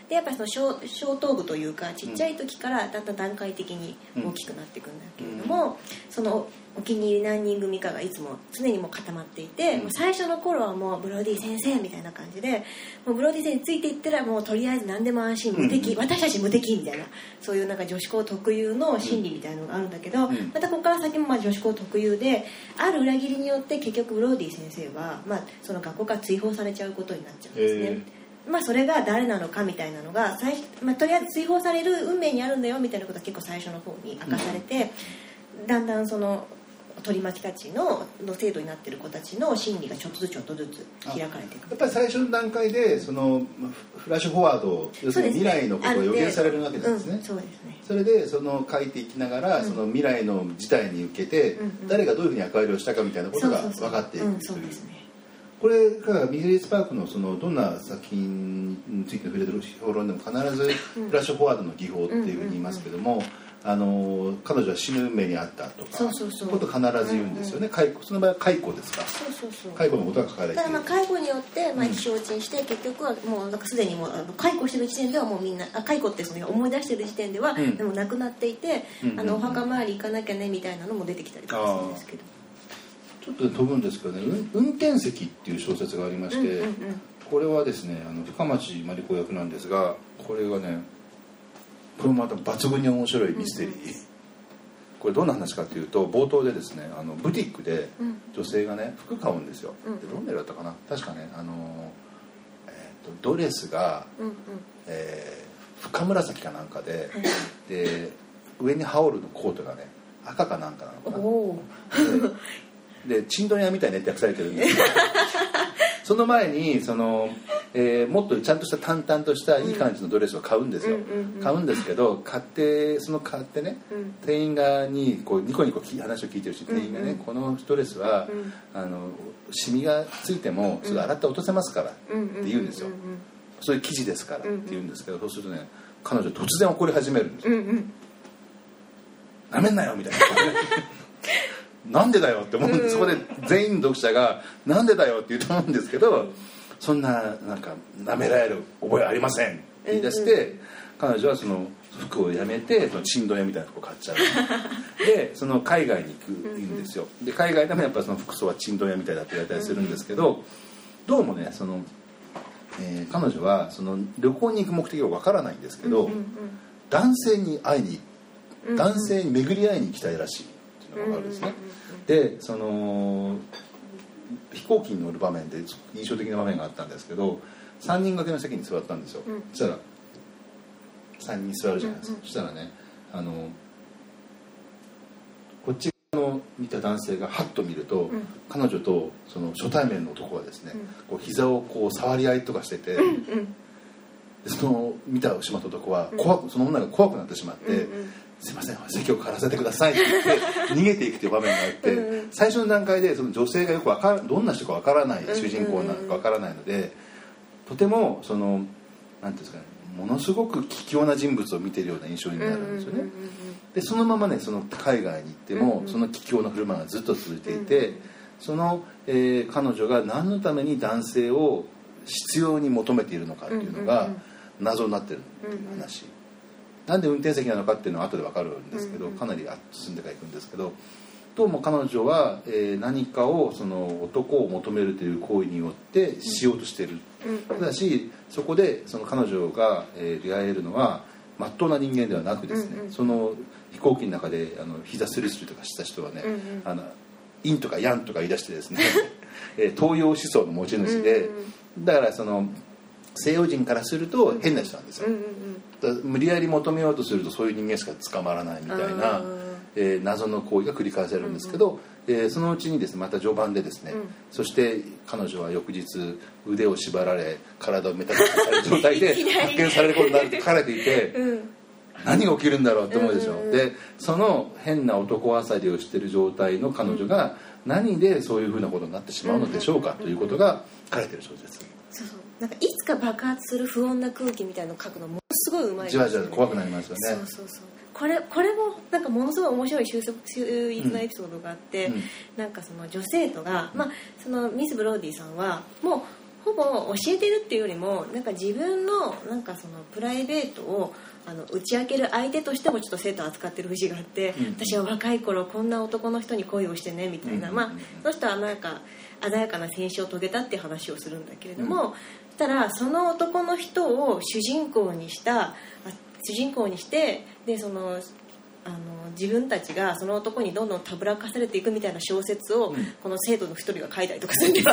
C: でやっぱその小小頭部というかちっちゃい時からだんだん段階的に大きくなっていくんだけれども、うん、そのお気に入り何人組かがいつも常にもう固まっていて、うん、もう最初の頃はもうブロディ先生みたいな感じでもうブロディ先生についていったらもうとりあえず何でも安心無敵、うん、私たち無敵みたいなそういうなんか女子校特有の心理みたいなのがあるんだけど、うん、またここから先もまあ女子校特有である裏切りによって結局ブロディ先生は、まあ、その学校から追放されちゃうことになっちゃうんですね、えーまあ、それが誰なのかみたいなのが最初、まあ、とりあえず追放される運命にあるんだよみたいなことは結構最初の方に明かされて、うん、だんだんその取り巻きたち の, の制度になっている子たちの心理がちょっとずつちょっとずつ開かれていく。
A: やっぱり最初の段階でそのフラッシュフォワード要するに未来のことを予言されるわけなんですね、うん、そうですね。それでその書いていきながら、うん、その未来の事態に受けて、うん、誰がどういうふうに役割をしたかみたいなことが分かっていくという。これがミゲル・スパーク の, そのどんな作品について触れてる評論でも必ずフラッシュフォワードの技法っていうふうに言いますけども、あの彼女は死ぬ目にあったとかそうそうそうこと必ず言うんですよね、うんうん、その場合は解雇ですか。そうそうそう解雇のことが書かれている。
C: だからまあ解雇によって、まあ、意思承知して、うん、結局はもうなんかすでにもう解雇してる時点ではもうみんなあ解雇ってその思い出してる時点では、うん、でも亡くなっていて、うんうんうん、あのお墓参り行かなきゃねみたいなのも出てきたりとかするんですけど、
A: ちょっと飛ぶんですけどね、運転席っていう小説がありまして、うんうんうん、これはですねあの深町真理子役なんですが、これがねこれもまた抜群に面白いミステリー、うんうん、これどんな話かというと冒頭でですねあのブティックで女性がね服買うんですよ、うん、でどんな色だったかな確かねあの、えー、とドレスが、うんうんえー、深紫かなんかで、うん、で上に羽織るのコートがね赤かなんかなのかなおでチンドン屋みたいなって訳されてるんですけどその前にその、えー、もっとちゃんとした淡々としたいい感じのドレスを買うんですよ、うんうんうん、買うんですけど買ってその買ってね、うん、店員がにこうニコニコ話を聞いてるし、うんうん、店員がねこのドレスは、うん、あのシミがついてもそれ洗って落とせますからって言うんですよ、うんうんうんうん、そういう生地ですからって言うんですけど、そうするとね彼女突然怒り始めるんですよ、うんうん、なめんなよみたいななんでだよって思うんで、そこで全員の読者がなんでだよって言うと思うんですけど、そんななんか舐められる覚えありませんって言い出して、彼女はその服をやめてそのチンドン屋みたいな服を買っちゃうでその海外に行くんですよ。で海外でもやっぱその服装はチンドン屋みたいだって言われたりするんですけど、どうもねその、えー、彼女はその旅行に行く目的はわからないんですけど、男性に会いに男性に巡り会いに行きたいらしいっていうのがあるんですね。でその飛行機に乗る場面で印象的な場面があったんですけど、さんにん掛けの席に座ったんですよ、うん、そしたらさんにん座るじゃないですか、うんうん、そしたらねあのこっちの見た男性がハッと見ると、うん、彼女とその初対面の男がですね、うん、こう膝をこう触り合いとかしてて、うんうん、でその見たしまった男は怖くその女が怖くなってしまって、うんうんすいません席を変わらせてくださいって言って逃げていくという場面があってうん、最初の段階でその女性がよくわかどんな人かわからない主人公なのかわからないので、とてもそのなんていうんですかねものすごく卑怯な人物を見ているような印象になるんですよね。でそのままねその海外に行ってもその卑怯な振る舞いがずっと続いていて、その、えー、彼女が何のために男性を必要に求めているのかっていうのが謎になってる話。なんで運転席なのかっていうのは後で分かるんですけど、かなり進んでからいくんですけど、どうも彼女は、えー、何かをその男を求めるという行為によってしようとしている、ただしそこでその彼女が、えー、出会えるのは真っ当な人間ではなくですね、その飛行機の中であの膝スリスリとかした人はね、あの陰とか陽とか言い出してですねえー、東洋思想の持ち主で、だからその西洋人からすると変な人なんですよ、だ無理やり求めようとするとそういう人間しか捕まらないみたいな、えー、謎の行為が繰り返されるんですけど、うんうんえー、そのうちにですねまた序盤でですね、うん、そして彼女は翌日腕を縛られ体をメタメタされる状態で発見されることになるって書かれていて、うん、何が起きるんだろうって思うでしょ、うんうんうん、でその変な男あさりをしている状態の彼女が何でそういうふうなことになってしまうのでしょうかということが書かれている小説。
C: そうそうなんかいつか爆発する不穏な空気みたいなのを書くのものすごいうまいです
A: よね。じわじわ怖くなりますよね。
C: そうそうそうこれこれもなんかものすごい面白い秀逸なエピソードがあって、うん、なんかその女生徒が、うんまあ、そのミス・ブローディさんはもうほぼ教えてるっていうよりもなんか自分のなんかそのプライベートをあの打ち明ける相手としてもちょっと生徒を扱ってる節があって、うん、私は若い頃こんな男の人に恋をしてねみたいな、うん、まあその人はなんか鮮やかな戦死を遂げたっていう話をするんだけれども、うん、そしたらその男の人を主人公にした主人公にしてでそのあの自分たちがその男にどんどんたぶらかされていくみたいな小説を、うん、この生徒の一人が書いたりとかするんですよ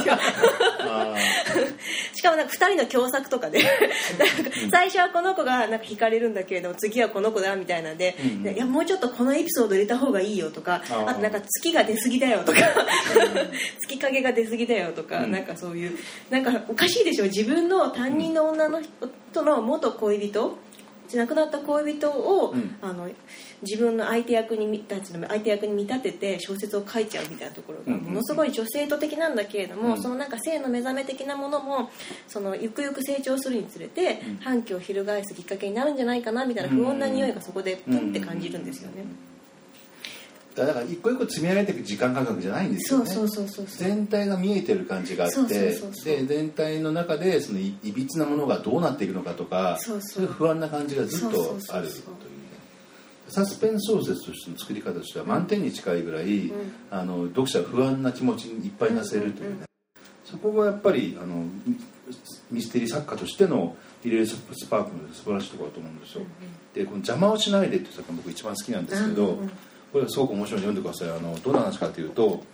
C: しかもなんかふたりの共作とかで最初はこの子がなんか惹かれるんだけれども次はこの子だみたいなんで、うん、いやもうちょっとこのエピソード入れた方がいいよとか あ, あとなんか月が出過ぎだよとか月影が出過ぎだよとか、うん、なんかそういうなんかおかしいでしょ自分の担任の女の人との元恋人亡くなった恋人を、うん、あの自分の相手役にたちの相手役に見立てて小説を書いちゃうみたいなところがものすごい女性と的なんだけれども、うん、そのなんか性の目覚め的なものもそのゆくゆく成長するにつれて、うん、反旗を翻すきっかけになるんじゃないかなみたいな不穏な匂いがそこでプンって感じるんですよね。
A: だから一個一個積み上げていく時間感覚じゃないんですよね。
C: そうそうそうそう
A: 全体が見えてる感じがあってで全体の中でそのいびつなものがどうなっていくのかとかそういう不安な感じがずっとあるというね。サスペンス小説としての作り方としては満点に近いぐらい、うん、あの読者は不安な気持ちにいっぱいになせるというね、うんうんうん、そこがやっぱりあのミステリー作家としてのヒレースパークの素晴らしいところだと思うんですよ、うんうん、でこの邪魔をしないでっていう作品僕一番好きなんですけど、うんうん、これはすごく面白いので読んでください。あのどんな話かというと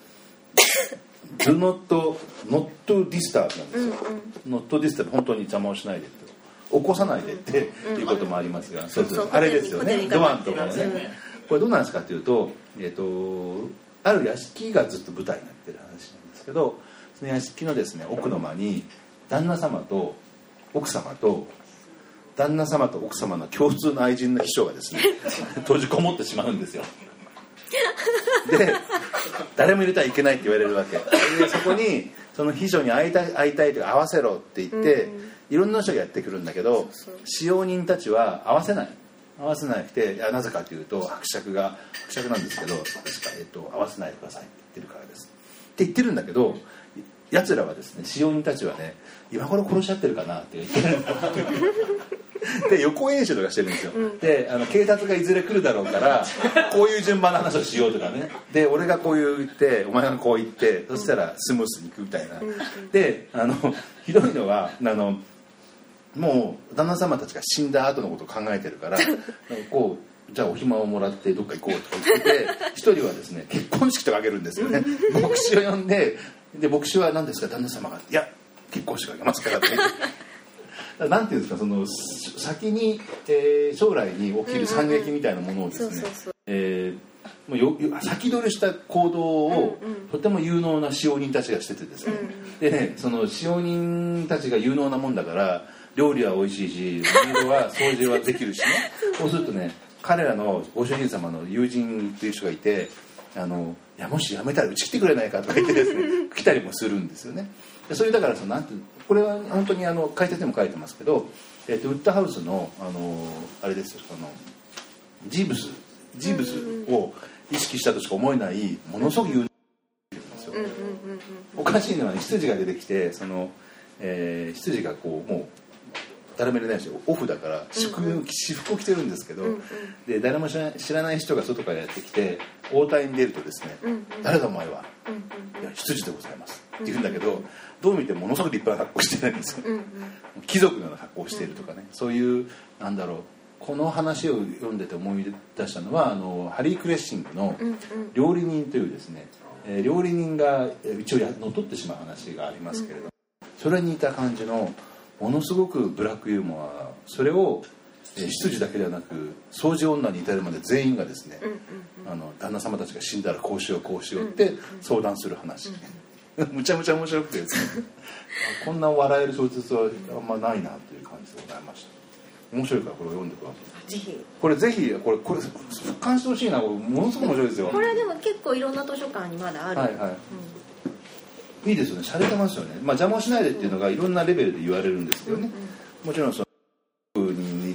A: Do not, not disturb なんですよ、うんうん、not disturb 本当に邪魔をしないでって起こさないでっていうこともありますが、うんうん、そうそうあれですよねドアンとかもね、うん、これどんな話かというと、えーとある屋敷がずっと舞台になってる話なんですけどその屋敷のですね奥の間に旦那様と奥様と旦那様と奥様の共通の愛人の秘書がですね閉じこもってしまうんですよ。で誰も入れてはいけないって言われるわけでそこにその秘書に会いたい会いたいとか会わせろって言って、うん、いろんな人がやってくるんだけどそうそう使用人たちは会わせない会わせなくていやなぜかというと伯爵が伯爵なんですけど確か、えっと、会わせないでくださいって言ってるからですって言ってるんだけど奴らはですね使用人たちはね今頃殺し合ってるかなって言ってるんだで予行演習とかしてるんですよ、うん、であの警察がいずれ来るだろうからこういう順番の話をしようとかねで俺がこう言ってお前がこう言ってそしたらスムースにいくみたいな、うん、であのひどいのはあのもう旦那様たちが死んだ後のことを考えてるからこうじゃあお暇をもらってどっか行こうとか言ってて一人はですね結婚式とかあげるんですよね牧師を呼んでで牧師は何ですか旦那様がいや結婚式あげますからってなんていうんですかその先に、えー、将来に起きる惨劇みたいなものをですねもうよ先取りした行動を、うんうん、とても有能な使用人たちがしててですね、うんうん、でねその使用人たちが有能なもんだから料理は美味しいし水は掃除はできるしねそうするとね彼らのご主人様の友人という人がいてあのいやもし辞めたらうち来てくれないかとか言ってですね来たりもするんですよね。そういうだからそのなんてこれは本当にあの解説でも書いてますけど、えー、とウッドハウスのあのあれですよあのジーブスジーブスを意識したとしか思えないものすごく有能なんですよ。おかしいのは、ね、執事が出てきてその、えー、執事がこうもう誰も入れないしオフだから私服、うんうん、私服を着てるんですけど、うんうん、で誰も知らない、知らない人が外からやってきて応対に出るとですね、うんうん、誰だお前は、うんうん、いや執事でございますって言うんだけど、どう見てもものすごく立派な格好してないんですよ、うんうん、貴族のような格好をしているとかね、うんうん、そういうなんだろうこの話を読んでて思い出したのはあのハリー・クレッシングの料理人というですね、えー、料理人が一応乗っ取ってしまう話がありますけれども、うん、それに似た感じのものすごくブラックユーモアそれを、えー、執事だけではなく掃除女に至るまで全員がですね、うんうんうん、あの旦那様たちが死んだらこうしようこうしようって相談する話、うんうん、むちゃむちゃ面白くてですねこんな笑える小説はあんまないなという感じでございました。面白いからこれを読んでください。ぜひこれぜひこれこれ復刊してほしいな。ものすごく面白いですよ。
C: これでも結構いろんな図書館にまだある。
A: はいはい。うん、いいですよね。洒落てますよね。まあ邪魔しないでっていうのがいろんなレベルで言われるんですけどね。うんうん、もちろんそのに似た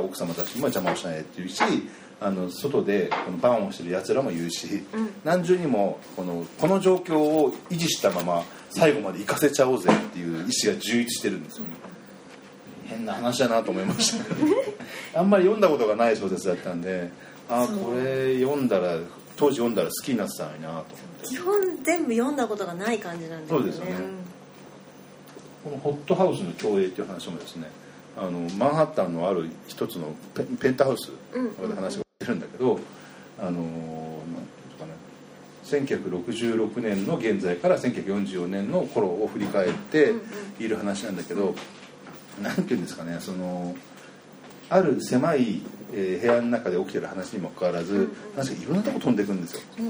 A: 奥様たちも邪魔をしないっていうし、あの外でこのバンをしてるやつらも言うし、うん、何重にもこのこの状況を維持したまま最後まで行かせちゃおうぜっていう意思が充実してるんですよね。変な話だなと思いましたあんまり読んだことがない小説だったんで、あこれ読んだら当時読んだら好きになってたのになと思って。
C: 基本全部読んだことがない感じなんですよね。
A: そうですよね、うん、このホットハウスの共栄っていう話もですね、あのマンハッタンのある一つの ペ, ペンタハウスの話が出るんだけど、うんうん、あのなんていうかね、せんきゅうひゃくろくじゅうろくねんの現在からせんきゅうひゃくよんじゅうよねんの頃を振り返っている話なんだけど、なんていうんですかね、そのある狭い、えー、部屋の中で起きてる話にもかかわらず、うんうん、確かにいろんなとこ飛んでいくんですよ、うんうんうん、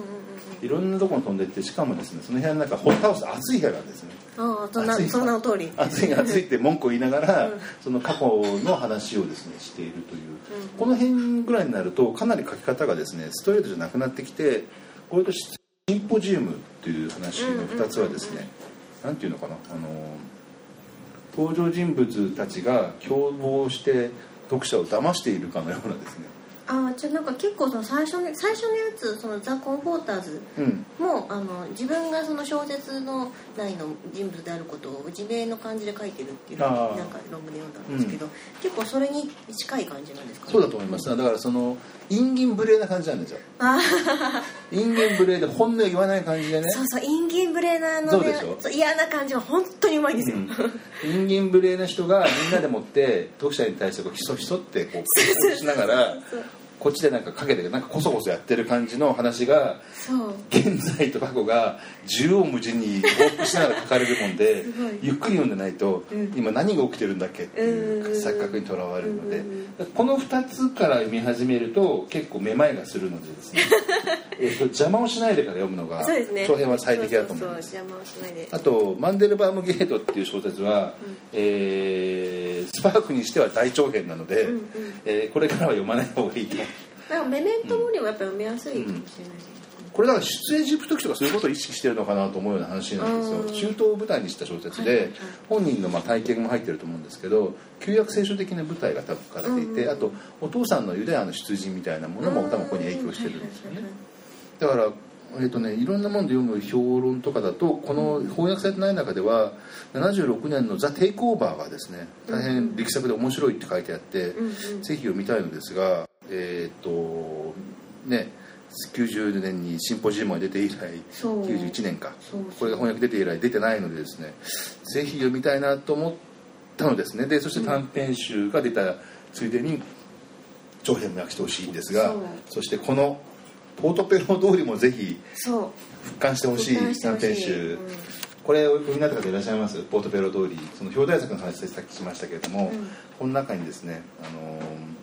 A: いろんなとこに飛んでいって、しかもですね、その部屋の中ホットハウス暑い部屋なんですね。
C: ああ、そんなそんな通り
A: 暑い暑いって文句を言いながら、うん、その過去の話をですねしているという、うん、この辺ぐらいになるとかなり書き方がですねストレートじゃなくなってきて、これとシンポジウムという話のふたつはですね、なんていうのかな、あの登場人物たちが共謀して読者を騙しているかのようなですね。
C: ああ、じゃあなんか結構その最初の最初のやつ、そのザ・コンフォーターズも、うん、あの自分がその小説の内の人物であることを自明の感じで書いてるっていうのをなんか論文で読んだんですけど、うん、結構それに近い感じなんですかね。
A: そうだと思います。だからその陰銀無礼な感じなんですよ。陰銀無礼で本音を言わない感じでね。
C: そうそう、陰銀無礼なので嫌な感じは本当にうまいんですよ、うん、
A: 陰銀無礼な人がみんなでもって読者に対してこうひそひそってこうしながらこっちでなんか陰でなんかコソコソやってる感じの話が、
C: そう
A: 現在と過去が縦横無尽に往復しながら書かれるもんでゆっくり読んでないと、うん、今何が起きてるんだっけっていう錯覚にとらわれるので、このふたつから読み始めると結構めまいがするのでですねえと邪魔をしないでから読むのが長編は最適だと思います。
C: そうそうそう、邪魔をしないで。
A: あとマンデルバームゲートっていう小説は、うん、えー、スパークにしては大長編なので、うんうん、えー、これからは読まない方がいいと。
C: なんかメメントモリはやっぱ読みやすいかもしれないです、
A: うん、これだから出エジプト記とかそういうことを意識してるのかなと思うような話なんですよ。中東を舞台にした小説で、はいはいはい、本人のまあ体験も入ってると思うんですけど、旧約聖書的な舞台が多分書かれていて、うんうん、あとお父さんのユダヤの出陣みたいなものも多分ここに影響してるんですよね。だからえーとね、いろんなもので読む評論とかだと、この翻訳されてない中ではななじゅうろくねんのザ・テイクオーバーがですね大変力作で面白いって書いてあって、うんうん、ぜひ読みたいのですが、えーとね、きゅうじゅうねんにシンポジウムが出て以来きゅうじゅういちねんか、そうそう、これが翻訳出て以来出てないのでですね、ぜひ読みたいなと思ったのですね。でそして短編集が出たついでに長編も訳してほしいんですが、 そ, そしてこのポートペロ通りもぜひ復刊してほしい短編集、うん、これお読みになった方いらっしゃいます？ポートペロ通り、その表題作の話でさっきしましたけれども、うん、この中にですね、あの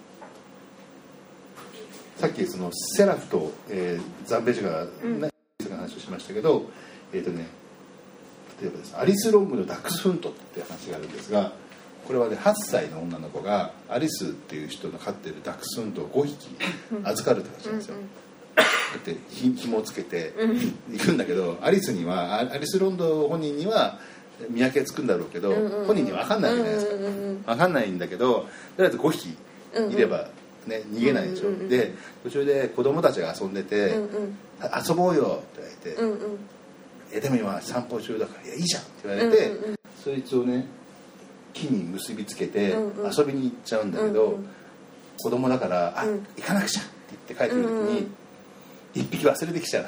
A: ー、さっきそのセラフと、えー、ザンベジュが、うん、の話をしましたけど、えーとね、例えばです、アリス・ロングのダックスフントっていう話があるんですが、これはねはっさいの女の子がアリスっていう人の飼ってるダックスフントをごひき預かるって話なんですよ。うんうん、だって紐をつけて行くんだけど、アリスにはアリス・ロンド本人には見分けつくんだろうけど、うんうん、本人には分かんないじゃないですか、うんうん、分かんないんだけど、とりあえずごひきいれば、ね、逃げないでしょ、うんうん、で途中で子供たちが遊んでて、うんうん、遊ぼうよって言われて、うんうん、えでも今散歩中だからいやいいじゃんって言われて、うんうん、そいつをね木に結びつけて遊びに行っちゃうんだけど、うんうん、子供だからあ、うん、行かなくちゃって言って帰ってくる時に、うんうん、一匹忘れてきちゃう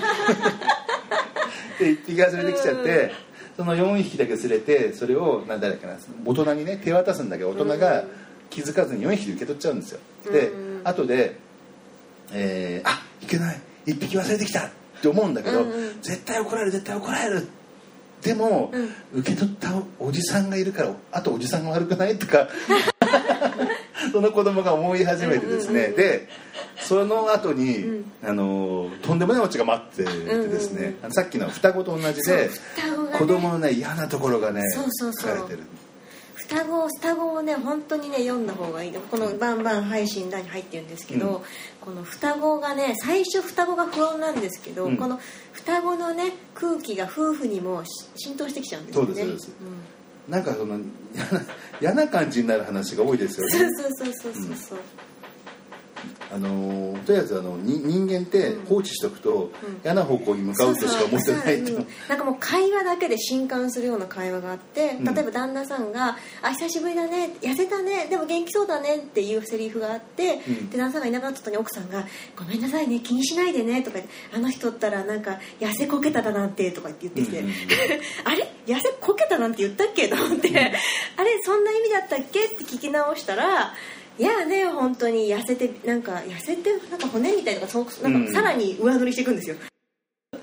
A: で一匹忘れてきちゃって、そのよんひきだけ連れて、それを何だっけな、大人にね手渡すんだけど、大人が気づかずによんひきで受け取っちゃうんですよ。で後で、えー、あいけない一匹忘れてきたって思うんだけど、うんうん、絶対怒られる絶対怒られる、でも、うん、受け取ったおじさんがいるからあとおじさんが悪くないとかその子供が思い始めてですね、うんうんうん、でその後に、うん、あのとんでもないオチが待っててですね、うんうんうん、さっきの双子と同じで、ね、子供のね嫌なところがね
C: そうそうそう
A: 書かれてる。
C: 双子双子をね本当にね読んだ方がいい。このバンバン配信欄に入ってるんですけど、うん、この双子がね最初双子が不穏なんですけど、うん、この双子のね空気が夫婦にも浸透してきちゃうんですよね。
A: そうですそうです、 なんかその嫌な、嫌な感じになる話が多いですよね。
C: そうそうそうそうそうそう、
A: うん、あのとりあえずあのに人間って放置しておくと、うん、嫌な方向に向かうとしか思ってないっていう。
C: なんかもう会話だけで震撼するような会話があって、例えば旦那さんが「あ久しぶりだね、痩せたね、でも元気そうだね」っていうセリフがあって、うん、で旦那さんがいなくなった後に奥さんが「ごめんなさいね、気にしないでね」とか「あの人ったらなんか痩せこけただなんて」とか言ってきて、うんうんうん、あれ痩せこけたなんて言ったっけと思って、うん、あれそんな意味だったっけって聞き直したら、いやね本当に痩せてなんか痩せてなんか骨みたいなのがそなんかさらに上塗りしていくんですよ、うん、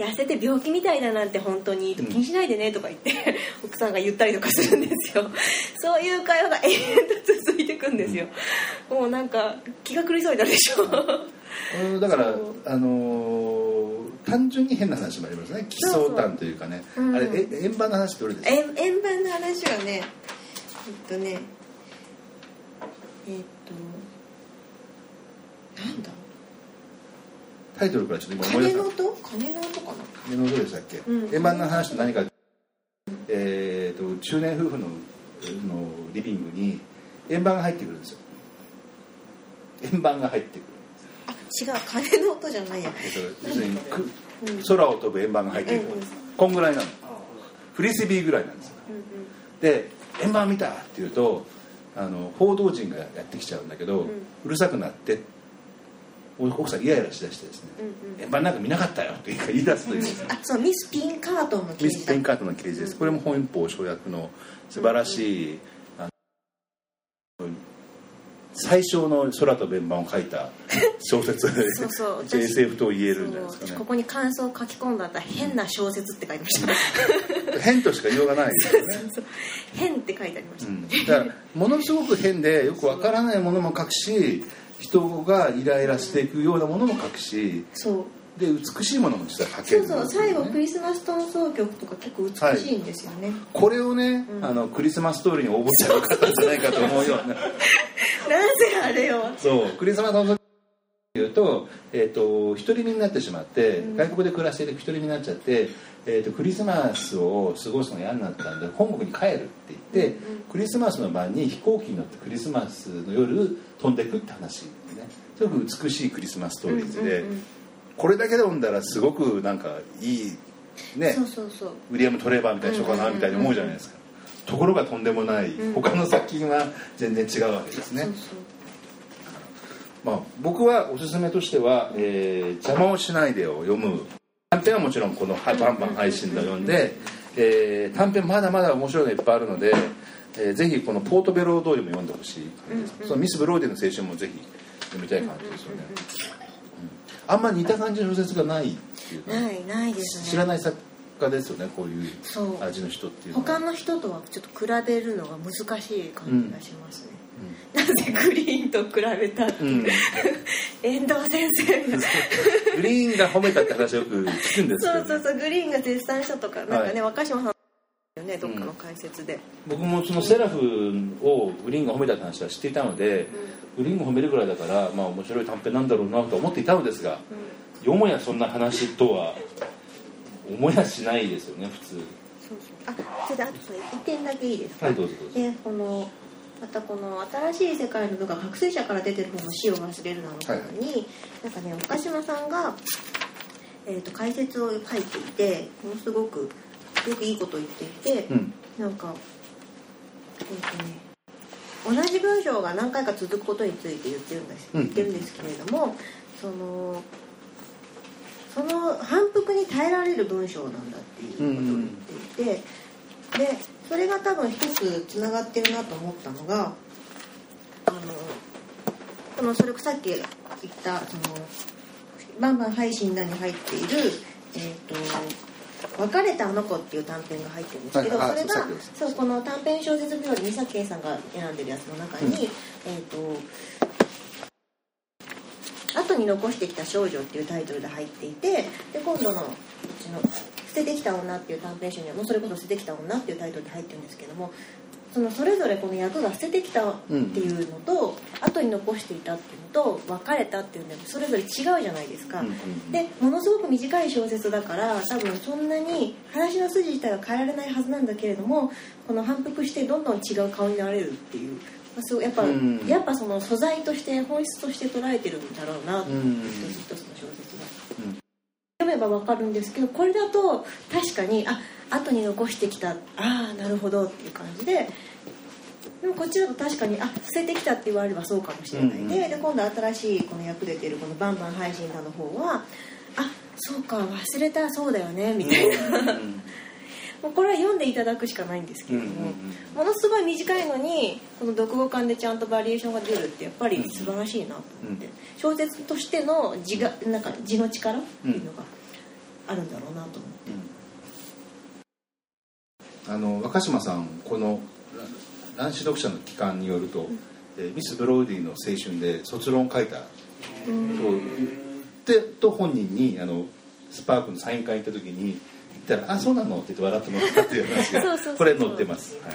C: 痩せて病気みたいだなんて本当に気にしないでねとか言って、うん、奥さんが言ったりとかするんですよ。そういう会話が永遠と続いていくんですよ、うん、もうなんか気が狂いそうになるでしょ
A: うん、だからあのー、単純に変な話もありますね。奇想談というかね、そうそう、うん、あれえ円盤の話どれですか？
C: 円盤の話はねえっとねえー、っとなんだ
A: タイトルからちょっと今
C: 思い出した。鐘の音？鐘の音かな？
A: 鐘の音でしたっけ？うん、円盤の話と何か、うん、えー、っと中年夫婦ののリビングに円盤が入ってくるんですよ。円盤が入ってくる。
C: あ、違う、鐘の音じゃないや。
A: 要するに空を飛ぶ円盤が入ってくる。うんうん、こんぐらいなの。フリスビーぐらいなんですよ。うんうん、で円盤見たって言うと。あの報道陣がやってきちゃうんだけど、うん、うるさくなって奥さんイライラしだしてですね、うんうん、円盤なんか見なかったよって言い出すという、うん、
C: あ、そう、ミス・ピンカートンの
A: 刑事ミス・ピンカートンの刑事です、うん、これも本邦書訳の素晴らしい、うん、あの最小の空と円盤を書いた小説でそうそう エスエフ と言えるんじゃないですかね。
C: ここに感想を書き込んだったら変な小説って書いてました
A: 変としか言いようがないですよね。そうそう
C: 変って書いてありました、うん、
A: だからものすごく変でよくわからないものも書くし、人がイライラしていくようなものも書くし、
C: そう
A: で美しいものも実は書ける、ね、
C: そうそう、最後クリスマス闘争曲とか結構美しいんですよね、はい、
A: これをね、うん、あのクリスマスストーリーに応募しちゃう方じゃないかと思うようななぜ
C: あれよ、
A: そうクリスマス闘争曲というと、えーと、独り身になってしまって、うん、外国で暮らしていて独り身になっちゃって、えーと、クリスマスを過ごすのが嫌になったんで本国に帰るって言って、うんうん、クリスマスの晩に飛行機に乗ってクリスマスの夜飛んでいくって話ね。すごく美しいクリスマスストーリーズで、うんうんうん、これだけで読んだらすごくなんかいいね、
C: そうそうそう、
A: ウィリアム・トレーバーみたいな人かなみたいに思うじゃないですか、うんうんうん、ところがとんでもない、うん、他の作品は全然違うわけですね。そうそう、まあ、僕はおすすめとしては、えー、邪魔をしないでを読む短編はもちろんこのバンバン配信で読んで、えー、短編まだまだ面白いのいっぱいあるので、えー、ぜひこのポートベロー通りも読んでほしい感じです、うんうん、そのミス・ブローディの青春もぜひ読みたい感じですよね、うん、あんま似た感じの小説がないっていうか、
C: ないないですね。
A: 知らない作家ですよね、こういう味の人っていうのは。
C: 他の人とはちょっと比べるのが難しい感じがしますね、うんうん、なぜグリーンと比べたって、うん、遠藤先生
A: グリーンが褒めたって話よく聞くんですけど、ね、
C: そうそうそう、グリーンが絶賛したとかなんかね、はい、若島さんね、どっかの解説で、うん、僕
A: もそのセラフをグリーンが褒めたって話は知っていたので、うん、グリーンが褒めるぐらいだから、まあ、面白い短編なんだろうなと思っていたのですが、うん、よもやそんな話とは思いやしないですよね普通。そう
C: そう、あ、それであとそれいってんだけいいですか。
A: はい、どうぞどうぞ。
C: でこのまたこの新しい世界の部が覚醒者から出てる本の死を忘れるなの方に、はい、なんかね岡島さんが、えー、と解説を書いていて、ものすごくよくいいことを言っていて、うん、なんか、えーとね、同じ文章が何回か続くことについて言ってるんです、言ってるんですけれども、そのその反復に耐えられる文章なんだっていうことを言っていて、うん、でそれが多分一つつながってるなと思ったのが、あのこのそれさっき言ったそのバンバン配信欄に入っている、えーと別れたあの子っていう短編が入ってるんですけど、はい、それがそうこの短編小説日和三崎さんが選んでるやつの中に、うん、えーと後に残してきた少女っていうタイトルで入っていて、で今度のうちの捨ててきた女っていう短編集にはもうそれこそ捨ててきた女っていうタイトルで入ってるんですけども、 そのそれぞれこの役が捨ててきたっていうのと、うん、後に残していたっていうのと別れたっていうのでそれぞれ違うじゃないですか、うんうんうん、でものすごく短い小説だから多分そんなに話の筋自体は変えられないはずなんだけれどもこの反復してどんどん違う顔になれるっていう、まあ、そうやっぱ、うん、やっぱその素材として本質として捉えてるんだろうなと思って、うん、一つの小説が、うん、読めば分かるんですけどこれだと確かにあ後に残してきたああなるほどっていう感じででもこっちだと確かにあ捨ててきたって言われればそうかもしれない、うんうん、で, で今度新しいこの役出てるこのバンバン配信だの方はあそうか忘れたそうだよねみたいな、うんうん、もうこれは読んでいただくしかないんですけれども、うんうんうん、ものすごい短いのにこの読後感でちゃんとバリエーションが出るってやっぱり素晴らしいなと思って、うんうん、小説としての字がなんか字の力っていうのがあるんだろうなと思って、
A: うん、あの若島さんこの男子読者の機関によると、うんえー、ミス・ブローディの青春で卒論を書いたとでと本人にあのスパークのサイン会に行った時に言ったら「あそうなの?」って言って笑ってもらったっていう話がこれ載ってます、はい、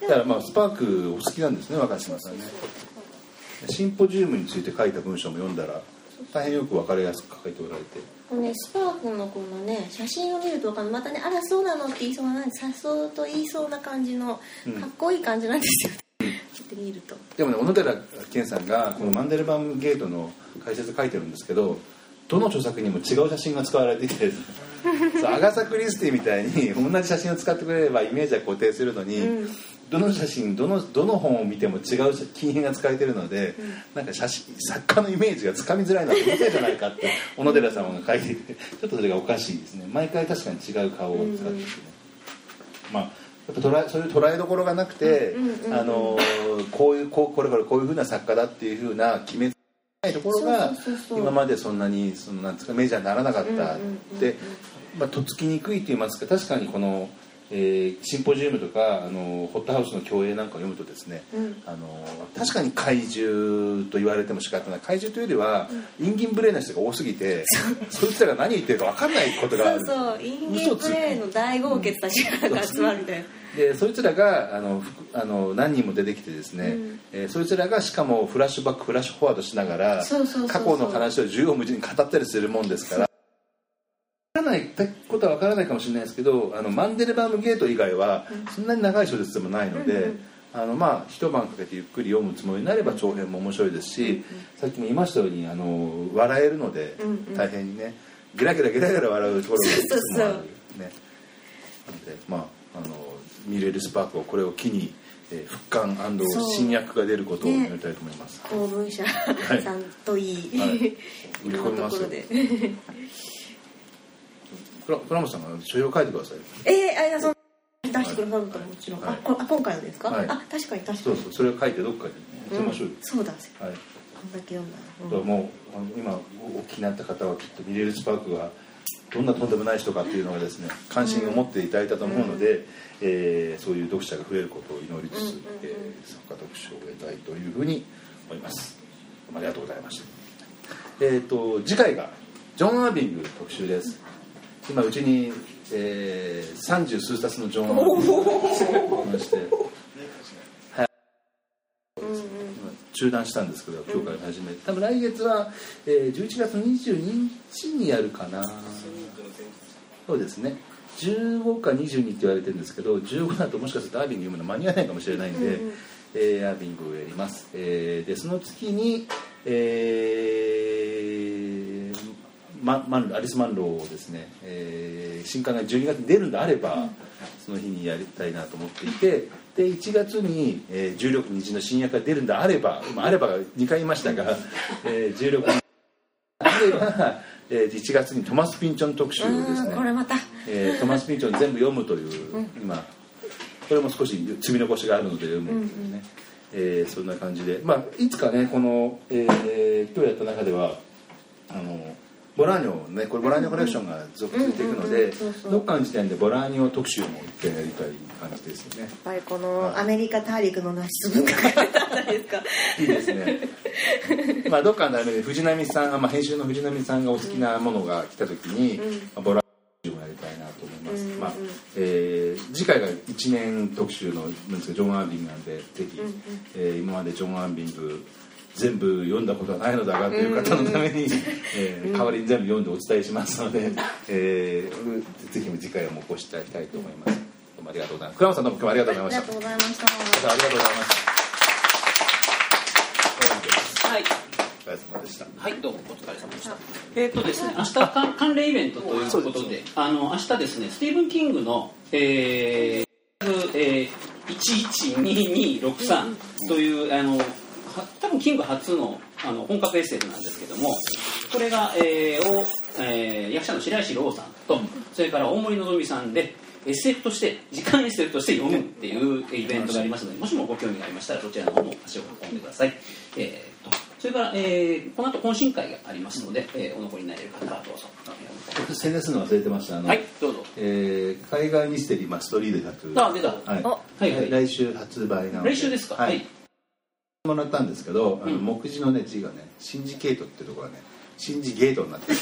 A: だからまあスパークお好きなんですね若島さんね。シンポジウムについて書いた文章も読んだら大変よく分かりやすく書いておられて
C: この、ね、スパークのこのね写真を見ると分かるまたねあらそうなのって言いそうなさそうと言いそうな感じのかっこいい感じなんですよ、うん、ちょっと見ると
A: でもね小野寺健さんがこのマンデルバームゲートの解説書いてるんですけどどの著作にも違う写真が使われていてアガサ・クリスティみたいに同じ写真を使ってくれればイメージは固定するのに、うん、どの写真どのどの本を見ても違う金品が使えてるので、うん、なんか写真作家のイメージがつかみづらいなってことじゃないかって小野寺さんが書いていてちょっとそれがおかしいですね。毎回確かに違う顔を使ってて、ね、うん、まあやっぱ捉えそういう捉えどころがなくて、うん、あのこういうこうこれからこういう風な作家だっていう風な決めないところが今までそんなにそのなんですかメジャーにならなかったで、まあ、とっつきにくいと言いますか確かにこの、えー、シンポジウムとかあのホットハウスの競泳なんかを読むとですね、うん、あの確かに怪獣と言われても仕方ない怪獣というよりは、うん、インギンブレーな人が多すぎてそいつらが何言ってるか分かんないことがある
C: そうそうインギンブレーの大豪傑たちが集まるみたいな、
A: でそいつらがあのあの何人も出てきてですね、うんえー、そいつらがしかもフラッシュバックフラッシュフォワードしながら過去の話を縦横無尽に語ったりするもんですから分からないことは分からないかもしれないですけどあのマンデルバームゲート以外はそんなに長い小説でもないので、うん、あのまあ一晩かけてゆっくり読むつもりになれば長編も面白いですし、うん、さっきも言いましたようにあの笑えるので大変にねゲラゲラゲラゲラ笑うところがいくつもあるね。なのでまああの見れるスパークをこれを機に、えー、復刊&新訳が出ることを祈りたいと思います。
C: 公文社さんといい、はい、いろんなところで
A: 倉本さんが書評を書いてください。
C: えー、あその出してくださるともちろん、はい、あ, あ今回のですか、はい、あ確かに確かに
A: そうそうそれを書いてどっかに載せましょうよ、
C: うん、そうだ、はい、こんだけ読んだ、うん、も
A: うあの今お聞きになった方はきっと見れるスパークがどんなとんでもない人かっていうのがですね関心を持っていただいたと思うので、うんえー、そういう読者が増えることを祈りつつ、うんうんうんえー、作家特賞を得たいというふうに思います。ありがとうございました。えーと次回がジョン・アービング特集です。今うちに、えー、さんじゅう数冊のジョン・アービングがありましてはい中断したんですけど今日から始めて多分来月は、えー、じゅういちがつにじゅうににちにやるかな。そうですねじゅうごかにじゅうにって言われてるんですけどじゅうごだともしかするとアービング読むの間に合わないかもしれないんで、うんうんえー、アービングをやります、えー、でその月に、えーま、マンアリス・マンローをですね、えー、新刊がじゅうにがつに出るんであれば、うん、その日にやりたいなと思っていてでいちがつに、えー、じゅうろくにちの新訳が出るんであれば今あればがにかい言いましたが、えー、じゅうろくにちあればえー、いちがつにトマス・ピンチョン特集をですね
C: これまた、
A: えー、トマス・ピンチョン全部読むという、うん、今これも少し積み残しがあるので読むというね、うんうんえー、そんな感じで、まあ、いつかねこの、えー、今日やった中ではあのボラーニョねこれボラーニョコレクションが続いていくのでどっかの時点でボラーニョ特集も一回やりたい感じですよね。
C: やっぱりこのアメリカ大陸のナチス文化が書いてあったんですか
A: いいですねまあどっかのタイミングで藤波さん、まあ、編集の藤波さんがお好きなものが来た時に、うんまあ、ボラーニョをやりたいなと思います、うんうんまあえー、次次回がいちねん特集のなんですかジョン・アービングなんでぜひ、うんうん、えー、今までジョン・アービング全部読んだことはないのだがという方のために、うんうんえー、代わりに全部読んでお伝えしますので、えー、ぜひ次回もご視聴いただきたいと思います。どうもありがとうございます。倉本さんどうも今日もありがとうございました。
C: ありがとうございました。
A: ありがとうございました。
B: はい。
A: お疲れ様でした。
B: はい、どうもお疲れ様でした。えっとですね、明日か関連イベントということで、あの明日ですね、スティーブン・キングの、えーえー、いちいちににろくさんというあの多分キング初のあの本格 エスエフ なんですけども、これが、えー、を、えー、役者の白石朗さんとそれから大森のぞみさんで エスエフ として時間 エスエフ として読むっていうイベントがありますので、もしもご興味がありましたらそちらの方も足を運んでください。えー、とそれから、えー、この後懇親会がありますので、えー、お残りになれる方はどうぞ。
A: 宣伝するの忘れてました。あの、
B: はい、どうぞ。
A: えー、海外ミステリーマストリードひゃく、
B: あ、出た。
A: はい、はいはい、来週発売なので。
B: 来週ですか。
A: はい。
B: はい、
A: もらったんですけど、あの、うん、目次のね字がね、シンジケートってところがね、シンジゲートになってる。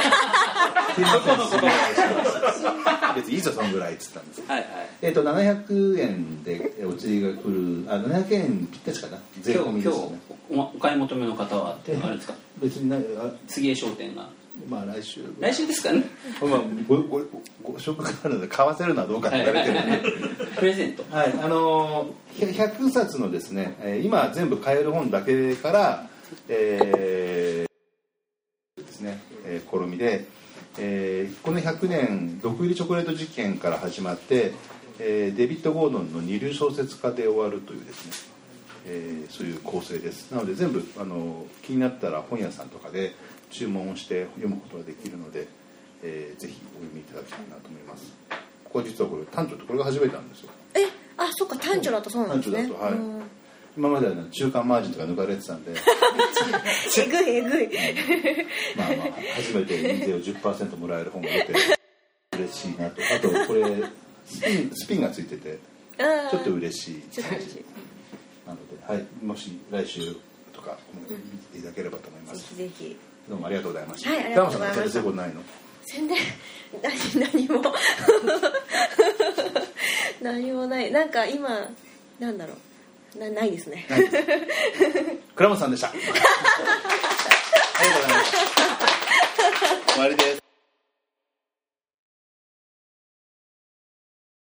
A: 別にいいぞそのぐらいっつったんです。
B: はいはい。
A: えっとななひゃくえんでお釣りが来る、あななひゃくえんぴったしかな。税込みですね。
B: 今日お買い求めの方はあれですか。
A: 別にない
B: 杉江商店が。
A: まあ来週
B: 来週ですかね。
A: まあごごごご食があるので買わせるのはどうかって言われてるね。
B: プレゼント。
A: はい、あのひゃくさつのですね、今全部買える本だけから、えー、ですね、えー、試みで、えー、このひゃくねん毒入りチョコレート事件から始まって、えー、デビッド・ゴードンの二流小説家で終わるというですね、えー、そういう構成です。なので全部あの気になったら本屋さんとかで注文をして読むことができるので、えー、ぜひお読みいただきたいなと思います。ここは実はこれ短調ってこれが初めてなんですよ。
C: え、あ、そっか短調だとそうなんですね。
A: 短調だと、はい。今までは、ね、中間マージンとか抜かれてたんで
C: えぐいえぐい
A: まあまあ初めて印税を じゅっパーセント もらえる本が出て嬉しいなと。あとこれスピン、スピンがついててちょっと嬉しい
C: ちょっと嬉しい
A: なので、はい、もし来週とか見ていただければと思います、
C: うん、ぜひぜひ
A: どうもありがとうございました。
C: はい、ありがとうございました。
A: 宣伝することないの？
C: 宣伝何何も何もない。なんか今なんだろう な, ないですね。
A: 倉本さんでした。ありがとうございます。終わりです。